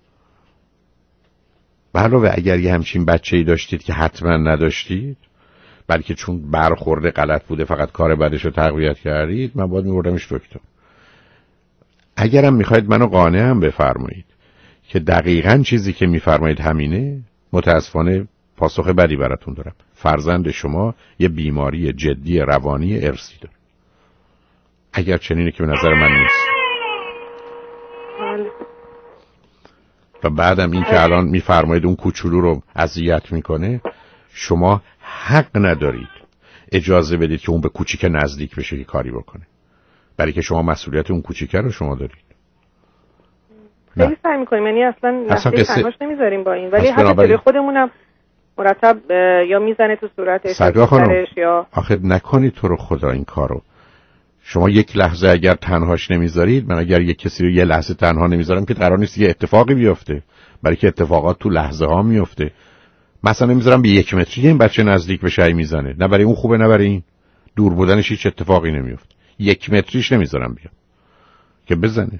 علاوه اگر یه همچین بچه‌ای داشتید که حتما نداشتید، بلکه چون برخورد غلط بوده فقط کار بعدش رو تقویت کردید، من باید میبردمش دکتر. اگرم میخواید منو قانعم بفرمایید که دقیقاً چیزی که میفرمایید همینه، متاسفانه پاسخ بدی براتون دارم. فرزند شما یه بیماری جدی روانی ارثی داره. اگر چنینه که به نظر من نیست. و بعدم این که الان میفرمایید اون کوچولو رو اذیت میکنه، شما حق ندارید اجازه بدید که اون به کوچیک نزدیک بشه که کاری بکنه، برای که شما مسئولیت اون کوچیکه رو شما دارید. خیلی سعی میکنیم، یعنی اصلا نحوه تنهاش نمیذاریم با این، ولی حتی جلوی خودمونم مرتب یا میزنه تو صورتش یا آخه نکنید تو رو خدا این کارو. شما یک لحظه اگر تنهاش نمیذارید، من اگر یک کسی رو یه لحظه تنها نمیذارم که قرار نیست یه اتفاقی بیفته، برای که اتفاقات تو لحظه ها میفته. مثلا نمیذارم به 1 متری این بچه نزدیک بشه میزنه، نه برای اون خوبه نه برای این. دور بودنش هیچ اتفاقی نمیفته. 1 متریش نمیذارم بیاد که بزنه.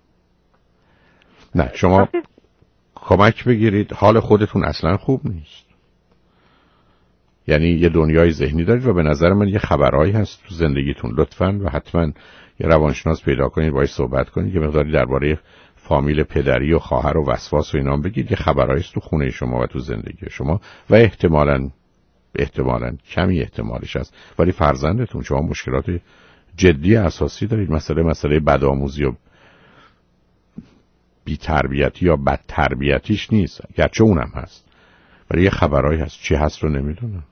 نه شما کمک بگیرید، حال خودتون اصلا خوب نیست. یعنی یه دنیای ذهنی دارید و به نظر من یه خبرایی هست تو زندگیتون. لطفاً و حتما یه روانشناس پیدا کنید، باهاش صحبت کنید، یه مقداری درباره فامیل پدری و خواهر و وسواس و اینا بگید. یه خبرایی است تو خونه شما و تو زندگی شما و احتمالاً کمی احتمالش هست، ولی فرزندتون شما مشکلات جدی اساسی دارید. مسئله بدآموزی و بی تربیتی یا بد تربیتیش نیست، گرچه اونم هست، ولی یه خبرایی هست. چی هست رو نمیدونم.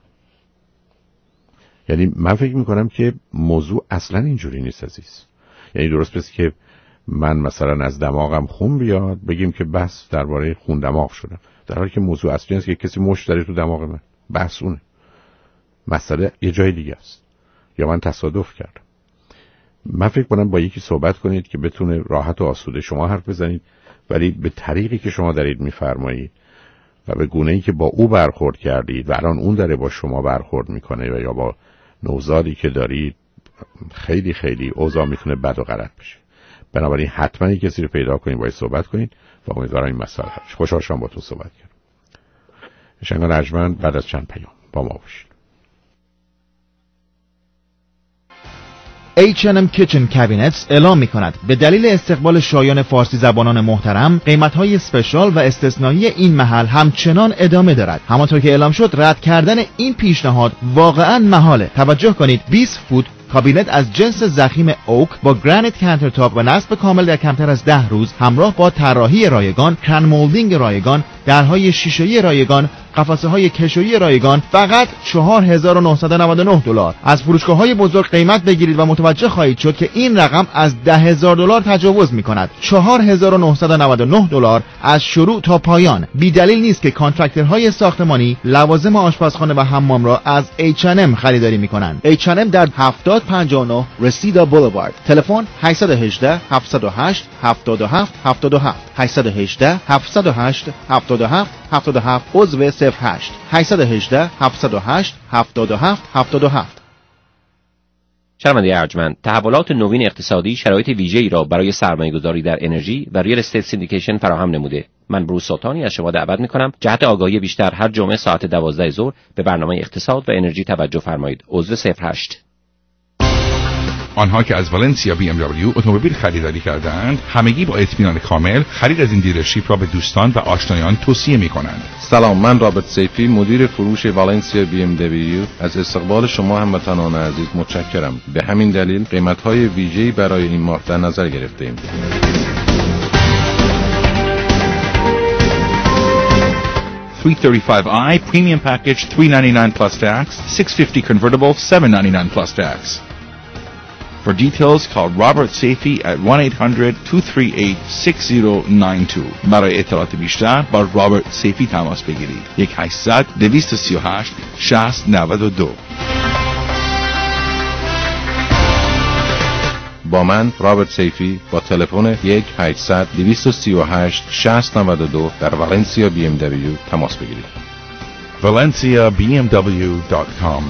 یعنی من فکر میکنم که موضوع اصلا اینجوری نیست عزیز. یعنی درست پس که من مثلا از دماغم خون بیاد بگیم که بس درباره خون دماغ شدم، در حالی که موضوع اصلی است که کسی مشت داره تو دماغ من. بس اونه. مسئله یه جای دیگه است، یا من تصادف کردم. من فکر کنم با یکی صحبت کنید که بتونه راحت و آسوده شما حرف بزنید، ولی به طریقی که شما دارید میفرمایید و به گونه‌ای که با او برخورد کردید و الان اون داره با شما برخورد میکنه و یا با نوزادی که دارید، خیلی خیلی اوضاع میتونه بد و غلط بشه. بنابراین حتما کسی رو پیدا کنید، باید صحبت کنید و امیدوارم این مسئله حل شه. خوشحال شدم با تو صحبت کردم. شنگان ارجمند بعد از چند پیام با ما باشید. H&M Kitchen Cabinets اعلام می‌کند به دلیل استقبال شایان فارسی زبانان محترم، قیمت‌های اسپشیال و استثنایی این محل همچنان ادامه دارد. همانطور که اعلام شد، رد کردن این پیشنهاد واقعاً محاله. توجه کنید، 20 فوت کابینت از جنس ضخیم اوک با گرانیت کانترتاپ و نصب کامل در کمتر از 10 روز، همراه با طراحی رایگان، کرن مولدینگ رایگان، درهای شیشه‌ای رایگان، قفسه‌های کشویی رایگان، فقط $4,999. از فروشگاه‌های بزرگ قیمت بگیرید و متوجه خواهید شد که این رقم از $10,000 تجاوز می‌کند. $4,999 از شروع تا پایان. بی دلیل نیست که کانترکتورهای ساختمانی لوازم آشپزخانه و حمام را از H&M خریداری می‌کنند. H&M در 7059 رسیدا بولوارد. تلفن 818 708 77 77 818 708 77 77 عضو 08 818 708 77 77. شنونده ارجمند، تحولات نوین اقتصادی شرایط ویژه‌ای را برای سرمایه‌گذاری در انرژی و ریل استیت سیندیکیشن فراهم نموده. من بروس سلطانی از شما دعوت می‌کنم جهت آگاهی بیشتر هر جمعه ساعت 12 ظهر به برنامه اقتصاد و انرژی توجه فرمایید. عضو 08. آنها که از والنسیا BMW اتومبیل خریداری کردند، همگی با اطمینان کامل خرید از این دیلرشیپ را به دوستان و آشنایان توصیه می‌کنند. سلام، من رابرت سیفی، مدیر فروش والنسیا BMW، از استقبال شما هموطنان عزیز متشکرم. به همین دلیل قیمت‌های ویژه‌ای برای این ماه در نظر گرفته‌ایم. 335i premium package $399 plus tax, 650 convertible $799 plus tax. For details, call Robert Safey at 1-800-238-6092. برای اطلاعات بیشتر با رابرت سیفی تماس بگیرید. 1-800-238-6092. با من رابرت سیفی با تلفن 1-800-238-6092 در والنسیا BMW تماس بگیرید. ValenciaBMW.com.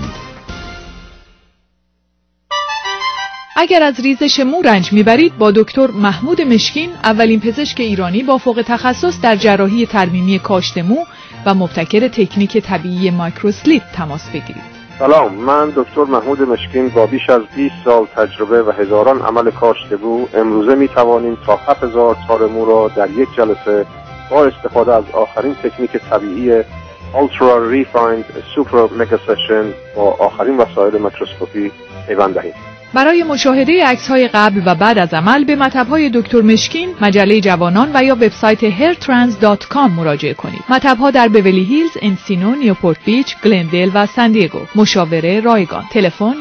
اگر از ریزش مو رنج میبرید با دکتر محمود مشکین، اولین پزشک ایرانی با فوق تخصص در جراحی ترمیمی کاشت مو و مبتکر تکنیک طبیعی مایکروسلیپ تماس بگیرید. سلام، من دکتر محمود مشکین با بیش از 20 سال تجربه و هزاران عمل کاشت مو امروزه می توانیم تا 7000 تار مو را در یک جلسه با استفاده از آخرین تکنیک طبیعی Ultra Refined Super Mega Session با آخرین وسایل میکروسکوپی پیوند دهیم. برای مشاهده عکس‌های قبل و بعد از عمل به مطب‌های دکتر مشکین، مجله جوانان و یا وبسایت hairtrans.com مراجعه کنید. مطب‌ها در بیولی هیلز، انسینو، نیوپورت بیچ، گلندل و سان دیگو. مشاوره رایگان. تلفن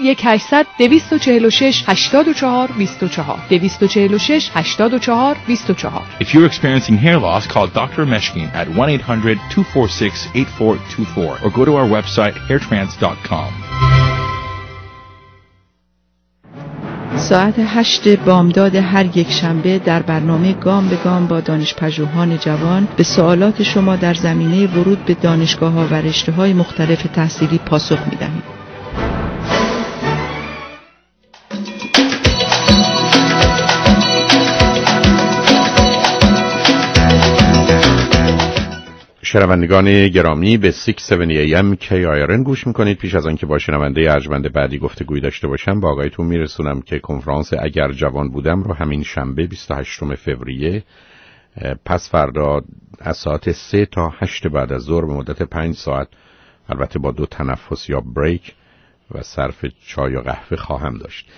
1-800-246-84-24 246-84-24. If you're experiencing hair loss, call Dr. Meshkin at 1-800-246-8424 or go to our website hairtrans.com. ساعت 8 بامداد هر یک شنبه در برنامه گام به گام با دانش‌پژوهان جوان به سوالات شما در زمینه ورود به دانشگاه‌ها و رشته‌های مختلف تحصیلی پاسخ می‌دهیم. شنوندگان گرامی به 670 AM KIRN گوش میکنید. پیش از آنکه با شنونده ارجمند بعدی گفتگوی داشته باشم با آقایتون میرسونم که کنفرانس اگر جوان بودم رو همین شنبه 28 فوریه پس فردا از ساعت 3 تا 8 بعد از ظهر به مدت 5 ساعت، البته با 2 تنفس یا بریک و صرف چای و قهوه خواهم داشت.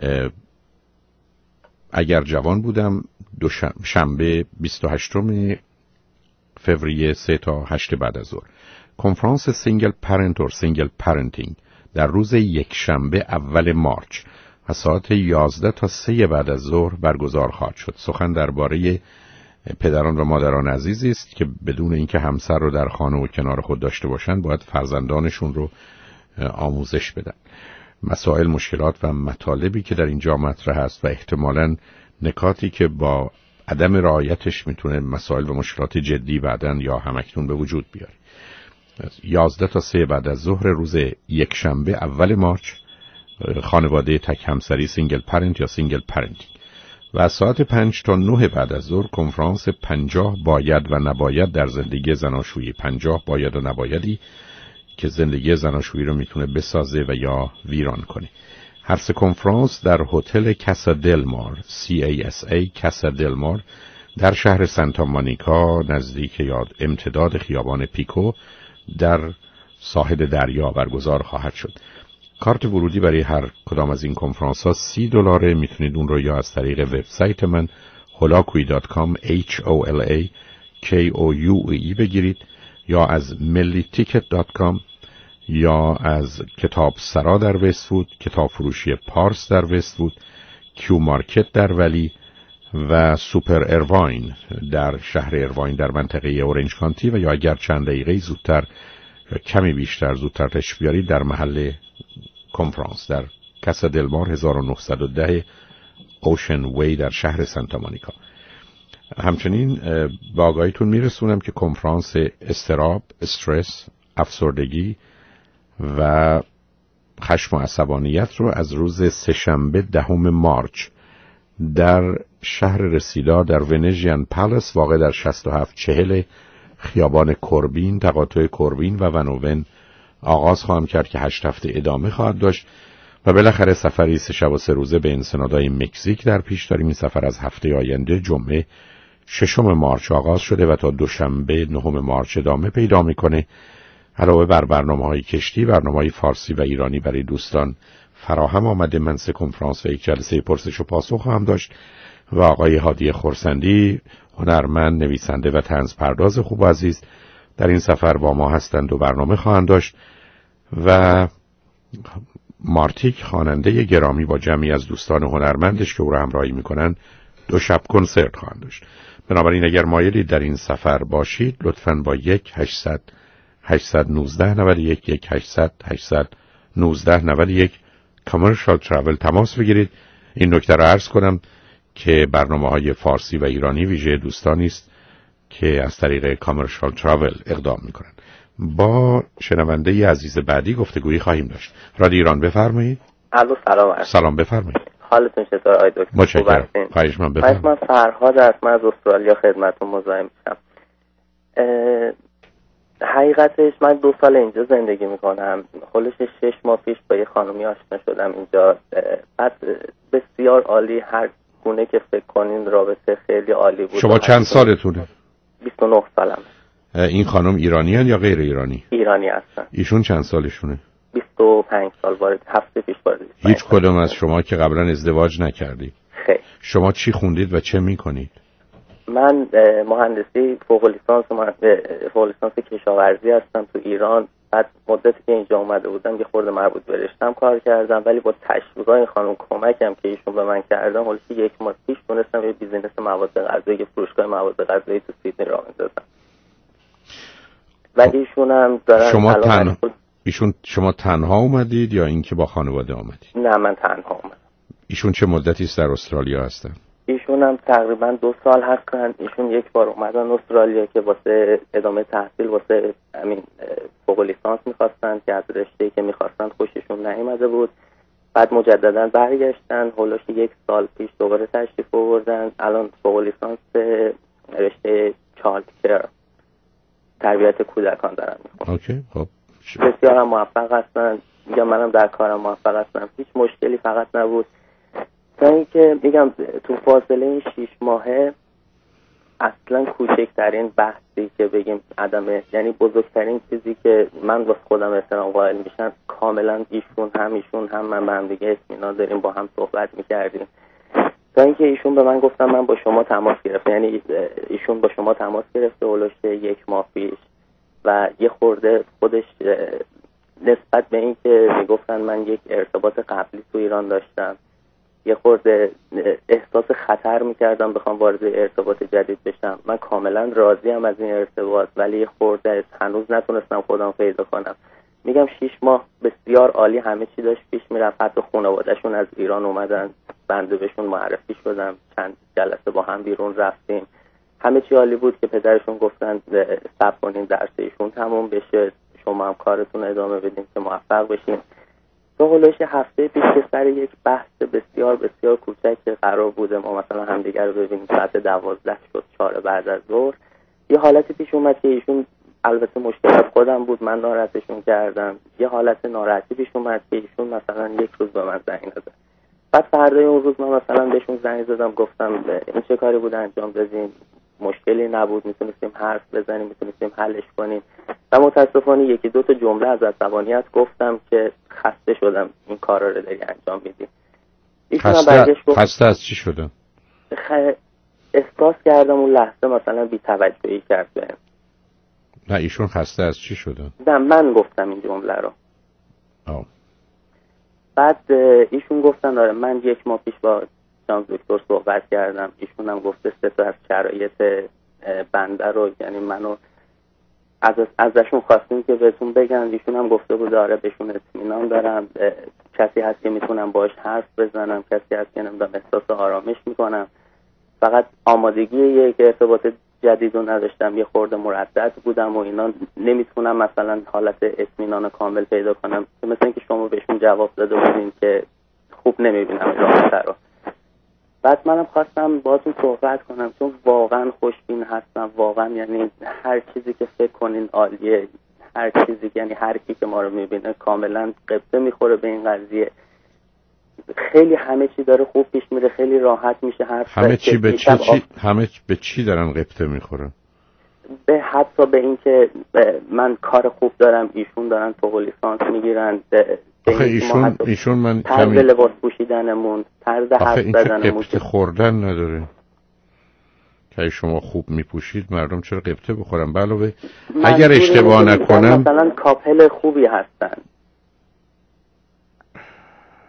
اگر جوان بودم شنبه 28 فوریه 3 تا 8 بعد از ظهر. کنفرانس سینگل پرنت و سینگل پرنتینگ در روز یک شنبه اول مارچ از ساعت 11 تا 3 بعد از ظهر برگزار خواهد شد. سخن درباره پدران و مادران عزیزی است که بدون اینکه همسر رو در خانه و کنار خود داشته باشند باید فرزندانشون رو آموزش بدن. مسائل، مشکلات و مطالبی که در اینجا مطرح است و احتمالاً نکاتی که با عدم رعایتش میتونه مسائل و مشکلات جدی بعدن یا همکنون به وجود بیاره. 11 تا 3 بعد از ظهر روز یک شنبه اول مارچ، خانواده تک همسری سینگل پرنت یا سینگل پرنتینگ. و از ساعت 5 تا 9 بعد از ظهر کنفرانس 50 باید و نباید در زندگی زناشویی. 50 باید و نبایدی که زندگی زناشویی رو میتونه بسازه و یا ویران کنه. هر سه کنفرانس در هتل کاسا دل مار CASA کاسا دل مار در شهر سانتا مونیکا نزدیک یا امتداد خیابان پیکو در ساحل دریا برگزار خواهد شد. کارت ورودی برای هر کدام از این کنفرانس ها $30. میتونید اون رو یا از طریق وبسایت من holakui.com HOLAKOUE بگیرید یا از milliTicket.com یا از کتاب سرا در وست‌وود، کتاب فروشی پارس در وست‌وود، کیو مارکت در ولی و سوپر ارواین در شهر ارواین در منطقه اورنج کانتی و یا اگر چند دقیقه زودتر یا کمی بیشتر زودتر تشریف بیارید در محل کنفرانس در کاسا دل مار 1910 اوشن وی در شهر سانتا مونیکا. همچنین با آگاهیتون میرسونم که کنفرانس اضطراب، استرس، افسردگی و خشم و عصبانیت رو از روز سه‌شنبه 10 مارچ در شهر رسیدا در ونژین پالاس واقع در 6740 خیابان کوربین، تقاطع کوربین و ونوون آغاز خواهم کرد که 8 هفته ادامه خواهد داشت و بالاخره سفری 3 شب و 3 روزه به انسنادای مکزیک در پیش داریم. این سفر از هفته آینده جمعه 6 مارچ آغاز شده و تا دوشنبه 9 مارچ ادامه پیدا میکنه. علاوه بر برنامه‌های کشتی، برنامه‌های فارسی و ایرانی برای دوستان فراهم آمده. من 3 کنفرانس و 1 جلسه پرسش و پاسخ هم داشت و آقای هادی خرسندی، هنرمند، نویسنده و طنز پرداز خوب و عزیز در این سفر با ما هستند و برنامه خواهند داشت و مارتیک خواننده گرامی با جمعی از دوستان هنرمندش که او را همراهی میکنن 2 شب کنسرت خواهند داشت. بنابراین اگر مایلید در این سفر باشید لطفاً با 1-800-819-91 1-800-819-91 کامرشال ترافل تماس بگیرید. این نکته را عرض کنم که برنامه‌های فارسی و ایرانی ویژه دوستانی است که از طریق کامرشال ترافل اقدام میکنن. با شنونده عزیز بعدی گفتگویی خواهیم داشت. رادیو ایران بفرمایید. الو سلام. سلام بفرمایید. حالتون چطور آقای دکتر؟ متشکرم. خواهش من بفرمایید. من فرهاد هستم از استرالیا خدمتتون مزاحم میشم. حقیقتش من 2 سال اینجا زندگی میکنم. خلوش 6 ماه پیش با یه خانومی آشنا شدم اینجا. بعد بسیار عالی، هر گونه که فکر کنین رابطه خیلی عالی بود. شما چند سالتونه؟ 29 سالم. این خانم ایرانیان یا غیر ایرانی؟ ایرانی هستن. ایشون چند سالشونه؟ 25 سال وارد هفته پیش وارد. هیچ کدوم از شما که قبلا ازدواج نکردید؟ خیر. شما چی خوندید و چه میکنید؟ من مهندسی فوق لیسانس کشاورزی هستم تو ایران. بعد مدتی که اینجا اومده بودم یه خورده مربوط به رشتم کار کردم، ولی با تشویق این خانم کمکم که ایشون به من کردن حالا 1 ماه پیش تونستم یه بیزینس مواد غذایی، فروشگاه مواد غذایی تو سیدنی راه اندازم. ولی ایشون هم دارن شما تنها اومدید یا اینکه با خانواده اومدید؟ نه من تنها اومدم. ایشون چه مدتی است در استرالیا هستن؟ ایشون هم تقریبا 2 سال هستن. ایشون 1 بار اومدن استرالیا که واسه ادامه تحصیل واسه همین فوق لیسانس می‌خواستن که از رشته‌ای که می‌خواستن خوششون نیامده بود. بعد مجددا برگشتن، هولوش 1 سال پیش دوباره تشریف آوردن. الان فوق لیسانس رشته چایلد کیر، تربیت کودکان دارن می‌خونن. اوکی، خب بسیار هم موفق هستن. میگم منم در کارم موفق هستم. هیچ مشکلی فقط نبود تا اینکه میگم تو فاصله این 6 ماهه اصلا کوچکترین بحثی که بگیم عدمه، یعنی بزرگترین چیزی که من واسه خودم احترام قائل میشم، کاملا ایشون هم من به هم دیگه اطمینان داریم، با هم صحبت میکردیم تا اینکه ایشون به من گفتن من با شما تماس گرفتم. یعنی ایشون با شما تماس گرفته اولش 1 ماه پیش و یه خورده خودش نسبت به این که میگفتن من یک ارتباط قبلی تو ایران داشتم، یه خورده احساس خطر میکردم بخوام وارد ارتباط جدید بشم. من کاملا راضیم از این ارتباط، ولی یه خورده هنوز نتونستم خودم پیدا کنم. میگم 6 ماه بسیار عالی، همه چی داشت پیش میرفت. حتی خانواده‌شون از ایران اومدن، بنده بهشون معرفی شدم، چند جلسه با هم بیرون رفتیم، همه چی عالی بود که پدرشون گفتن صبر کنین درس ایشون تموم بشه، شما هم کارتون ادامه بدین که موفق بشین. تو هلوش هفته پیش که سر یک بحث بسیار بسیار کوچک قرار بوده ما مثلا همدیگر رو ببینیم، ساعت 12 شد 4 بعد از ظهر، یه حالتی پیش اومد که ایشون، البته مشکل از خودم بود، من ناراحتشون کردم، یه حالت ناراحتی پیش اومد که ایشون مثلا 1 روز به من زنگ نزد. بعد فردای اون روز من مثلا بهشون زنگ زدم، گفتم این چه کاری بود انجام بدیم، مشکلی نبود، میتونستیم حرف بزنیم، میتونستیم حلش کنیم. و متاسفانه 1-2 تا جمله از عصبانیت گفتم که خسته شدم این کارا رو داری انجام میدی. خسته از چی شدم؟ احساس کردم اون لحظه مثلا بی‌توجهی کرد بهم. نه ایشون خسته از چی شدن؟ نه من گفتم این جمله رو. بعد ایشون گفتن آره من 1 ماه پیش با جان دکتر صحبت کردم، ایشون هم گفته 3 تا از شرایط بنده رو، یعنی منو ازشون خواستیم که بهتون بگن. ایشون هم گفته بود آره بهشون اطمینان دارم، کسی هست که میتونم باهاش حرف بزنم، کسی هست که نمیدونم احساس آرامش میکنم، فقط آمادگی یک ارتباط جدید رو نداشتم، یه خورده مردد بودم و اینا، نمیتونم مثلا حالت اطمینان کامل پیدا کنم، مثل اینکه شما بهشون جواب داده بودین که خوب نمیبینم رابطه رو. بعد منم خواستم باهاتون صحبت کنم چون واقعا خوشبین هستم، واقعا یعنی هر چیزی که فکر کنین عالیه، هر چیزی، یعنی هر کی که ما رو میبینه کاملا قبطه میخوره به این قضیه، خیلی همه چی داره خوب پیش میره، خیلی راحت میشه حرف همه چی به چی دارن قبطه میخورن؟ به حتی به این که من کار خوب دارم، ایشون دارن فوق لیسانس میگیرن، ایشون من طرز لباس پوشیدنمون، طرز حرف زدنمون قبطه خوردن نداره که شما خوب میپوشید مردم چرا قبطه بخورن؟ علاوه اگر اشتباه نکنم مثلا کاپل خوبی هستن.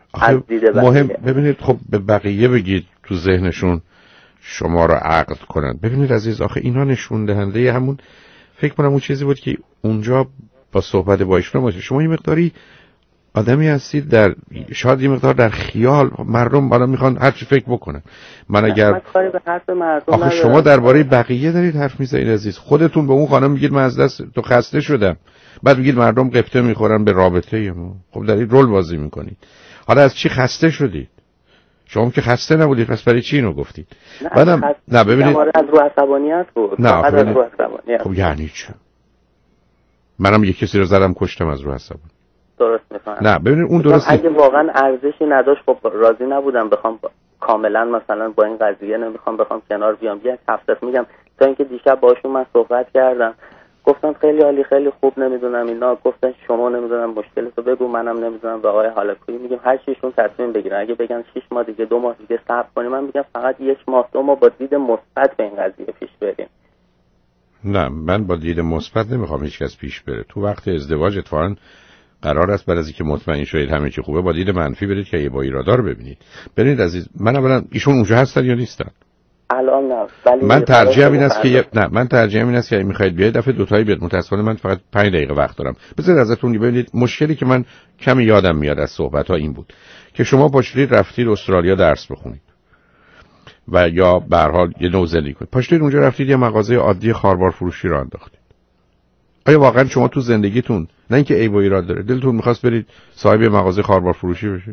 از دید مهم ببینید، خب به بقیه بگید تو ذهنشون شما رو عقد کنن. ببینید عزیز، آخه اینا نشون دهنده همون فکر کنم اون چیزی بود که اونجا با صحبت با ایشون بود. شما یه مقداری آدمی هستید در شاید یه مقدار در خیال، مردم بالا میخوان هر چی فکر بکنن. من اگر کاری به حرف مردم آخه شما درباره بقیه دارید حرف میزنید عزیز. خودتون به اون خانم میگید من از دست تو خسته شدم، بعد میگید مردم قبطه میخورن به رابطه ما. خب دارید رول بازی میکنید. حالا از چی خسته شدید؟ شما که خسته نبودید، پس برای چی اینو گفتید؟ بعدم نه ببینید از رو عصبانیت بود. نه از رو عصبانیت. خب یعنی چه؟ منم یک کسی رو زدم کشتم از رو عصبانیت. درست میفهمم. نه ببینید اون درسته. اگه واقعا ارزشی نداشت خب راضی نبودم بخوام کاملا مثلا با این قضیه نمیخوام بخوام کنار بیام. یک هفته میگم تا اینکه دیشب باشون من صحبت کردم، گفتم خیلی عالی خیلی خوب، نمیدونم اینا گفتن شما نمیدونم مشکلتو بگو، منم نمیدونم به آقای حالکویی میگم هر چیشون تصمیم بگیرن. اگه بگن 6 ماه دیگه 2 ماه دیگه صبر کنیم، من میگم فقط 1 ماه 2 ماه با دید مثبت به این قضیه پیش بریم. نه من با دید مثبت نمیخوام هیچ کس پیش بره. تو وقت ازدواج اتفاقا قرار است بعد از اینکه مطمئن شدید همه چی خوبه با دید منفی برید که با ایرادار ببینید. ببینید عزیز، من اولا ایشون اونجا هستن یا نیستن؟ الان نه، ولی من ترجیحم این است که من ترجیحم این است که میخواید بیاید دفعه دوتایی بیاد. متأسفانه من فقط 5 دقیقه وقت دارم. بذارید ازتون ببینید مشکلی که من کمی یادم میاد از صحبت‌ها این بود که شما پاشید رفتید استرالیا درس بخونید و یا به هر حال یه نوع زندگی کنید. پاشید اونجا رفتید یه مغازه عادی خاربار فروشی رو انداختید. آیا واقعا شما تو زندگیتون نه اینکه عیب و ایراد داره دلتون می‌خواست برید صاحب مغازه خاربار فروشی بشید؟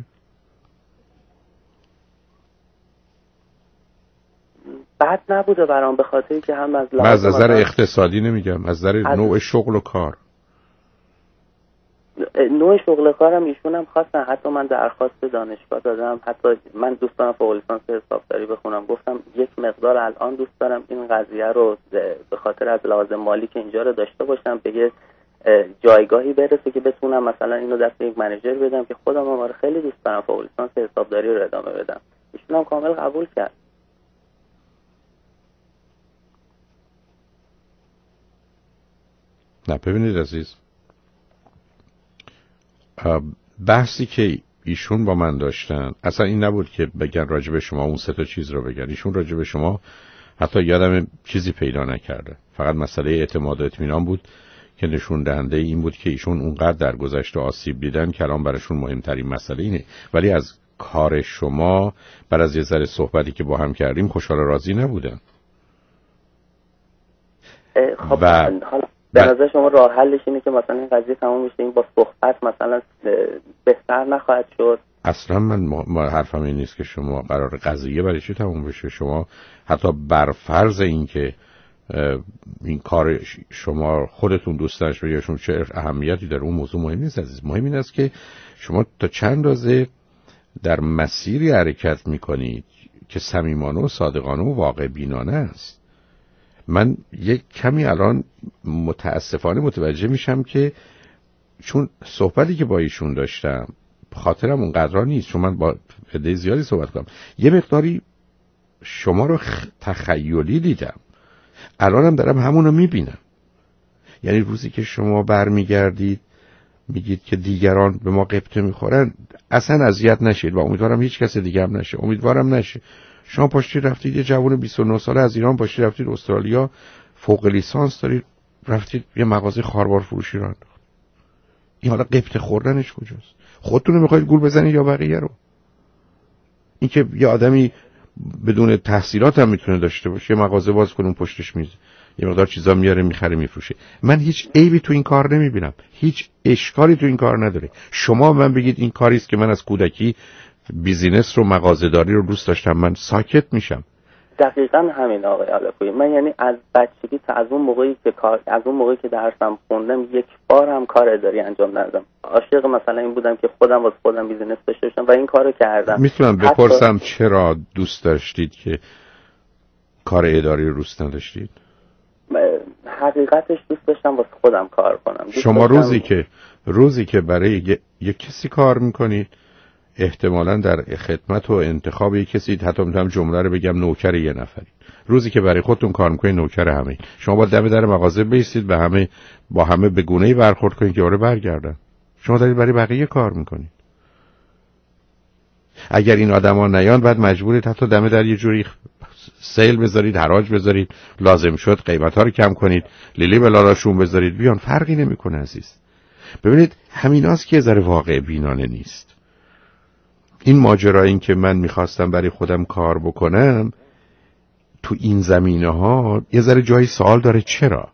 بد نبوده برام، به خاطری که هم از من از نظر اقتصادی نمیگم، از نظر نوع شغل و کار. نوع شغل کارم ایشون هم خواستن، حتی من درخواست دانشگاه دادم، حتی من دوست دارم فوق لیسانس حسابداری بخونم، گفتم یک مقدار الان دوست دارم این قضیه رو به خاطر از لحاظ مالی که اینجا رو داشته باشم به یه جایگاهی برسه که بتونم مثلا اینو دست یک منیجر بدم که خودم هم خیلی دوست دارم فوق لیسانس حسابداری رو ادامه بدم. ایشون هم کامل قبول کرد. نه ببینید عزیز، بحثی که ایشون با من داشتن اصلا این نبود که بگن راجب شما اون 3 تا چیز رو بگن. ایشون راجب شما حتی یادم چیزی پیدا نکرده، فقط مسئله اعتماد و اطمینان بود که نشون دهنده این بود که ایشون اونقدر در گذشته آسیب دیدن که الان براشون مهمترین مسئله اینه. ولی از کار شما بعد از یه ذره صحبتی که با هم کردیم خوشحال راضی نبودن. خب حالا به نظر شما راه حلش اینه که مثلا این قضیه تمام بشه، این با صحبت مثلا بهتر نخواهد شد؟ اصلا من حرفم این نیست که شما قرار قضیه برای چی تموم بشه. شما حتی بر فرض این که این کار شما خودتون دوست داشت و یا شما چه اهمیتی داره، اون موضوع مهم نیست عزیز. مهم این است که شما تا چند اندازه در مسیری حرکت میکنید که صمیمانه و صادقانه و واقع بینانه است. من یک کمی الان متاسفانه متوجه میشم که چون صحبتی که با ایشون داشتم خاطرم اونقدر نیست، چون من با عده زیادی صحبت کنم، یه مقداری شما رو تخیلی دیدم، الانم دارم همونو میبینم. یعنی روزی که شما برمیگردید میگید که دیگران به ما قبطه میخورن، اصلا اذیت نشید و امیدوارم هیچ کس دیگه هم نشه، امیدوارم نشه. شما پاشتی رفتید یه جوان 29 ساله از ایران پاشتی رفتید استرالیا، فوق لیسانس دارید، رفتید یه مغازه خاربار فروشی رو انداخت. این حالا قبطه خوردنش کجاست؟ خودتون رو میخواید گول بزنید یا بقیه رو؟ این که یه آدمی بدون تحصیلات هم میتونه داشته باشه، یه مغازه باز کنه پشتش میز یه مقدار چیزا میاره میخره میفروشه. من هیچ عیبی تو این کار نمیبینم، هیچ اشکالی تو این کار نداره. شما من بگید این کاری است که من از کودکی بیزینس رو مغازه‌داری رو دوست داشتم، من ساکت میشم. دقیقاً همین آقای علکویی. من یعنی از بچگی تا از اون موقعی که درسم خوندم یک بار هم کار اداری انجام ندادم. عاشق مثلا این بودم که خودم واسه خودم بیزینس داشته باشم و این کارو کردم. میتونم بپرسم چرا دوست داشتید که کار اداری رو دوست نداشتید؟ حقیقتش دوست داشتم واسه خودم کار کنم. شما روزی که برای یک کسی کار میکنید احتمالاً در خدمت و انتخاب یک کسی، حتی میتونم جمله رو بگم نوکر یه نفری. روزی که برای خودتون کار میکنید نوکر همه. شما با دم در مغازه بیستید با همه به گونه‌ای برخورد کنید که آره برگردن. شما دارید برای بقیه کار میکنید. اگر این آدما نیان بعد مجبورید حتی دم در یه جوری سیل بذارید، حراج بذارید، لازم شد قیمت‌ها رو کم کنید، لیلی بلاراشون بذارید بیان، فرقی نمیکنه عزیز. ببینید همیناست که یه ذره واقع بینانه نیست. این ماجرا این که من میخواستم برای خودم کار بکنم تو این زمینه‌ها یه ذره جای سوال داره. چرا؟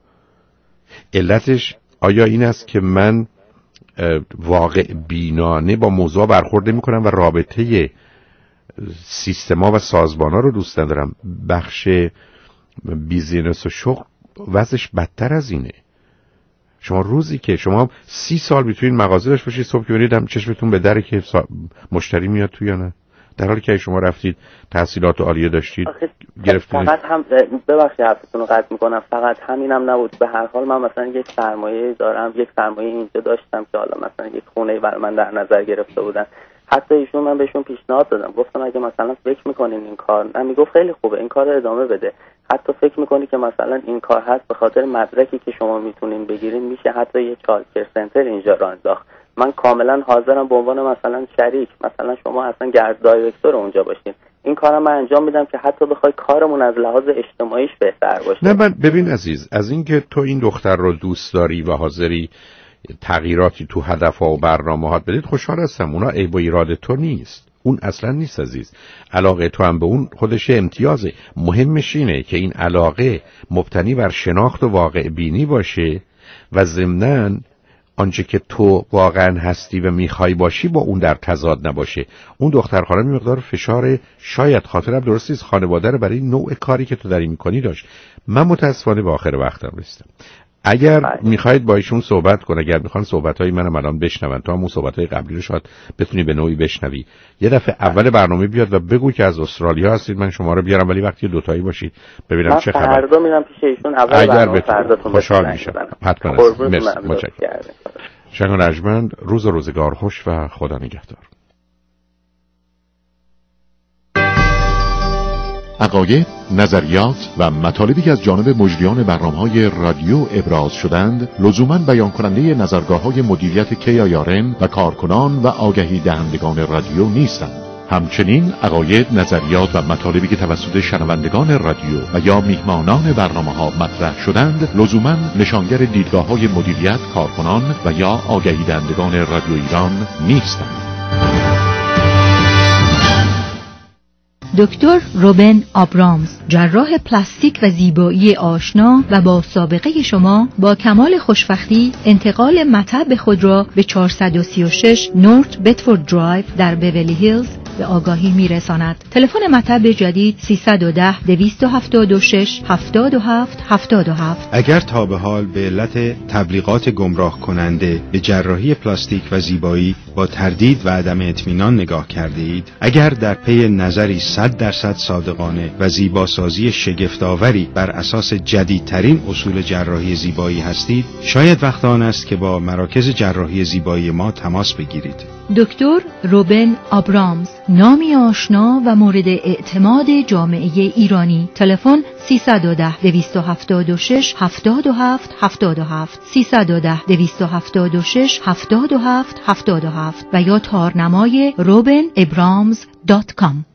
علتش آیا این است که من واقع بینانه با موضوع برخورد نمی‌کنم و رابطه سیستما و سازمان‌ها رو دوست ندارم؟ بخش بیزینس و شغل وضعش بدتر از اینه. شما روزی که شما 30 سال میتونید مغازه داشت باشید، صبح که برید هم چشمتون به دره که مشتری میاد تو یا نه، در حالی که شما رفتید تحصیلات عالیه داشتید گرفتید. فقط هم ببخشید حرفتون رو قطع میکنم، فقط همینم نبود. به هر حال من مثلا یک سرمایه دارم، یک سرمایه اینجا داشتم که حالا مثلا یک خونه برای من در نظر گرفته بودن. حتی ایشون من بهشون پیشنهاد دادم، گفتم اگه مثلا فکر میکنین این کار، نه میگفت خیلی خوبه این کار رو ادامه بده، حتی فکر میکنی که مثلا این کار هست به خاطر مدرکی که شما میتونین بگیرین میشه حتی یه چالکر سنتر اینجا راه انداخت. من کاملا حاضرم به عنوان مثلا شریک، مثلا شما اصلا گرد دایرکتور اونجا باشین، این کارم من انجام میدم که حتی بخوای کارمون از لحاظ اجتماعیش بهتر باشه. نه من ببین عزیز، از اینکه تو این دختر رو دوست داری و حاضری تغییراتی تو هدفها و برنامه‌هات بدید خوشحال هستم، اونا عیب و ایراد تو نیست، اون اصلا نیست عزیز. علاقه تو هم به اون خودش امتیازه. مهمش اینه که این علاقه مبتنی بر شناخت و واقع بینی باشه و ضمناً آنچه که تو واقعا هستی و میخوای باشی با اون در تضاد نباشه. اون دختر خانم مقدار فشار شاید خاطرم درست نیست خانواده رو برای نوع کاری که تو داری میکنی داشت. من متاسفانه به آخر وقتم رسیدم. اگر میخواید با ایشون صحبت کن، اگر میخوان صحبت‌های منم الان بشنون، تو هم اون صحبت‌های قبلی رو شاید بتونی به نوعی بشنوی، یه دفعه اول برنامه بیاد و بگو که از استرالیا هستید، من شما رو بیارم ولی وقتی دوتایی باشید ببینم چه خبر. فردا میرم پیش ایشون، اول برنامه فرداتون خوشحال میشم. حتما. متشکرم. شنگ رجمند، روز و روزگار خوش و خدا نگهدار. عقاید، نظریات و مطالبی که از جانب مجریان برنامه‌های رادیو ابراز شدند لزوماً بیان کننده نظرگاه‌های مدیریت KIRN و کارکنان و آگهی دهندگان رادیو نیستند. همچنین عقاید، نظریات و مطالبی که توسط شنوندگان رادیو و یا میهمانان برنامه‌ها مطرح شدند لزوماً نشانگر دیدگاه‌های مدیریت، کارکنان و یا آگهی دهندگان رادیو ایران نیستند. دکتر روبن آبرامز، جراح پلاستیک و زیبایی آشنا و با سابقه شما، با کمال خوشبختی انتقال مطب خود را به 436 نورت بتفورد درایو در بیولی هیلز به آگاهی میرساند. تلفن مطب جدید 310 276 77 77. اگر تا به حال به علت تبلیغات گمراه کننده به جراحی پلاستیک و زیبایی با تردید و عدم اطمینان نگاه کرده اید، اگر در پی نظری 100% صادقانه و زیباسازی شگفت‌آوری بر اساس جدیدترین اصول جراحی زیبایی هستید، شاید وقت آن است که با مراکز جراحی زیبایی ما تماس بگیرید. دکتر روبن آبرامز، نامی آشنا و مورد اعتماد جامعه ایرانی. تلفن 310 276 77 77 310 276 77 77 و یا تارنمای robinabrams.com.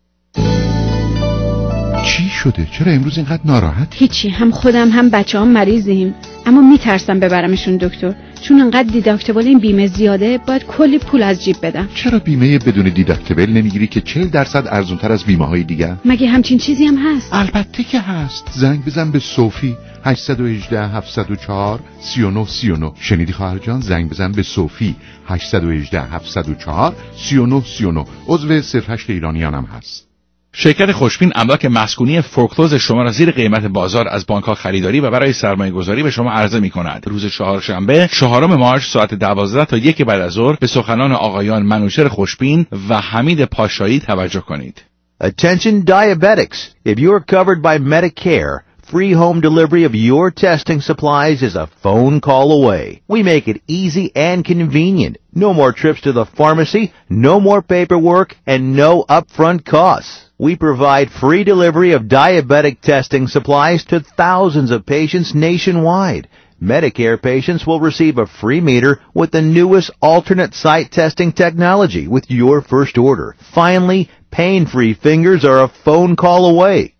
چی شده؟ چرا امروز اینقدر ناراحت؟ هیچی، هم خودم هم بچه‌ام مریضیم، اما میترسم ببرمشون دکتر، چون انقدر دیداکتیبل این بیمه زیاده باید کلی پول از جیب بدم. چرا بیمه بدون دیداکتیبل نمیگیری که 40% ارزان‌تر از بیمه‌های دیگه؟ مگه همچین چیزی هم هست؟ البته که هست. زنگ بزن به صوفی 818 704 39 39. شنیدی خواهر جان؟ زنگ بزن به صوفی 818 704 39 39. عضو 08 ایرانیان هم هست. شرکت خوشبین املاک مسکونی فورکلوز شما را زیر قیمت بازار از بانک‌ها خریداری و برای سرمایه‌گذاری به شما عرضه می‌کند. روز چهارشنبه 4 مارس ساعت 12 تا 1 بعد از ظهر به سخنان آقایان منوچهر خوشبین و حمید پاشایی توجه کنید. Attention diabetics, if you are covered by Medicare, free home delivery of your testing supplies is a phone call away. We make it easy and convenient. No more trips to the pharmacy, no more paperwork, and no upfront costs. We provide free delivery of diabetic testing supplies to thousands of patients nationwide. Medicare patients will receive a free meter with the newest alternate site testing technology with your first order. Finally, pain-free fingers are a phone call away.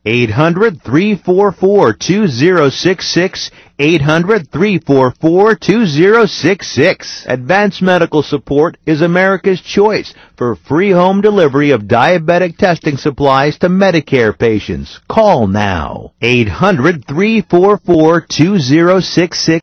800-344-2066. 800-344-2066. Advanced Medical Support is America's choice for free home delivery of diabetic testing supplies to Medicare patients. Call now. 800-344-2066.